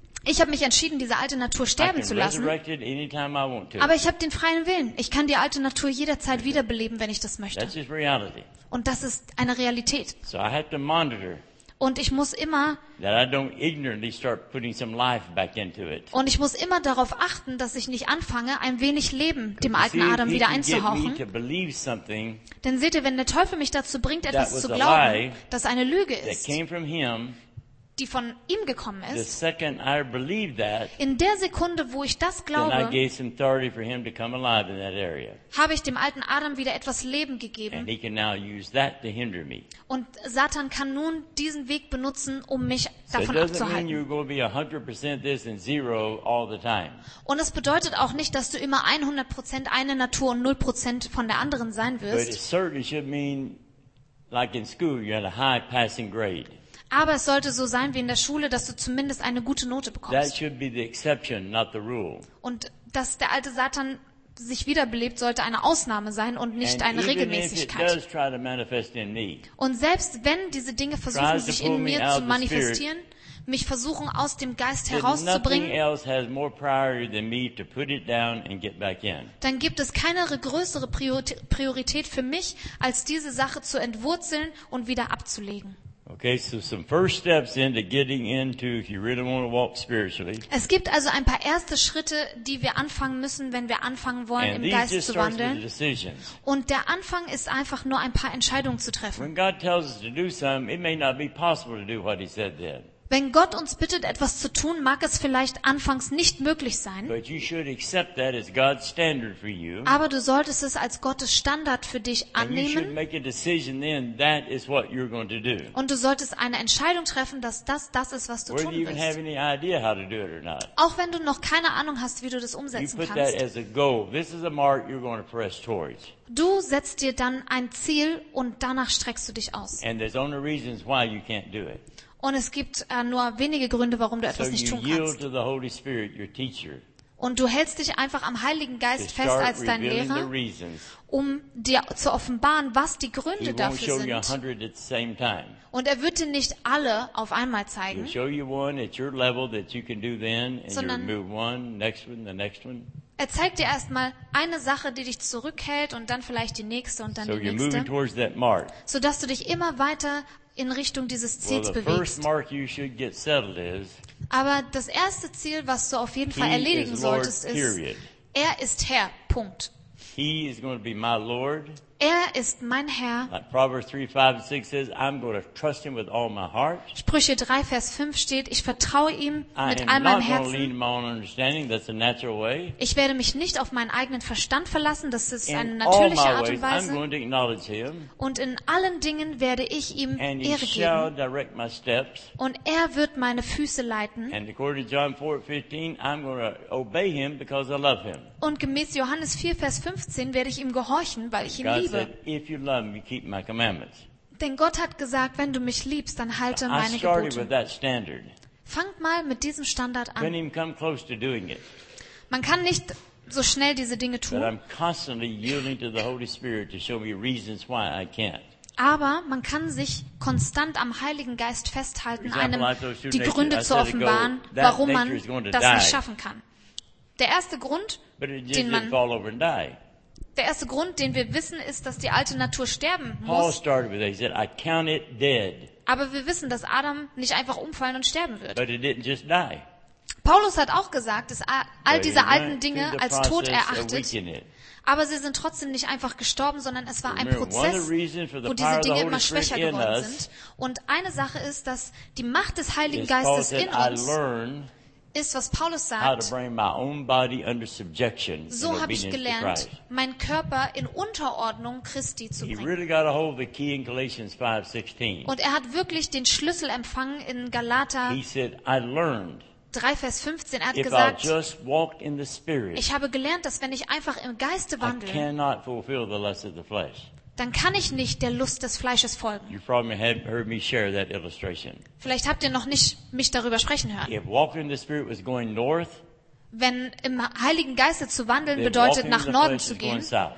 diese alte Natur I sterben can zu lassen. resurrect it anytime I want to. Aber ich habe den freien Willen. Ich kann die alte Natur jederzeit wiederbeleben, wenn ich das möchte. That's just reality. Und das ist eine Realität. So I have to monitor Und ich muss immer that I don't ignorantly start putting some life back into it. darauf achten, dass ich nicht anfange, ein wenig Leben dem See, alten if Adam he wieder can get me einzuhauchen. to believe something Denn seht ihr, wenn der Teufel mich dazu bringt, etwas was zu a glauben, lie das eine Lüge that ist, came from him, die von ihm gekommen the ist, second I believe that, in der Sekunde, wo ich das then I glaube, gave some authority for him to come alive in that area. habe ich dem alten Adam wieder etwas Leben And gegeben. he can now use that to hinder me. Und Satan kann nun diesen Weg benutzen, um mich So it davon doesn't mean abzuhalten. you're going to be 100% this and zero all the time. Und es bedeutet auch nicht, dass du immer 100% eine Natur und 0% von der anderen sein But it wirst. certainly should mean, like in school, you had a high passing grade. Aber es sollte so sein wie in der Schule, dass du zumindest eine gute Note That bekommst. should be the exception, not the rule. Und dass der alte Satan sich wiederbelebt, sollte eine Ausnahme sein und nicht And eine even if it Regelmäßigkeit. does try to manifest in me, Und selbst wenn diese Dinge versuchen, tries to sich pull in me mir out zu of the manifestieren, mich versuchen aus dem Geist then nothing herauszubringen, else has more priority than me to put it down and get back in. dann gibt es keine größere Priorität für mich, als diese Sache zu entwurzeln und wieder abzulegen. Okay, so some first steps into getting into, if you really want to walk spiritually. Es gibt also ein paar erste Schritte, die wir anfangen müssen, wenn wir anfangen wollen, And im these Geist just zu starts with the wandeln. decisions. Und der Anfang ist einfach nur ein paar Entscheidungen zu treffen. When God tells us to do something, it may not be possible to do what He said then. Wenn Gott uns bittet, etwas zu tun, mag es vielleicht anfangs nicht möglich sein, But you should accept that as God's standard for you. aber du solltest es als Gottes Standard für dich And you should annehmen, make a decision then that is what you're going to do. und du solltest eine Entscheidung treffen, dass das ist, was du Whether tun you even have willst. any idea how to do it or not. Auch wenn du noch keine Ahnung hast, wie du das You umsetzen put that kannst. as a goal. This is a mark you're going to press towards. Du setzt dir dann ein Ziel und danach streckst du dich aus. And there's only reasons why you can't do it. Und es gibt nur wenige Gründe, warum du So etwas nicht you tun yield kannst. to the Holy Spirit, your teacher, Und du hältst dich einfach am Heiligen to Geist fest start als dein revealing the Lehrer, reasons. um dir zu offenbaren, was die He Gründe won't dafür show you sind. 100 at the same time. Und er wird dir nicht alle auf einmal He'll zeigen, show you one at your level that you can do then, and you Sondern- remove one, next one, the next one. er zeigt dir erstmal eine Sache, die dich zurückhält, und dann vielleicht die nächste und dann So die you're moving nächste, towards that mark. sodass du dich immer weiter in Richtung dieses Well, Ziels the first bewegst. mark you should get settled is, Aber das erste Ziel, was du auf jeden Fall He erledigen is Lord, solltest, ist, period. er ist Herr, Punkt. He is going to be my Lord, Er ist mein Herr. Like Proverbs 3, 5, and 6 says, I'm going to trust him with all my heart. Sprüche 3, Vers 5 steht, ich vertraue ihm I mit all am meinem not going to lean Herzen. on my own understanding. That's a natural way. Ich werde mich nicht auf meinen eigenen Verstand verlassen, das ist eine In all natürliche my Art ways, und I'm Weise. going to acknowledge him. Und in allen Dingen werde ich ihm And he Ehre shall geben. direct my steps. Und er wird meine Füße leiten. And according to John 4:15, I'm going to obey him because I love him. Und gemäß Johannes 4, Vers 15 werde ich ihm gehorchen, weil ich ihn God liebe. said, if you love me, keep my commandments. Denn Gott hat gesagt, wenn du mich liebst, dann halte I meine started with Gebote. that standard. Fangt mal mit diesem Standard Couldn't an. even come close to doing it. Man kann nicht so schnell diese Dinge But tun, I'm constantly yielding to the Holy Spirit to show me reasons why I can't. aber man kann sich konstant am Heiligen Geist festhalten, For example, einem like those two die natures, Gründe I zu said ago, offenbaren, that warum nature is going man to das nicht die. schaffen kann. Der erste Grund, But it just den didn't man, fall over and die. der erste Grund, den wir wissen, ist, dass die alte Natur sterben Paul muss. started with that. He said, I count it dead. Aber wir wissen, dass Adam nicht einfach umfallen und sterben wird. But it didn't just die. Paulus hat auch gesagt, dass all But diese it alten went Dinge through the als tot process of erachtet, weakening it. aber sie sind trotzdem nicht einfach gestorben, sondern es war ein Remember, one of Prozess, the reasons for the wo power diese of the Dinge Holy immer Spirit schwächer in geworden us sind. Und eine Sache ist, dass die Macht des Heiligen is Paul Geistes said, in I uns learned ist, was Paulus how to sagt. bring my own body under subjection in So habe ich obedience to gelernt, Christ. meinen Körper in Unterordnung Christi zu He bringen. really got a hold of the key in Galatians 5:16. Und er hat wirklich den Schlüssel empfangen in Galater He said, I learned 3, Vers 15. Er hat if I'll gesagt, just walk in the Spirit, ich habe gelernt, dass wenn ich einfach im Geiste I wandle, cannot fulfill the lust of the flesh. dann kann ich nicht der Lust des Fleisches folgen. You probably have heard me share that illustration. Vielleicht habt ihr noch nicht mich darüber sprechen hören. If walking in the Spirit was going north, Wenn im Heiligen Geiste zu wandeln then bedeutet, walking in nach the Norden flesh zu is going gehen, south.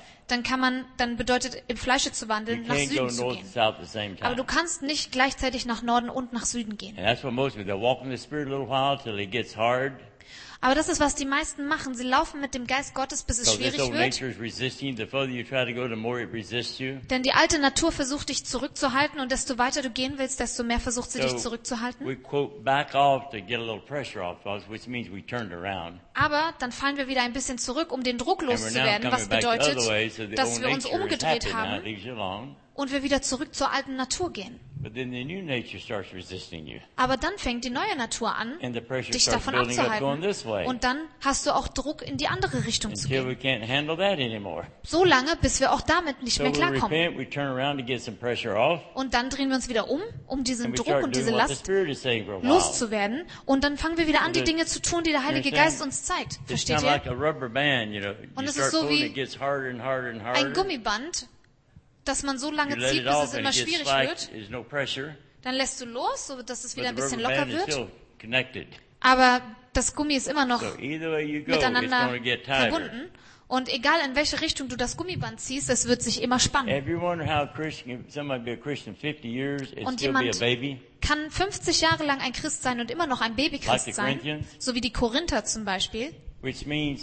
dann bedeutet im Fleische zu You wandeln, nach can't go Süden zu north gehen. and south at the same Aber du time. kannst nicht gleichzeitig nach Norden und nach Süden gehen. And that's what most people, they'll walk in the Spirit a little while till it gets hard. Aber das ist, was die meisten machen. Sie laufen mit dem Geist Gottes, bis es Because this schwierig old wird. nature is resisting. The further you try to go, the more it resists you. Denn die alte Natur versucht dich zurückzuhalten und desto weiter du gehen willst, desto mehr versucht sie dich So zurückzuhalten. we quote back off to get a little pressure off us, which means we turned around. Aber dann fallen wir wieder ein bisschen zurück, um den Druck And we're now loszuwerden, was coming back the other bedeutet, way, so the dass old wir uns nature is umgedreht happy now, it haben leaves you alone. und wir wieder zurück zur alten Natur gehen. But then the new nature starts resisting you. Aber dann fängt die neue Natur an, And the pressure dich starts davon building up going abzuhalten. this way. Und dann hast du auch Druck, in die andere Richtung zu Until gehen. we can't handle that anymore. So lange, bis wir auch damit nicht So mehr we klarkommen. repent, we turn around to get some pressure off. Und dann drehen wir uns wieder um diesen And we Druck start und diese doing what the Last Spirit is saying for a while. loszuwerden. Und dann fangen wir wieder an, die So Dinge zu tun, die der Heilige understand? Geist uns zeigt. It's Versteht kind of ihr? like a rubber band, you know. Und You es ist start so pulling, wie it gets harder and harder and harder. Ein Gummiband, das man so You lange let zieht, it bis off es and immer it gets schwierig slack, wird. there's no pressure. Dann lässt du los, so dass es But wieder ein the bisschen rubber locker band is wird. still connected. Aber das Gummi ist immer noch So either way you go, it's miteinander going to get tighter. verbunden. Und egal in welche Richtung du das Gummiband ziehst, es wird sich immer spannen. Have you wondered how a Christian, somebody be a Christian 50 years and Und still be a jemand baby? kann 50 Jahre lang ein Christ sein und immer noch ein Like Babychrist the sein, Corinthians? so wie die Korinther zum Beispiel. Which means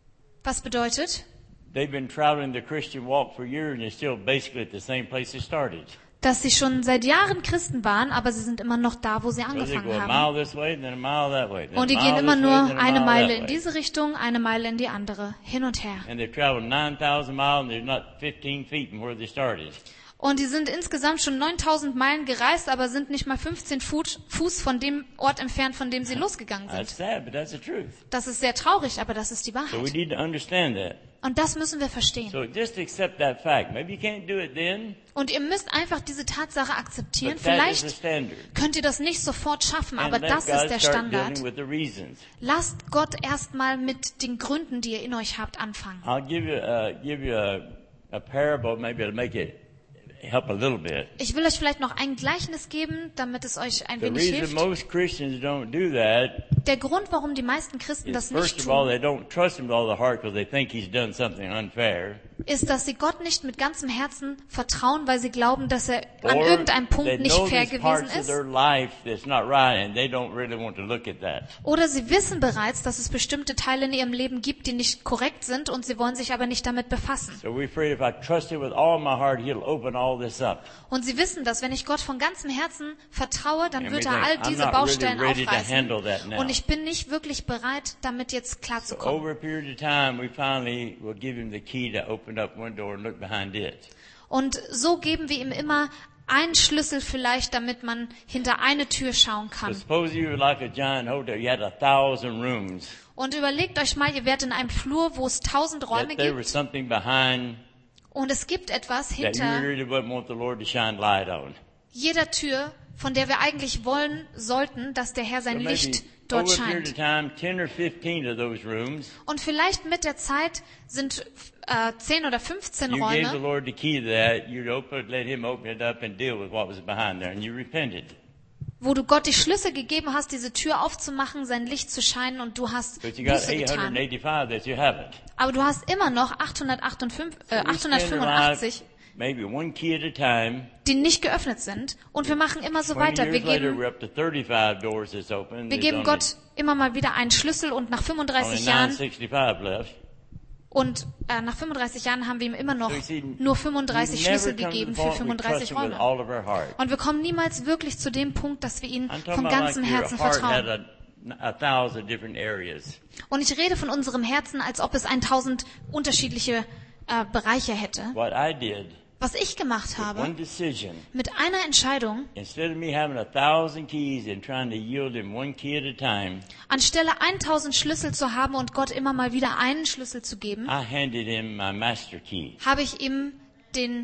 Was bedeutet, they've been traveling the Christian walk for years and they're still basically at the same place they started. dass sie schon seit Jahren Christen waren, aber sie sind immer noch da, wo sie So they go angefangen a haben. mile this way and then a mile that way. Then Und die a gehen mile immer this way, nur then a eine mile Meile that in way. diese Richtung, eine Meile in die andere, hin und her. And they've traveled 9,000 miles and they're not 15 feet from where they started. Und die sind insgesamt schon 9000 Meilen gereist, aber sind nicht mal 15 Fuß von dem Ort entfernt, von dem sie losgegangen That's sind. sad, but that's the truth. Das ist sehr traurig, aber das ist die So we Wahrheit. need to understand that. Und das müssen wir verstehen. So just accept that fact. Maybe you can't do it then, Und ihr müsst einfach diese Tatsache akzeptieren. but that is the Vielleicht standard. könnt ihr das nicht sofort schaffen, And aber let das God ist der start Standard. dealing with the reasons. Lasst Gott erstmal mit den Gründen, die ihr in euch habt, anfangen. I'll give you a parable, maybe it'll make it help a little bit. Ich will euch vielleicht noch ein Gleichnis geben, damit es euch ein The wenig reason hilft. most Christians don't do that Der Grund, warum die meisten Christen is, das first nicht of all, tun, they don't trust him with all their heart because they think he's done something unfair. ist, dass sie Gott nicht mit ganzem Herzen vertrauen, weil sie glauben, dass er an Or irgendeinem they Punkt nicht know fair these gewesen parts of ist. their life that's not right and they don't really want to look at that. Oder sie wissen bereits, dass es bestimmte Teile in ihrem Leben gibt, die nicht korrekt sind und sie wollen sich aber nicht damit befassen. So we're afraid if I trust him with all my heart, he'll open all this up. Und sie wissen, dass wenn ich Gott von ganzem Herzen vertraue, dann And wird we er think, all I'm diese not Baustellen really ready to handle that aufreißen. now. Und ich bin nicht wirklich bereit, damit jetzt So klarzukommen. over a period of time, we finally will give him the key to open open up one door and look behind it. Und so geben wir ihm immer einen Schlüssel vielleicht, damit man hinter eine Tür schauen So kann. suppose you were like a giant hotel. You had 1,000 rooms. Und überlegt euch mal, ihr wärt in einem Flur, wo es 1000 Räume That there was gibt. something behind Und es gibt etwas that you hinter really wouldn't want the Lord to shine light on. jeder Tür, von der wir eigentlich wollen sollten, dass der Herr So sein maybe Licht dort over a period of scheint. time, 10 or 15 of those rooms, Und vielleicht mit der Zeit sind 10 oder 15 you gave the Räume, Lord the key to that. You'd let Him open it up and deal with what was behind there, and you repented. wo du Gott die Schlüssel gegeben hast, diese Tür aufzumachen, sein Licht zu scheinen und du hast But you got Buße getan. 885 that you haven't. Aber du hast immer noch We spend our life 885, maybe one key at a time. die nicht geöffnet sind. Und wir machen immer so 20 weiter. Wir years later, geben, we're up to 35 doors that's open. wir There's geben only- Gott immer mal wieder einen Schlüssel und nach only 35 Jahren 965 left. nach 35 Jahren haben wir ihm immer noch So you see, nur we 35 never Schlüssel come to the gegeben für point we 35 trust Him with Räume. all of our heart. Und wir kommen niemals wirklich zu dem Punkt, dass wir ihn I'm talking von about ganzem like your Herzen heart had vertrauen. 1,000 different areas. Und ich rede von unserem Herzen, als ob es 1000 unterschiedliche Bereiche hätte. What I did, Was ich gemacht one habe, decision, mit einer Entscheidung, instead of me having 1,000 keys and trying to yield Him one key at a time, anstelle 1000 Schlüssel zu haben und Gott immer mal wieder einen Schlüssel zu geben, I handed Him my master key, habe ich ihm den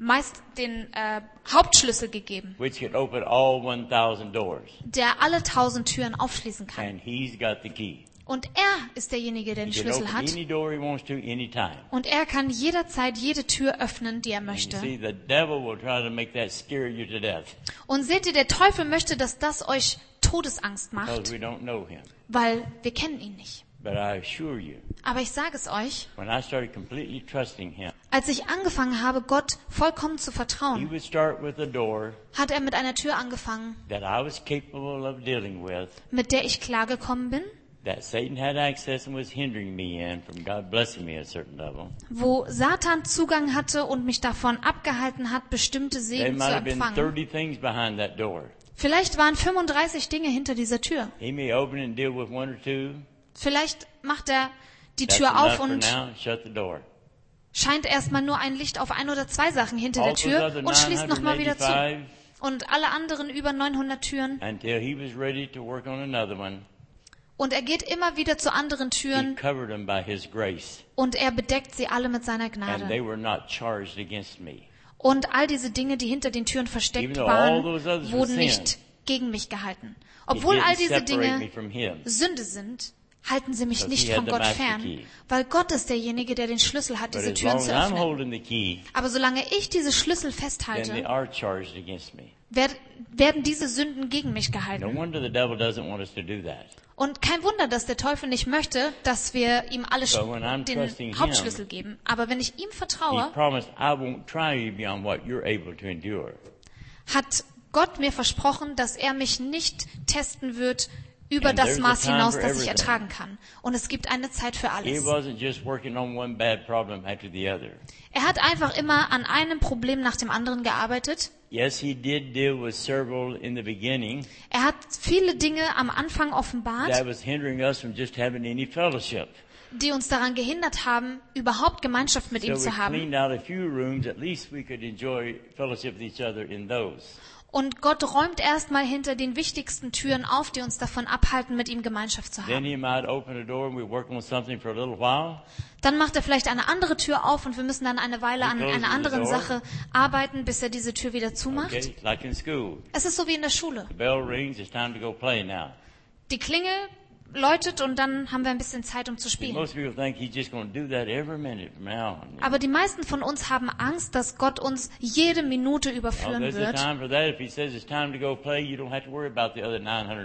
Hauptschlüssel gegeben, which could open all 1,000 doors. der alle 1000 Türen aufschließen kann. And He's got the key. Und er ist derjenige, der den He can Schlüssel open hat. any door He wants to, anytime. Und er kann jederzeit jede Tür öffnen, die er And you möchte. see, the devil will try to make that scare you to death Und seht ihr, der Teufel möchte, dass das euch Todesangst because macht, we don't know Him. weil wir kennen ihn nicht. But I assure you, Aber ich sage es euch, when I started completely trusting Him, als ich angefangen habe, Gott vollkommen zu He vertrauen, would start with a door hat er mit einer Tür angefangen, that I was capable of dealing with, mit der ich klargekommen bin, that Satan had access and was hindering me in from God blessing me at a certain level. wo Satan Zugang hatte und mich davon abgehalten hat, bestimmte There Segen zu might have been empfangen. 30 things behind that door. Vielleicht waren 35 Dinge hinter dieser Tür. He may open it and deal with one or two. Vielleicht macht er die That's Tür enough auf for und now. Shut the door. scheint erstmal nur ein Licht auf ein oder zwei Sachen hinter der All those Tür other und schließt nochmal wieder zu. 985 Und alle anderen über 900 Türen. until he was ready to work on another one. Und er geht immer wieder zu anderen He Türen covered them by His grace, und er bedeckt sie alle mit seiner and Gnade. they were not charged against me. Und all diese Dinge, die hinter den Türen versteckt Even though all waren, those others were wurden sin, nicht gegen mich gehalten. It Obwohl all didn't diese separate me Dinge from Him. Sünde sind, halten sie mich Because nicht he had von the Gott master fern, key. weil Gott ist derjenige, der den Schlüssel hat, But diese as Türen long zu as I'm öffnen. holding the key, Aber solange ich diese Schlüssel then they festhalte, are charged against me. werden diese Sünden gegen mich No gehalten. wonder the devil doesn't want us to do that. Und kein Wunder, dass der Teufel nicht möchte, dass wir ihm alle But when I'm trusting den him, Hauptschlüssel geben. Aber wenn ich ihm He vertraue, promised, I won't try you beyond what you're able to endure. hat Gott mir versprochen, dass er mich nicht testen wird über And das there's a Maß time hinaus, for das ich everything. ertragen kann. Und es gibt eine Zeit für He alles. wasn't just working on one bad problem after the other. Er hat einfach immer an einem Problem nach dem anderen gearbeitet. Yes, he did deal with several in the beginning Er hat viele Dinge am Anfang that offenbart, was hindering us from just having any fellowship. die uns daran gehindert haben, überhaupt Gemeinschaft mit ihm So we zu haben. cleaned out a few rooms. At least we could enjoy fellowship with each other in those. Und Gott räumt erstmal hinter den wichtigsten Türen auf, die uns davon abhalten, mit ihm Gemeinschaft zu Then haben. he might open a door and we work on something for a little while. Dann macht er vielleicht eine andere Tür auf und wir müssen dann eine Weile an einer anderen Sache arbeiten, bis er diese Tür wieder zumacht. Okay, like in school. Es ist so wie in der Schule. The bell rings. It's time to go play now. Die Klingel läutet und dann haben wir ein bisschen Zeit, um zu See, spielen. most people think he's just going to do that every minute from now on. Aber die meisten von uns haben Angst, dass Gott uns jede Minute Well, überführen there's a wird. time for that. If he says it's time to go play, you don't have to worry about the other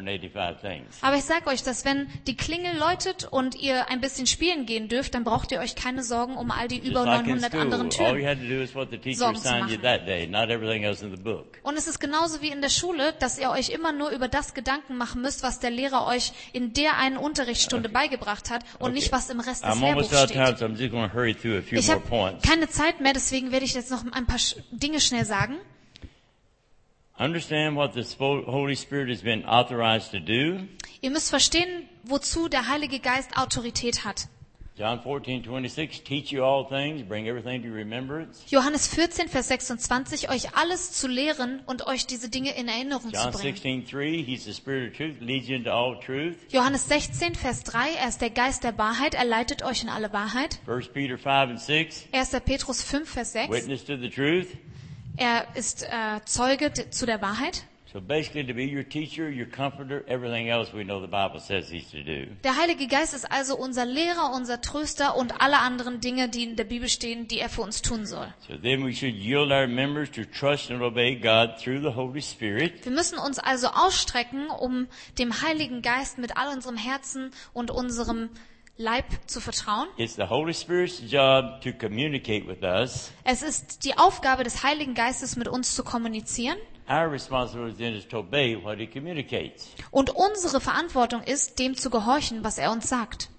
985 things. Aber ich sage euch, dass wenn die Klingel läutet und ihr ein bisschen spielen gehen dürft, dann braucht ihr euch keine Sorgen um all die Just über like in 900 school, anderen all you Türen. had to do is what the teacher Sorgen zu assigned you machen. that day, not everything else in the book. Und es ist genauso wie in der Schule, dass ihr euch immer nur über das Gedanken machen müsst, was der Lehrer euch in der einen Unterrichtsstunde beigebracht hat und nicht, was im Rest des I'm almost Lehrbuchs out of time, steht. so I'm just going to hurry through a few Ich more habe points. keine Zeit mehr, deswegen werde ich jetzt noch ein paar Dinge schnell sagen. Understand what the Holy Spirit has been authorized to do. Ihr müsst verstehen, wozu der Heilige Geist Autorität hat. John 14:26, teach you all things, bring everything to remembrance. Johannes 14, Vers 26, euch alles zu lehren und euch diese Dinge in Erinnerung zu John bringen. 16:3, he's the Spirit of truth, leads you into all truth. Johannes 16, Vers 3, er ist der Geist der Wahrheit, er leitet euch in alle Wahrheit. 1 Peter 5:6, 1. Petrus 5, Vers 6, witness to the truth. er ist Zeuge zu der Wahrheit. So basically to be your teacher, your comforter, everything else we know the Bible says he's to do. Der Heilige Geist ist also unser Lehrer, unser Tröster und alle anderen Dinge, die in der Bibel stehen, die er für uns tun soll. So then we should yield our members to trust and obey God through the Holy Spirit. Wir müssen uns also ausstrecken, um dem Heiligen Geist mit all unserem Herzen und unserem Leib zu vertrauen. It's the Holy Spirit's job to communicate with us. Es ist die Aufgabe des Heiligen Geistes, mit uns zu kommunizieren. Our responsibility then is to obey what he communicates. Und unsere Verantwortung ist, dem zu gehorchen, was er uns sagt.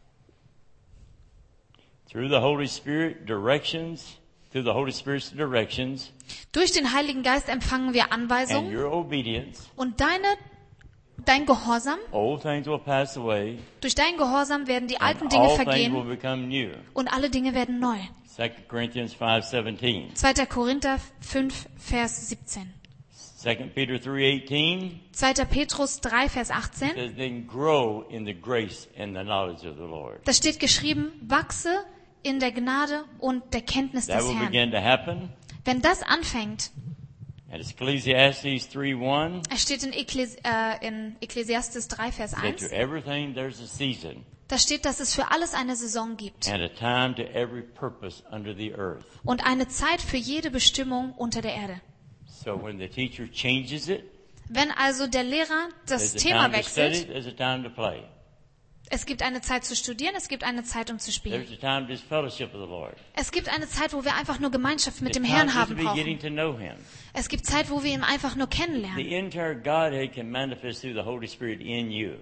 Through the Holy Spirit's directions, Durch den Heiligen Geist empfangen wir and Anweisungen your obedience, und dein Gehorsam, old things will pass away, durch deinen Gehorsam werden die alten and Dinge all things will vergehen become new. und alle Dinge werden neu. 2 Corinthians 5:17. 2. Korinther 5, Vers 17. 2 Peter 3:18 2. Petrus 3, Vers 18. says, then grow in the grace and the knowledge of the Lord. Da steht geschrieben, wachse in der Gnade und der Kenntnis That des will Herrn. begin to happen. Wenn das anfängt, And Ecclesiastes 3:1 es steht in Ekklesiastes 3, Vers that 1, to everything there's a season da steht, dass es für alles eine Saison gibt and a time to every purpose under the earth. und eine Zeit für jede Bestimmung unter der Erde. So when the teacher changes it, Wenn also der Lehrer das there's a Thema time to study, wechselt, there's a time to play. es gibt eine Zeit zu studieren, es gibt eine Zeit, um zu spielen. There's a time to just fellowship with the Lord. Es gibt eine Zeit, wo wir einfach nur Gemeinschaft mit It's dem time Herrn just to haben be getting brauchen. to know Him. Es gibt Zeit, wo wir ihn einfach nur kennenlernen. The entire Godhead can manifest through the Holy Spirit in you.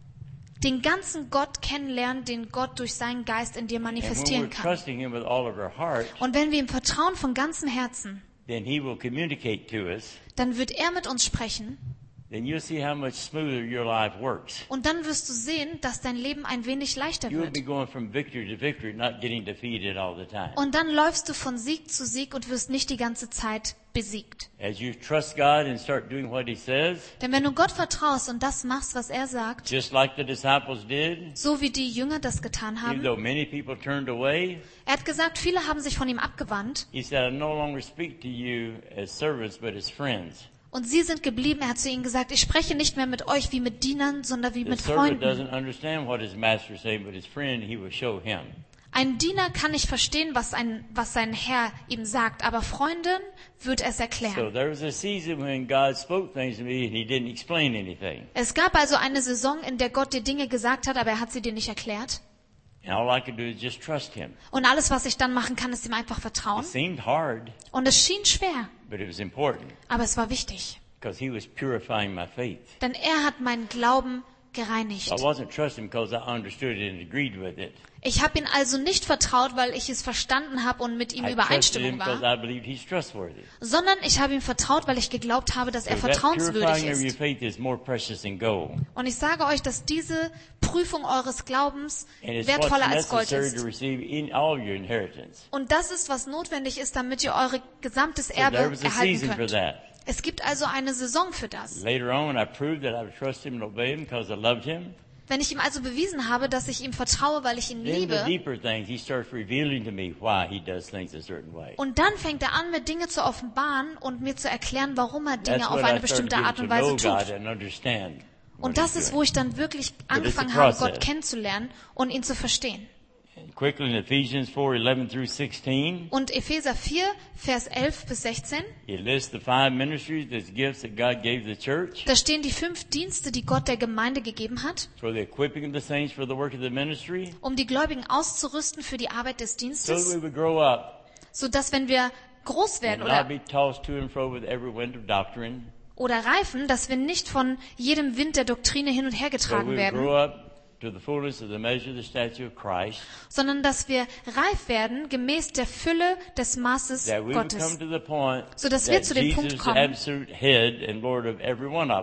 Den ganzen Gott kennenlernen, den Gott durch seinen Geist in dir And when we're manifestieren kann. trusting Him with all of our heart, Und wenn wir ihm vertrauen von ganzem Herzen, then He will communicate to us. dann wird er mit uns sprechen. Then you'll see how much smoother your life works. Und dann wirst du sehen, dass dein Leben ein wenig leichter You'll wird. be going from victory to victory, not getting defeated all the time. Und dann läufst du von Sieg zu Sieg und wirst nicht die ganze Zeit besiegt. As you trust God and start doing what He says, Denn wenn du Gott vertraust und das machst, was er sagt, just like the disciples did, so wie die Jünger das getan even haben, though many people turned away, er hat gesagt, viele haben sich von ihm abgewandt He said, I no longer speak to you as servants, but as friends. und sie sind geblieben. Er hat zu ihnen gesagt, ich spreche nicht mehr mit euch wie mit Dienern, sondern wie The mit servant Freunden. doesn't understand what his master is saying, but his friend, he will show him. Ein Diener kann nicht verstehen, was sein Herr ihm sagt, aber Freunden wird es So erklären. there was a season when God spoke things to me and He didn't explain anything. Es gab also eine Saison, in der Gott dir Dinge gesagt hat, aber er hat sie dir nicht erklärt. And all I could do is just trust Him. Und alles, was ich dann machen kann, ist ihm einfach vertrauen. It seemed hard, Und es schien schwer, but it was important aber es war wichtig. because He was purifying my faith. Denn er hat meinen Glauben gereinigt. I wasn't trusting because I understood it and agreed with it. Ich habe ihm also nicht vertraut, weil ich es verstanden habe und mit ihm I trusted Übereinstimmung Him because war, I believed He's trustworthy. sondern ich habe ihm vertraut, weil ich geglaubt habe, dass er So that vertrauenswürdig purifying of your ist. faith is more precious than gold. Und ich sage euch, dass diese Prüfung eures Glaubens And it's what's wertvoller als Gold necessary to ist. receive in all your inheritance. Und das ist, was notwendig ist, damit ihr eure gesamtes So there Erbe was a erhalten season for könnt. that. Es gibt also eine Saison für das. Later on, when I proved that I would trust Him and obey Him because I loved Him, Wenn ich ihm also bewiesen habe, dass ich ihm vertraue, weil ich ihn then the liebe, deeper things, He starts revealing to me why He does things a certain way. und dann fängt er an, mir Dinge zu offenbaren und mir zu erklären, warum er Dinge That's auf when eine I started bestimmte getting Art to und know Weise God tut. and understand what Und das He's ist, doing. wo ich dann wirklich it's a angefangen habe, process. Gott kennenzulernen und ihn zu verstehen. And quickly in Ephesians 4:11 through 16, Und Epheser 4, Vers 11 bis 16, He lists the 5 ministries, the gifts that God gave the church da stehen die 5 Dienste, die Gott der Gemeinde gegeben hat, for the equipping of the saints for the work of the ministry, um die Gläubigen auszurüsten für die Arbeit des so that Dienstes, we would grow up sodass wenn wir groß werden and not oder be tossed to and fro with every wind of doctrine, reifen, dass wir nicht von jedem Wind der Doktrine hin und her but we getragen would werden, grow up to the fullness of the measure of the stature of Christ, sondern dass wir reif werden gemäß der Fülle des Maßes that we would come Gottes, to the point sodass wir that zu dem Jesus Punkt is the kommen, absolute head and Lord of every one of us.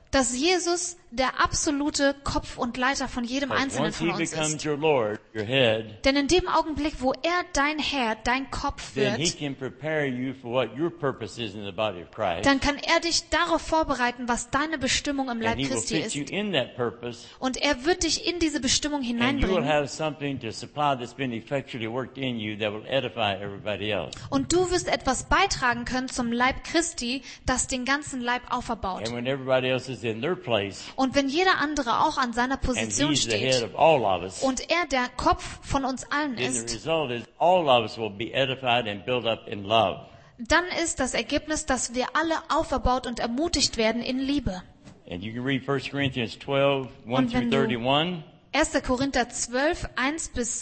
dass Jesus der absolute Kopf und Leiter von jedem But Einzelnen once von he uns becomes ist. your Lord, your head, Denn in dem Augenblick, wo er dein Herr, dein Kopf then he wird, can prepare you for what your purpose is in the body of Christ. dann kann er dich darauf vorbereiten, was deine Bestimmung im Leib And he will Christi fit you ist. in that purpose. Und er wird dich in diese Bestimmung And you will hineinbringen. have something to supply that's been effectually worked in you that will edify everybody else. Und du wirst etwas beitragen können zum Leib Christi, das den ganzen Leib auferbaut. And when everybody else is in their place, Und wenn jeder andere auch an seiner and Position he's the head steht of all of us, und er der Kopf von uns allen then the ist, result is all of us will be edified and built up in love. dann ist das Ergebnis, dass wir alle auferbaut und ermutigt werden in Liebe. And you can read 1 Corinthians 12, 1 Und through wenn du 31. 1. Korinther 12, 1 bis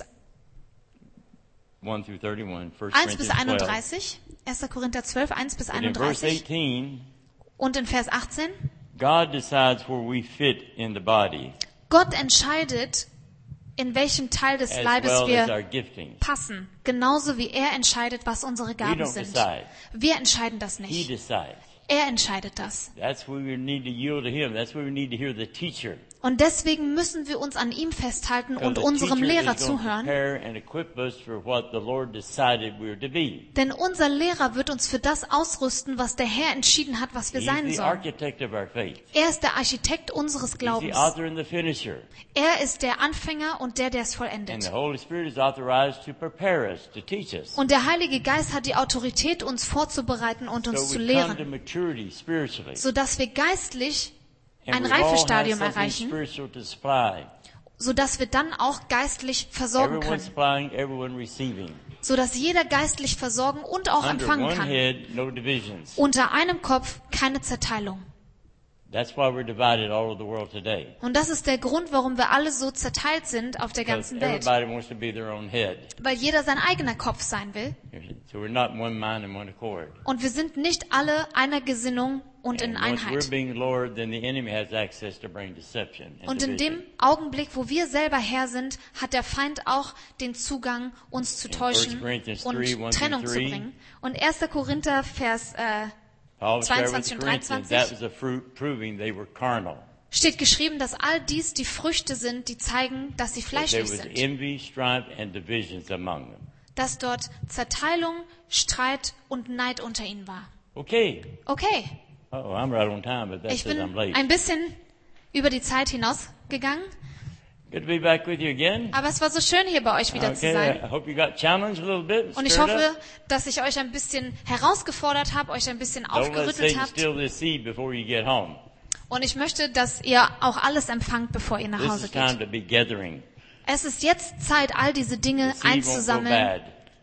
1 through 31. 1 1 bis Corinthians 12. 31. 1. Korinther 12, 1 bis And in verse 31. 18, Und in Vers 18. God decides where we fit in the body, Gott entscheidet, in welchem Teil des as Leibes well as wir our giftings. passen. Genauso wie er entscheidet, was unsere We Gaben don't sind. decide. Wir entscheiden das He nicht. decides. Er entscheidet das. That's where we need to yield to Him. That's where we need to hear the teacher. Und deswegen müssen wir uns an ihm festhalten Because und the unserem teacher Lehrer is going to zuhören. prepare and equip us for what the Lord decided we are to be. Denn unser Lehrer wird uns für das ausrüsten, was der Herr entschieden hat, was wir He's sein the sollen. architect of our faith. Er ist der Architekt unseres He's the Glaubens. author and the finisher. Er ist der Anfänger und der es And vollendet. the Holy Spirit is authorized to prepare us, to teach us. Und der Heilige Geist hat die Autorität, uns vorzubereiten und uns So zu we come to lehren, maturity spiritually. sodass wir geistlich And ein we all have Reifestadium something erreichen, spiritual to supply. sodass wir dann auch geistlich versorgen Everyone können, supplying, everyone receiving. sodass jeder geistlich versorgen und auch Under empfangen one kann. head, no divisions. Unter einem Kopf keine Zerteilung. That's why we're divided all over the world today. Und das ist der Grund, warum wir alle so zerteilt sind auf der Because ganzen Welt. everybody wants to be their own head. Weil jeder sein eigener Kopf sein will. So we're not in one mind and one accord. Und wir sind nicht alle einer Gesinnung und in And once we're Einheit. being Lord, then the enemy has access to bring deception and Und in division. dem Augenblick, wo wir selber Herr sind, hat der Feind auch den Zugang, uns zu In 1 täuschen Corinthians 3, und 1 Trennung through zu 3. bringen. Und 1. Korinther, Vers Paul shared with 22 the und Corinthians 23. that was a fruit proving they were carnal. steht geschrieben, dass all dies die Früchte sind, die zeigen, dass sie That there fleischlich was sind. envy, strife, and divisions among them. Dass dort Zerteilung, Streit und Neid unter ihnen war. Okay. Okay, Oh, I'm right on time, but that ich says I'm bin late. ein bisschen über die Zeit hinausgegangen, Good to be back with you again. aber es war so schön, hier bei euch wieder zu Okay, sein. I hope you got challenged a little bit. and Und ich stirred hoffe, up. dass ich euch ein bisschen herausgefordert habe, euch ein bisschen Don't let aufgerüttelt Satan habt. steal this seed before you get home. Und ich möchte, dass ihr auch alles empfangt, bevor ihr nach This Hause is time geht. to be gathering. Es ist jetzt Zeit, all diese Dinge The seed won't go einzusammeln. bad.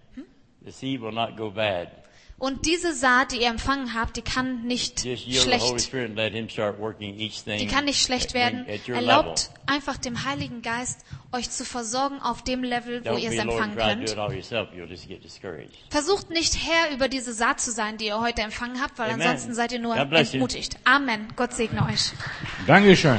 The seed will not go bad. Und diese Saat, die ihr empfangen habt, die kann nicht Just yield to the Holy schlecht, Spirit and let Him start working each thing die kann nicht schlecht werden. at your Erlaubt level. einfach dem Heiligen Geist, euch zu versorgen auf dem Level, wo Don't ihr es be Lord and empfangen try to do könnt. it all yourself. You'll just get discouraged. Versucht nicht Herr über diese Saat zu sein, die ihr heute empfangen habt, weil Amen. ansonsten seid ihr nur God bless you. entmutigt. Amen. Gott segne euch. Dankeschön.